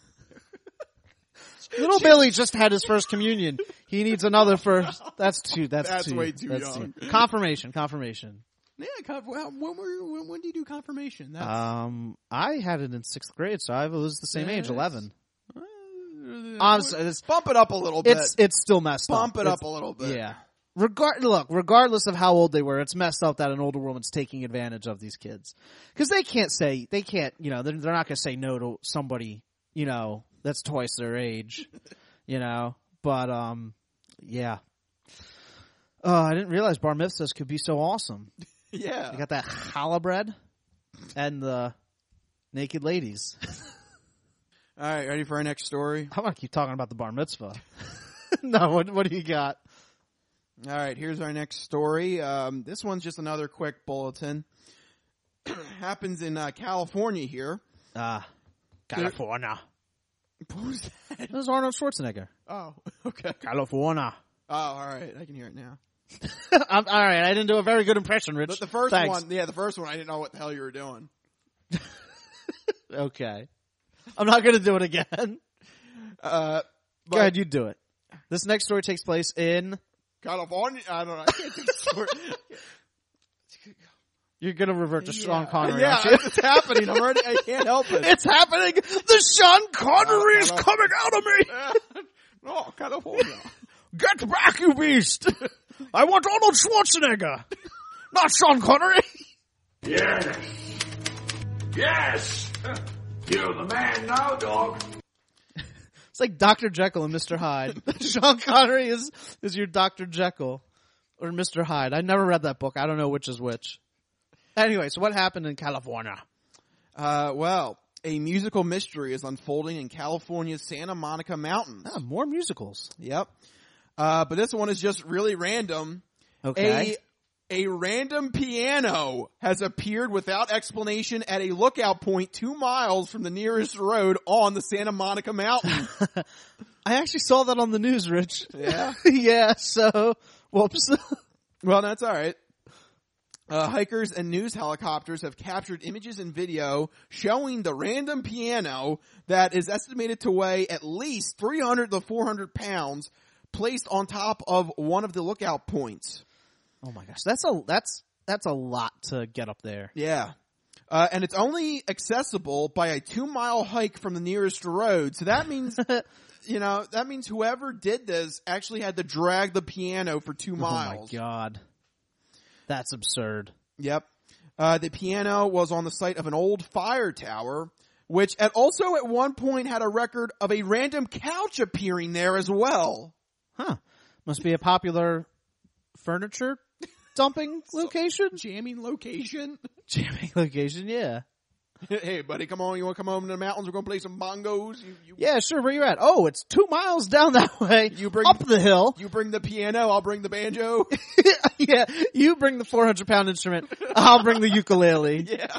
A: Little Billy just had his first communion. He needs another first. That's
B: way too young.
A: Confirmation.
B: Yeah, when do you do confirmation?
A: I had it in 6th grade, so I was the same age, 11. Honestly,
B: bump it up a little bit.
A: It's still messed up.
B: Bump it up a little bit.
A: Yeah. Regardless of how old they were, it's messed up that an older woman's taking advantage of these kids. Cause they can't, you know, they're not gonna say no to somebody, you know, that's twice their age, you know, but, yeah. I didn't realize bar mitzvahs could be so awesome.
B: Yeah.
A: You got that challah bread and the naked ladies.
B: All right, ready for our next story?
A: I want to keep talking about the bar mitzvah. No, what do you got?
B: All right, here's our next story. This one's just another quick bulletin. Happens in California here.
A: California.
B: What was that?
A: That was Arnold Schwarzenegger.
B: Oh, okay.
A: California.
B: Oh, all right. I can hear it now.
A: All right. I didn't do a very good impression, Rich.
B: But the first
A: Thanks.
B: one, I didn't know what the hell you were doing.
A: Okay. I'm not going to do it again. Go ahead, you do it. This next story takes place in
B: California. I don't know. I can't think of the story.
A: You're going to revert to Sean Connery.
B: Yeah,
A: aren't you?
B: it's happening. I can't help it.
A: It's happening. The Sean Connery's coming out of me.
B: No, California.
A: Get back, you beast. I want Arnold Schwarzenegger, not Sean Connery.
D: Yes. Yes. You're the man now, dog.
A: It's like Dr. Jekyll and Mr. Hyde. Sean Connery is your Dr. Jekyll or Mr. Hyde. I never read that book. I don't know which is which. Anyway, so what happened in California?
B: Well, a musical mystery is unfolding in California's Santa Monica Mountains.
A: Ah, more musicals.
B: Yep. But this one is just really random.
A: Okay.
B: A random piano has appeared without explanation at a lookout point 2 miles from the nearest road on the Santa Monica Mountain.
A: I actually saw that on the news, Rich.
B: Yeah?
A: Yeah, so, whoops.
B: Well, that's alright. Hikers and news helicopters have captured images and video showing the random piano that is estimated to weigh at least 300 to 400 pounds placed on top of one of the lookout points.
A: Oh my gosh, that's a lot to get up there.
B: Yeah. And it's only accessible by a 2-mile hike from the nearest road. So that means, that means whoever did this actually had to drag the piano for 2 miles.
A: Oh my God. That's absurd.
B: Yep. The piano was on the site of an old fire tower, which also at one point had a record of a random couch appearing there as well.
A: Huh. Must be a popular furniture dumping location?
B: Jamming location?
A: Jamming location, yeah.
B: Hey, buddy, come on. You want to come home to the mountains? We're going to play some bongos.
A: Yeah, sure. Where you at? Oh, it's 2 miles down that way. Up the hill.
B: You bring the piano. I'll bring the banjo.
A: Yeah. You bring the 400-pound instrument. I'll bring the ukulele.
B: Yeah.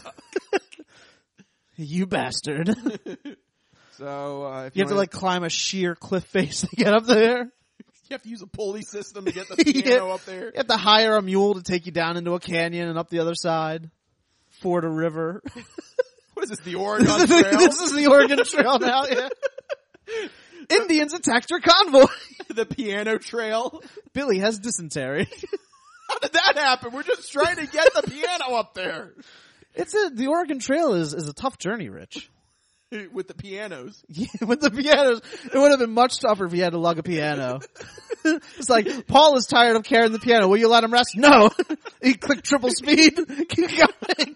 A: You bastard.
B: So,
A: you have to climb a sheer cliff face to get up there.
B: You have to use a pulley system to get the piano up there.
A: You have to hire a mule to take you down into a canyon and up the other side. Ford a river.
B: What is this, the Oregon Trail?
A: This is the Oregon Trail now, yeah. Indians attacked your convoy.
B: The piano trail.
A: Billy has dysentery.
B: How did that happen? We're just trying to get the piano up there.
A: The Oregon Trail is a tough journey, Rich.
B: With the pianos.
A: Yeah, with the pianos. It would have been much tougher if you had to lug a piano. It's like, Paul is tired of carrying the piano. Will you let him rest? No. He clicked triple speed. Keep going.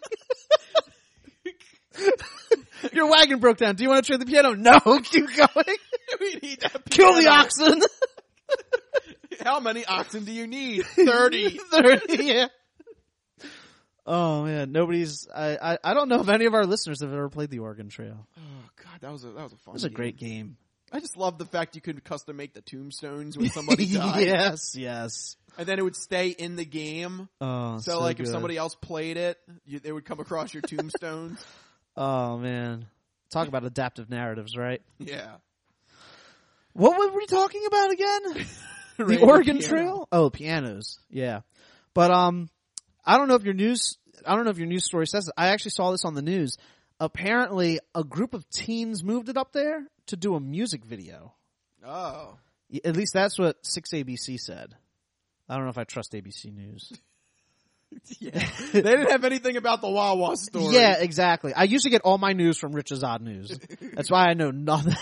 A: Your wagon broke down. Do you want to trade the piano? No. Keep going.
B: We need that piano.
A: Kill the oxen.
B: How many oxen do you need? 30.
A: 30, yeah. Oh man, I don't know if any of our listeners have ever played the Oregon Trail.
B: Oh God, that was a fun.
A: It was a great game.
B: I just love the fact you could custom make the tombstones when somebody died.
A: Yes.
B: And then it would stay in the game.
A: Oh,
B: so like if somebody else played it, they would come across your tombstones.
A: Oh man. Talk about adaptive narratives, right?
B: Yeah.
A: What were we talking about again? The Oregon Trail? Oh, pianos. Yeah. But I don't know if your news story says it. I actually saw this on the news. Apparently a group of teens moved it up there to do a music video.
B: Oh.
A: At least that's what 6ABC said. I don't know if I trust ABC News.
B: Yeah. They didn't have anything about the Wawa story.
A: Yeah, exactly. I usually get all my news from Rich's Odd News. That's why I know nothing.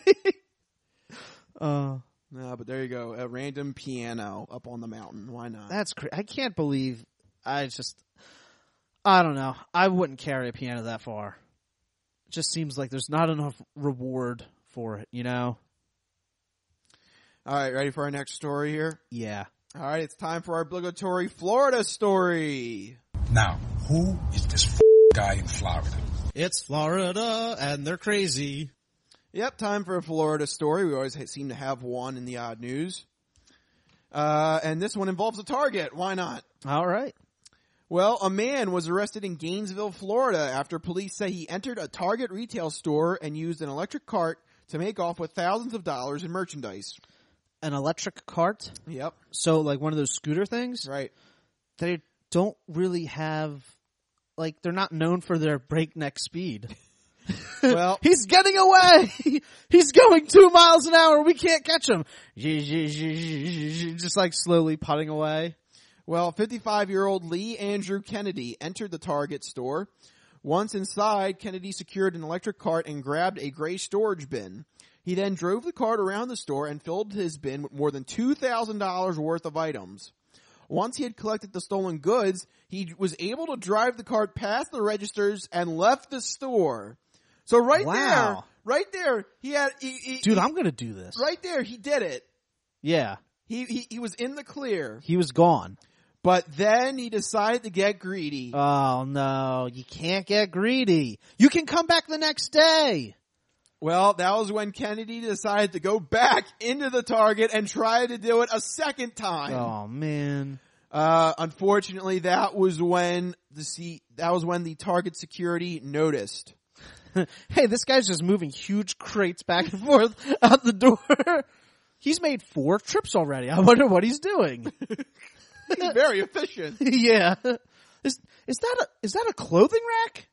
B: No, but there you go. A random piano up on the mountain. Why not?
A: That's crazy. I can't believe. I don't know. I wouldn't carry a piano that far. It just seems like there's not enough reward for it, you know?
B: All right, ready for our next story here?
A: Yeah.
B: All right, it's time for our obligatory Florida story.
L: Now, who is this guy in Florida?
A: It's Florida, and they're crazy.
B: Yep, time for a Florida story. We always seem to have one in the odd news. And this one involves a Target. Why not?
A: All right.
B: Well, a man was arrested in Gainesville, Florida after police say he entered a Target retail store and used an electric cart to make off with thousands of dollars in merchandise.
A: An electric cart?
B: Yep.
A: So like one of those scooter things?
B: Right.
A: They don't really have, like, they're not known for their breakneck speed.
B: Well,
A: he's getting away. He's going 2 miles an hour. We can't catch him. Just like slowly putting away.
B: Well, 55-year-old Lee Andrew Kennedy entered the Target store. Once inside, Kennedy secured an electric cart and grabbed a gray storage bin. He then drove the cart around the store and filled his bin with more than $2,000 worth of items. Once he had collected the stolen goods, he was able to drive the cart past the registers and left the store. So right there, he had...
A: Dude, I'm going to do this.
B: Right there, he did it.
A: Yeah.
B: He was in the clear.
A: He was gone.
B: But then he decided to get greedy.
A: Oh, no. You can't get greedy. You can come back the next day.
B: Well, that was when Kennedy decided to go back into the Target and try to do it a second time.
A: Oh, man.
B: Unfortunately, that was when the Target security noticed.
A: Hey, this guy's just moving huge crates back and forth out the door. He's made 4 trips already. I wonder what he's doing.
B: He's very efficient.
A: Yeah. Is that a clothing rack?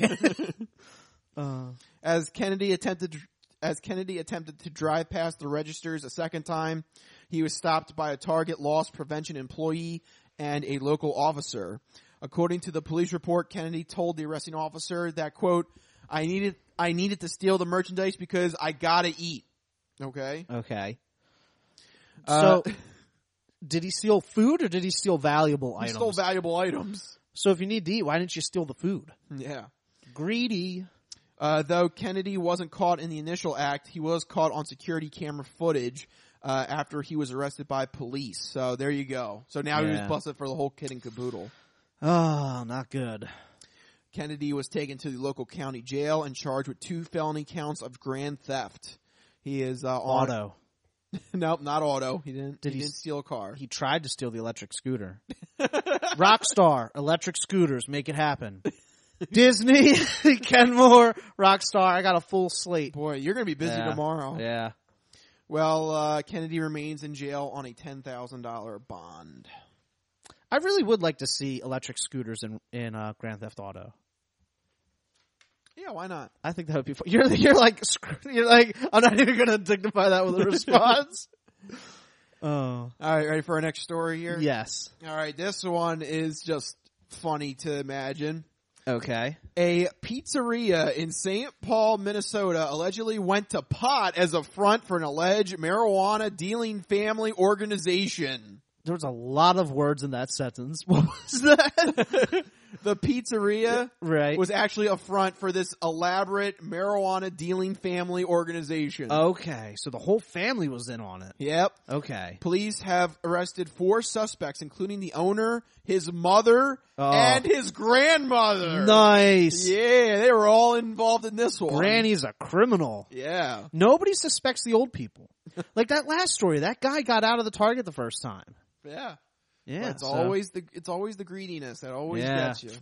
B: As Kennedy attempted to drive past the registers a second time, he was stopped by a Target loss prevention employee and a local officer. According to the police report, Kennedy told the arresting officer that, quote, I needed to steal the merchandise because I gotta eat. Okay.
A: So, did he steal food or did he steal valuable items?
B: He stole valuable items.
A: So if you need to eat, why didn't you steal the food?
B: Yeah.
A: Greedy.
B: Though Kennedy wasn't caught in the initial act, he was caught on security camera footage after he was arrested by police. So there you go. So now he was busted for the whole kit and caboodle.
A: Oh, not good.
B: Kennedy was taken to the local county jail and charged with 2 felony counts of grand theft. He is
A: auto.
B: Nope, not auto. He didn't steal a car.
A: He tried to steal the electric scooter. Rockstar, electric scooters, make it happen. Disney, Kenmore, Rockstar. I got a full slate.
B: Boy, you're going to be busy tomorrow.
A: Yeah.
B: Well, Kennedy remains in jail on a $10,000 bond.
A: I really would like to see electric scooters in Grand Theft Auto.
B: Yeah, why not?
A: I think that would be fun. You're like, I'm not even going to dignify that with a response. Oh.
B: All right, ready for our next story here?
A: Yes.
B: All right, this one is just funny to imagine.
A: Okay.
B: A pizzeria in St. Paul, Minnesota allegedly went to pot as a front for an alleged marijuana dealing family organization.
A: There was a lot of words in that sentence. What was that?
B: The pizzeria
A: right.
B: was actually a front for this elaborate marijuana dealing family organization.
A: Okay, so the whole family was in on it.
B: Yep.
A: Okay.
B: Police have arrested 4 suspects, including the owner, his mother, and his grandmother.
A: Nice.
B: Yeah, they were all involved in this one.
A: Granny's a criminal.
B: Yeah.
A: Nobody suspects the old people. Like that last story, that guy got out of the target the first time.
B: Yeah.
A: Yeah.
B: But it's always the greediness that always gets you.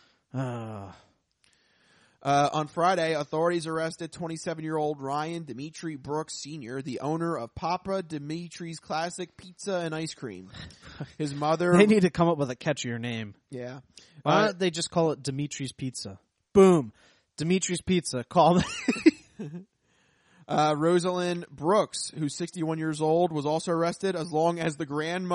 B: On Friday, authorities arrested 27-year-old Ryan Dimitri Brooks Sr., the owner of Papa Dimitri's Classic Pizza and Ice Cream. His mother...
A: They need to come up with a catchier name.
B: Yeah.
A: Why don't they just call it Dimitri's Pizza? Boom. Dimitri's Pizza. Call me.
B: Rosalind Brooks, who's 61 years old, was also arrested as well as the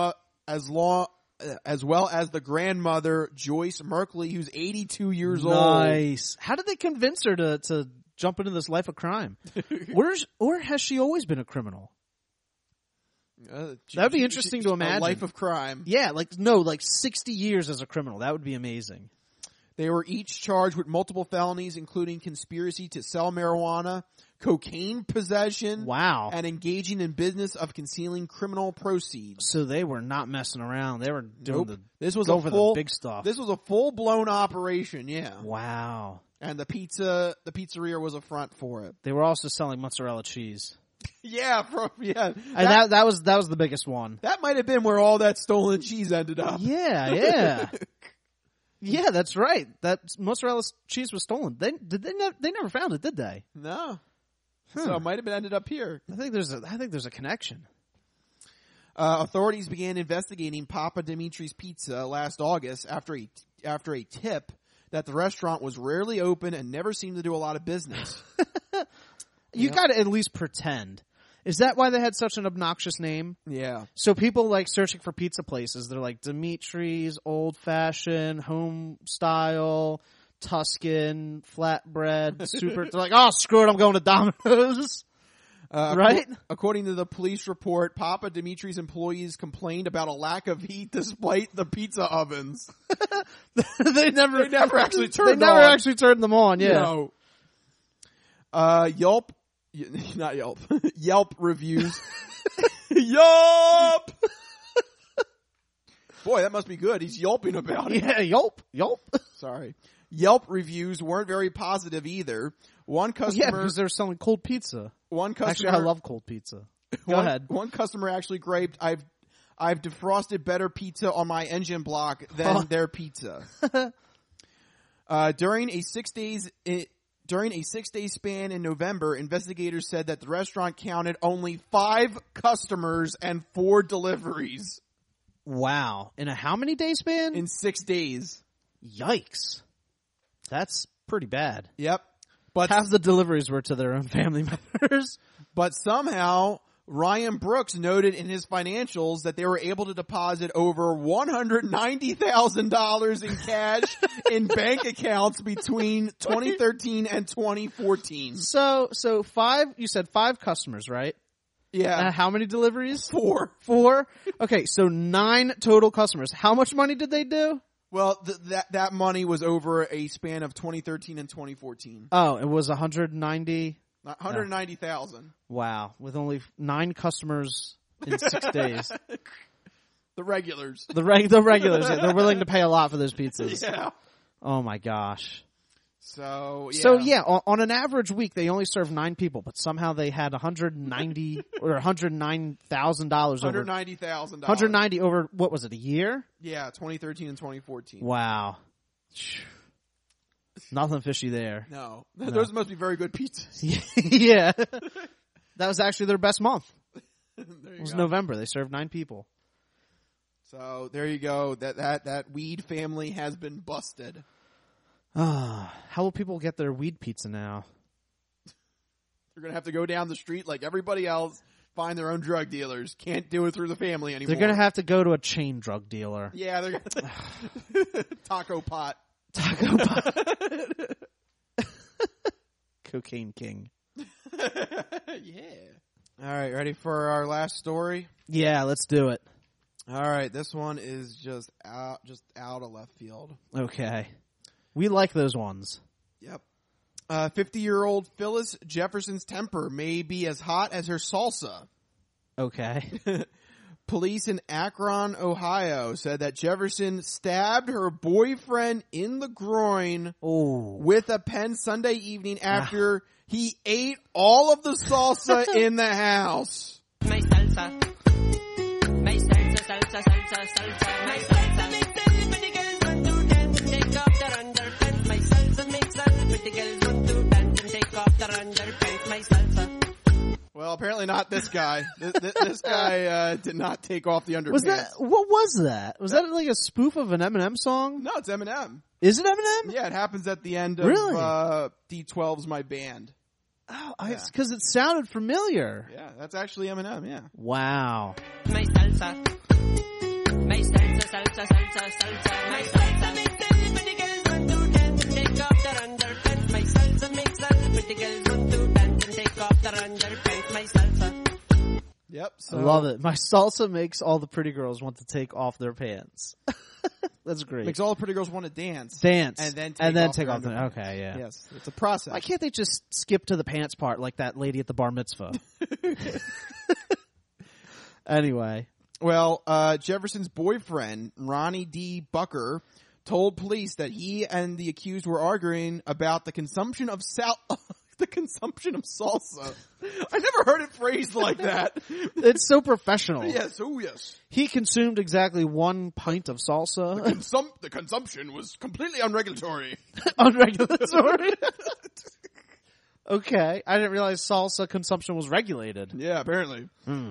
B: grandmother Joyce Merkley, who's 82 years old.
A: Nice. How did they convince her to jump into this life of crime? Or has she always been a criminal? That'd be interesting to imagine.
B: A life of crime.
A: Yeah, like 60 years as a criminal. That would be amazing.
B: They were each charged with multiple felonies, including conspiracy to sell marijuana, cocaine possession, and engaging in business of concealing criminal proceeds.
A: So they were not messing around. They were doing the big stuff.
B: This was a full-blown operation, yeah.
A: Wow.
B: And the pizzeria was a front for it.
A: They were also selling mozzarella cheese.
B: Yeah, yeah.
A: And that was the biggest one.
B: That might have been where all that stolen cheese ended up.
A: Yeah. Yeah, that's right. That mozzarella cheese was stolen. They never found it, did they?
B: No. So it might have been ended up here.
A: I think there's a connection.
B: Authorities began investigating Papa Dimitri's Pizza last August after a tip that the restaurant was rarely open and never seemed to do a lot of business.
A: You got to at least pretend. Is that why they had such an obnoxious name?
B: Yeah.
A: So people like searching for pizza places, they're like Dimitri's, old fashioned, home style, Tuscan, flatbread, super. They're like, oh, screw it, I'm going to Domino's. Right?
B: According to the police report, Papa Dimitri's employees complained about a lack of heat despite the pizza ovens.
A: They never
B: actually turned
A: them on. Yeah.
B: Yelp. Not Yelp. Yelp reviews. Yelp! Boy, that must be good. He's yelping about it.
A: Yeah, yelp.
B: Sorry. Yelp reviews weren't very positive either. One customer...
A: Yeah, because they're selling cold pizza. Actually, I love cold pizza. Go ahead.
B: One customer actually griped, I've defrosted better pizza on my engine block than their pizza. During a 6-day span in November, investigators said that the restaurant counted only 5 customers and 4 deliveries.
A: Wow. In a how many day span?
B: In 6 days.
A: Yikes. That's pretty bad.
B: Yep. But
A: half the deliveries were to their own family members.
B: But somehow, Ryan Brooks noted in his financials that they were able to deposit over $190,000 in cash in bank accounts between 2013 and 2014.
A: So you said 5 customers, right?
B: Yeah.
A: How many deliveries?
B: 4.
A: 4? Okay, so 9 total customers. How much money did they do?
B: Well, that money was over a span of 2013 and 2014.
A: Oh, it was 190?
B: 190,000.
A: Wow. With only 9 customers in 6 days.
B: The regulars.
A: The regulars. They're willing to pay a lot for those pizzas.
B: Yeah.
A: Oh my gosh.
B: So
A: yeah, on an average week they only served 9 people, but somehow they had $190,000 or $109,000 over.
B: $190,000.
A: 190 over, what was it, a year?
B: Yeah, 2013 and 2014.
A: Wow. Nothing fishy there.
B: No. Those must be very good pizzas.
A: Yeah. That was actually their best month.
B: It
A: was November. They served 9 people.
B: So there you go. That weed family has been busted.
A: How will people get their weed pizza now?
B: They're going to have to go down the street like everybody else, find their own drug dealers. Can't do it through the family anymore.
A: They're going to have to go to a chain drug dealer.
B: Yeah, they're going to Taco Pot.
A: Cocaine King.
B: Yeah. All right, ready for our last story?
A: Yeah, let's do it.
B: All right, this one is just out of left field.
A: Okay. We like those ones.
B: Yep. 50-year-old Phyllis Jefferson's temper may be as hot as her salsa.
A: Okay.
B: Police in Akron, Ohio said that Jefferson stabbed her boyfriend in the groin with a pen Sunday evening after he ate all of the salsa in the house.
C: My salsa. My salsa, salsa, salsa, salsa. My salsa makes all the pretty girls want to dance and take off their underpants. My salsa makes all the pretty girls want to dance and take off their underpants. My salsa.
B: Well, apparently not this guy. This guy did not take off the underpants.
A: What was that? Was that like a spoof of an Eminem song?
B: No, it's Eminem.
A: Is it Eminem?
B: Yeah, it happens at the end of D12's My Band.
A: Oh, because it sounded familiar.
B: Yeah, that's actually Eminem, yeah.
A: Wow.
C: My salsa. My salsa, salsa, salsa, salsa. My salsa makes all the pretty girls want to dance and take off their underpants. My salsa makes all the pretty girls want to dance and take off their underpants. My salsa.
B: Yep.
A: I love it. My salsa makes all the pretty girls want to take off their pants. That's great.
B: Makes all the pretty girls want to dance.
A: And
B: then
A: take off their okay, yeah.
B: Yes, it's a process.
A: Why can't they just skip to the pants part like that lady at the bar mitzvah? Anyway.
B: Well, Jefferson's boyfriend, Ronnie D. Bucker, told police that he and the accused were arguing about the consumption of salsa. I never heard it phrased like that.
A: It's so professional.
B: Yes, oh yes.
A: He consumed exactly 1 pint of salsa.
B: The consumption was completely unregulatory.
A: Unregulatory? Okay. I didn't realize salsa consumption was regulated.
B: Yeah, apparently.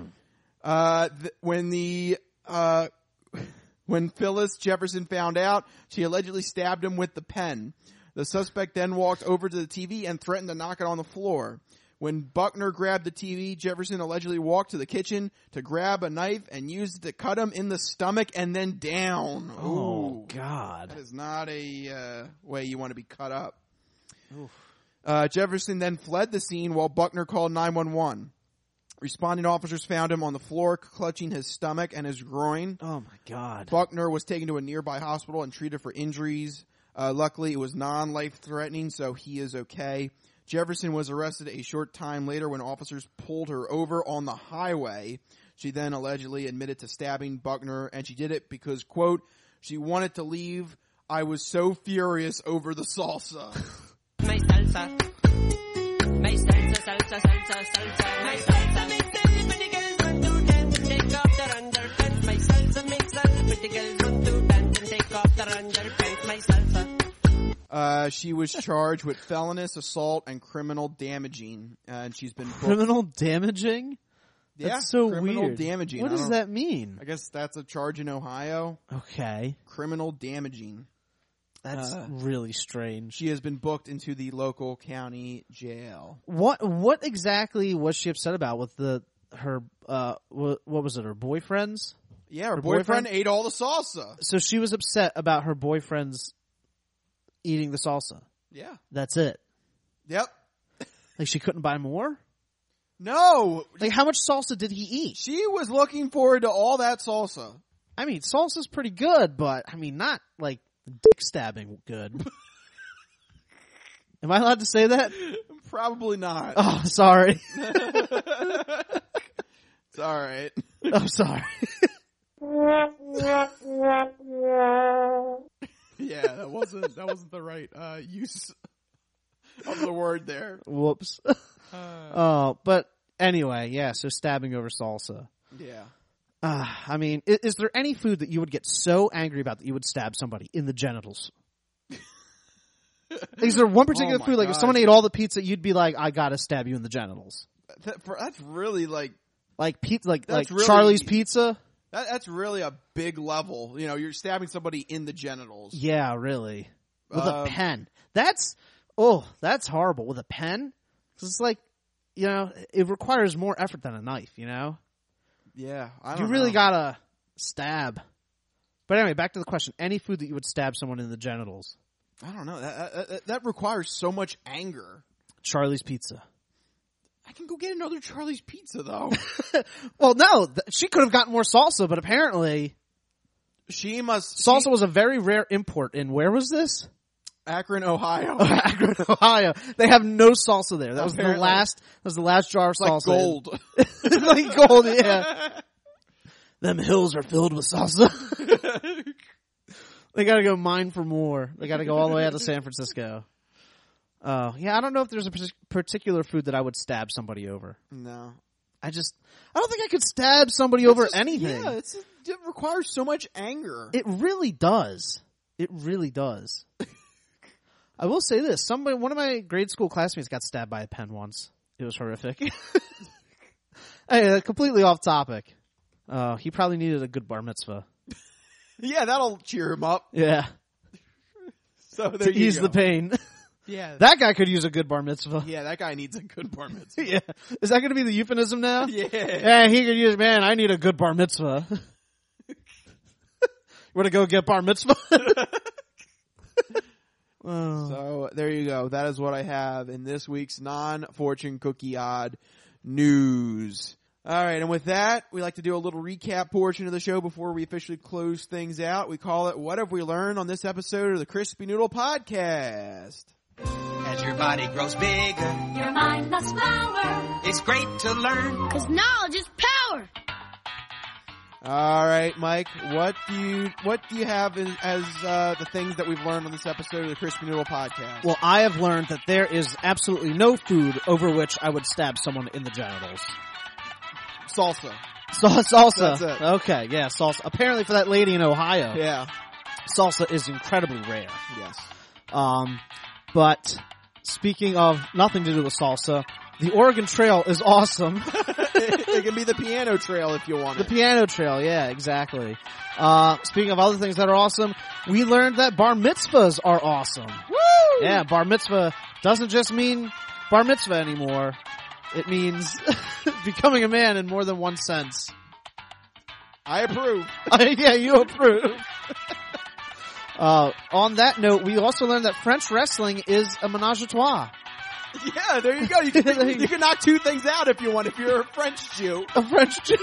B: When Phyllis Jefferson found out, she allegedly stabbed him with the pen. The suspect then walked over to the TV and threatened to knock it on the floor. When Buckner grabbed the TV, Jefferson allegedly walked to the kitchen to grab a knife and used it to cut him in the stomach and then down.
A: Oh, God.
B: That is not a way you want to be cut up. Jefferson then fled the scene while Buckner called 911. Responding officers found him on the floor, clutching his stomach and his groin.
A: Oh, my God.
B: Buckner was taken to a nearby hospital and treated for injuries. Luckily, it was non-life-threatening, so he is okay. Jefferson was arrested a short time later when officers pulled her over on the highway. She then allegedly admitted to stabbing Buckner, and she did it because, quote, she wanted to leave. I was so furious over the salsa.
C: My salsa. My salsa, salsa, salsa, salsa. My salsa makes all the pretty girls want to dance and take off their underpants. My salsa makes all the pretty girls want to dance and take off their underpants. My salsa.
B: She was charged with felonious assault and criminal damaging, and she's been booked.
A: Criminal damaging?
B: Yeah,
A: that's so
B: criminal
A: weird.
B: Damaging.
A: What does that mean?
B: I guess that's a charge in Ohio.
A: Okay.
B: Criminal damaging.
A: That's really strange.
B: She has been booked into the local county jail.
A: What exactly was she upset about with her what was it, her boyfriends?
B: Yeah, her boyfriend ate all the salsa.
A: So she was upset about her boyfriend's eating the salsa.
B: Yeah.
A: That's it.
B: Yep.
A: Like she couldn't buy more?
B: No.
A: Like how much salsa did he eat?
B: She was looking forward to all that salsa.
A: I mean, salsa's pretty good, but I mean, not like dick stabbing good. Am I allowed to say that?
B: Probably not.
A: Oh, sorry.
B: It's all right.
A: I'm sorry.
B: Yeah, that wasn't the right use of the word there.
A: Whoops. But anyway, yeah, so stabbing over salsa.
B: Yeah.
A: I mean, is there any food that you would get so angry about that you would stab somebody in the genitals? Is there one particular food, like if someone ate all the pizza, you'd be like, I gotta stab you in the genitals?
B: That's really like
A: pizza, like
B: really,
A: Charlie's Pizza?
B: That's really a big level. You know, you're stabbing somebody in the genitals.
A: Yeah, really. With a pen. That's horrible. With a pen? 'Cause it's like, you know, it requires more effort than a knife, you know?
B: Yeah,
A: You really gotta stab. But anyway, back to the question. Any food that you would stab someone in the genitals?
B: I don't know. That requires so much anger.
A: Charlie's Pizza.
B: I can go get another Charlie's Pizza though.
A: Well, no, she could have gotten more salsa, but apparently salsa was a very rare import in, where was this?
B: Akron, Ohio.
A: Akron, Ohio. They have no salsa there. That was the last jar of salsa.
B: Like gold.
A: Like gold, yeah. Them hills are filled with salsa. They gotta go mine for more. They gotta go all the way out to San Francisco. Yeah, I don't know if there's a particular food that I would stab somebody over.
B: No.
A: I don't think I could stab somebody over anything.
B: Yeah, it requires so much anger.
A: It really does. It really does. I will say this. One of my grade school classmates got stabbed by a pen once. It was horrific. Hey, completely off topic. He probably needed a good bar mitzvah.
B: Yeah, that'll cheer him up.
A: Yeah.
B: So there
A: to ease the pain.
B: Yeah.
A: That guy could use a good bar mitzvah.
B: Yeah, that guy needs a good bar mitzvah.
A: Yeah. Is that going to be the euphemism now?
B: Yeah.
A: Yeah, he could use, man, I need a good bar mitzvah. We're to go get bar mitzvah?
B: So there you go. That is what I have in this week's non-fortune cookie odd news. All right, and with that, we like to do a little recap portion of the show before we officially close things out. We call it What Have We Learned on this episode of the Crispy Noodle Podcast.
J: As your body grows bigger,
M: your mind must flower.
J: It's great to learn,
M: 'cause knowledge is power.
B: All right, Mike, what do you have as the things that we've learned on this episode of the Crispy Noodle Podcast?
A: Well, I have learned that there is absolutely no food over which I would stab someone in the genitals.
B: Salsa.
A: Salsa.
B: That's it.
A: Okay, yeah, salsa. Apparently for that lady in Ohio.
B: Yeah.
A: Salsa is incredibly rare.
B: Yes.
A: But speaking of nothing to do with salsa, the Oregon Trail is awesome.
B: It can be the piano trail if you want it.
A: The piano trail, yeah, exactly. Speaking of other things that are awesome, we learned that bar mitzvahs are awesome.
B: Woo!
A: Yeah, bar mitzvah doesn't just mean bar mitzvah anymore. It means becoming a man in more than one sense.
B: I approve.
A: Yeah, you approve. On that note, we also learned that French wrestling is a menage a trois.
B: Yeah, there you go. You can knock two things out if you want, if you're a French Jew.
A: A French Jew.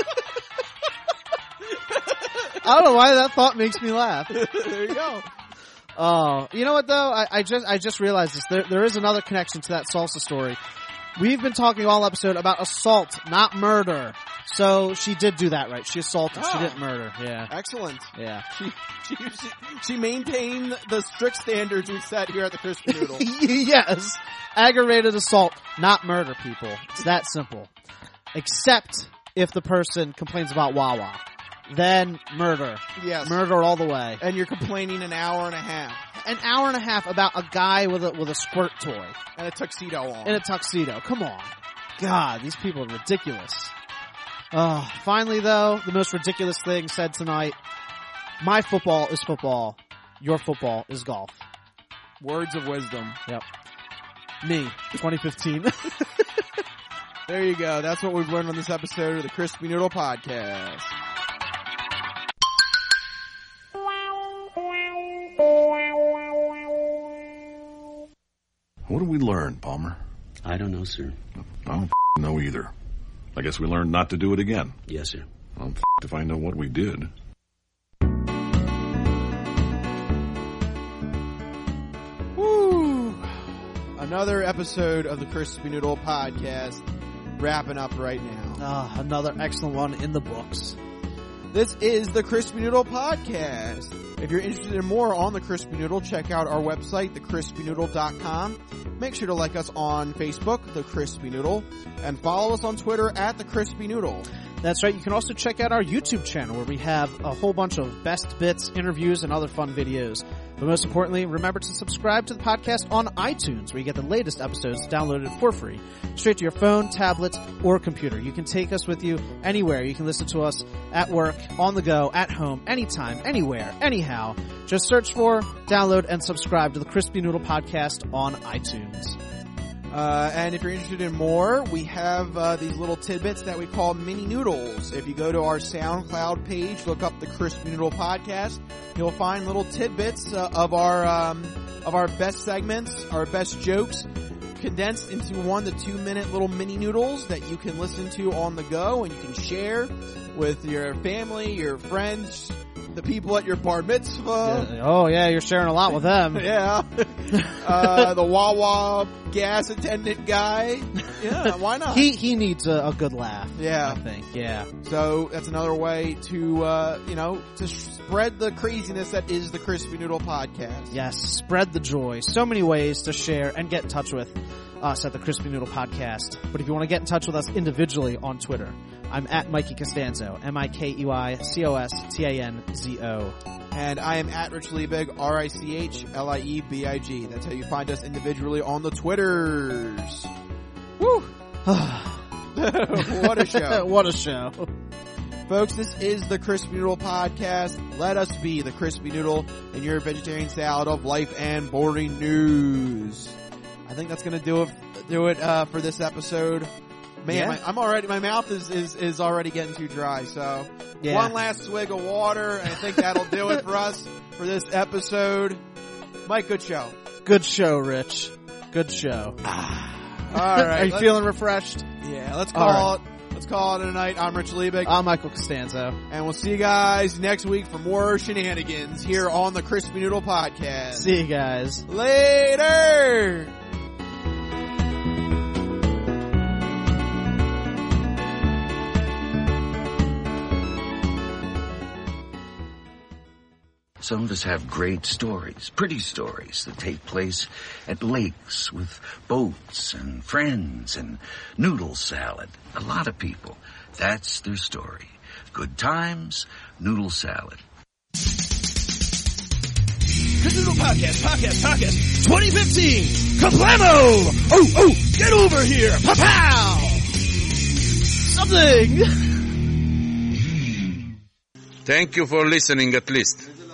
A: I don't know why that thought makes me laugh.
B: There you go.
A: Oh, you know what though? I just realized this. There is another connection to that salsa story. We've been talking all episode about assault, not murder. So she did do that right. She assaulted. She didn't murder. Yeah.
B: Excellent.
A: Yeah.
B: She maintained the strict standards we set here at the Crispy Noodle.
A: Yes. Aggravated assault, not murder, people. It's that simple. Except if the person complains about Wawa. Then murder.
B: Yes.
A: Murder all the way.
B: And you're complaining an hour and a half.
A: An hour and a half about a guy with a squirt toy.
B: And a tuxedo on.
A: In a tuxedo. Come on. God, these people are ridiculous. Finally though, the most ridiculous thing said tonight. My football is football. Your football is golf.
B: Words of wisdom.
A: Yep. Me, 2015.
B: There you go. That's what we've learned on this episode of the Crispy Noodle Podcast.
W: What did we learn, Palmer?
O: I don't know, sir.
W: I don't know either. I guess we learned not to do it again.
O: Yes, sir.
W: I'm if I know what we did.
B: Woo! Another episode of the Crispy Noodle Podcast wrapping up right now.
A: Another excellent one in the books.
B: This is the Crispy Noodle Podcast. If you're interested in more on the Crispy Noodle, check out our website, thecrispynoodle.com. Make sure to like us on Facebook, The Crispy Noodle, and follow us on Twitter at The Crispy Noodle.
A: That's right. You can also check out our YouTube channel where we have a whole bunch of best bits, interviews, and other fun videos. But most importantly, remember to subscribe to the podcast on iTunes where you get the latest episodes downloaded for free, straight to your phone, tablet, or computer. You can take us with you anywhere. You can listen to us at work, on the go, at home, anytime, anywhere, anyhow. Just search for, download, and subscribe to the Crispy Noodle Podcast on iTunes.
B: And if you're interested in more, we have these little tidbits that we call mini noodles. If you go to our SoundCloud page, look up the Crispy Noodle Podcast, you'll find little tidbits of our best segments, our best jokes. condensed into 1 to 2 minute little mini noodles that you can listen to on the go and you can share with your family, your friends, the people at your bar mitzvah.
A: Oh yeah, you're sharing a lot with them.
B: Yeah. The Wawa gas attendant guy. Yeah, why not?
A: He needs a good laugh.
B: Yeah.
A: I think. Yeah.
B: So that's another way to, to spread the craziness that is the Crispy Noodle Podcast.
A: Yes, spread the joy. So many ways to share and get in touch with us at the Crispy Noodle Podcast. But if you want to get in touch with us individually on Twitter, I'm at Mikey Costanzo, MikeyCostanzo.
B: And I am at Rich Liebig, RichLiebig. That's how you find us individually on the Twitters. Woo! What a show.
A: What a show.
B: Folks, this is the Crispy Noodle Podcast. Let us be the Crispy Noodle in your vegetarian salad of life and boring news. I think that's going to do it for this episode. Man,
A: Yeah.
B: my mouth is already getting too dry, so
A: Yeah.
B: one last swig of water, and I think that'll do it for us for this episode. Mike, good show.
A: Good show, Rich. Good show.
B: All right.
A: Are you feeling refreshed?
B: Yeah, let's call it a night. I'm Rich Liebig.
A: I'm Michael Costanzo.
B: And we'll see you guys next week for more shenanigans here on the Crispy Noodle Podcast.
A: See you guys.
B: Later!
O: Some of us have great stories, pretty stories that take place at lakes with boats and friends and noodle salad. A lot of people, that's their story. Good times, noodle salad.
F: Crispy Noodle Podcast 2015! Kablamo! Oh, get over here! Pow!
A: Something!
H: Thank you for listening at least.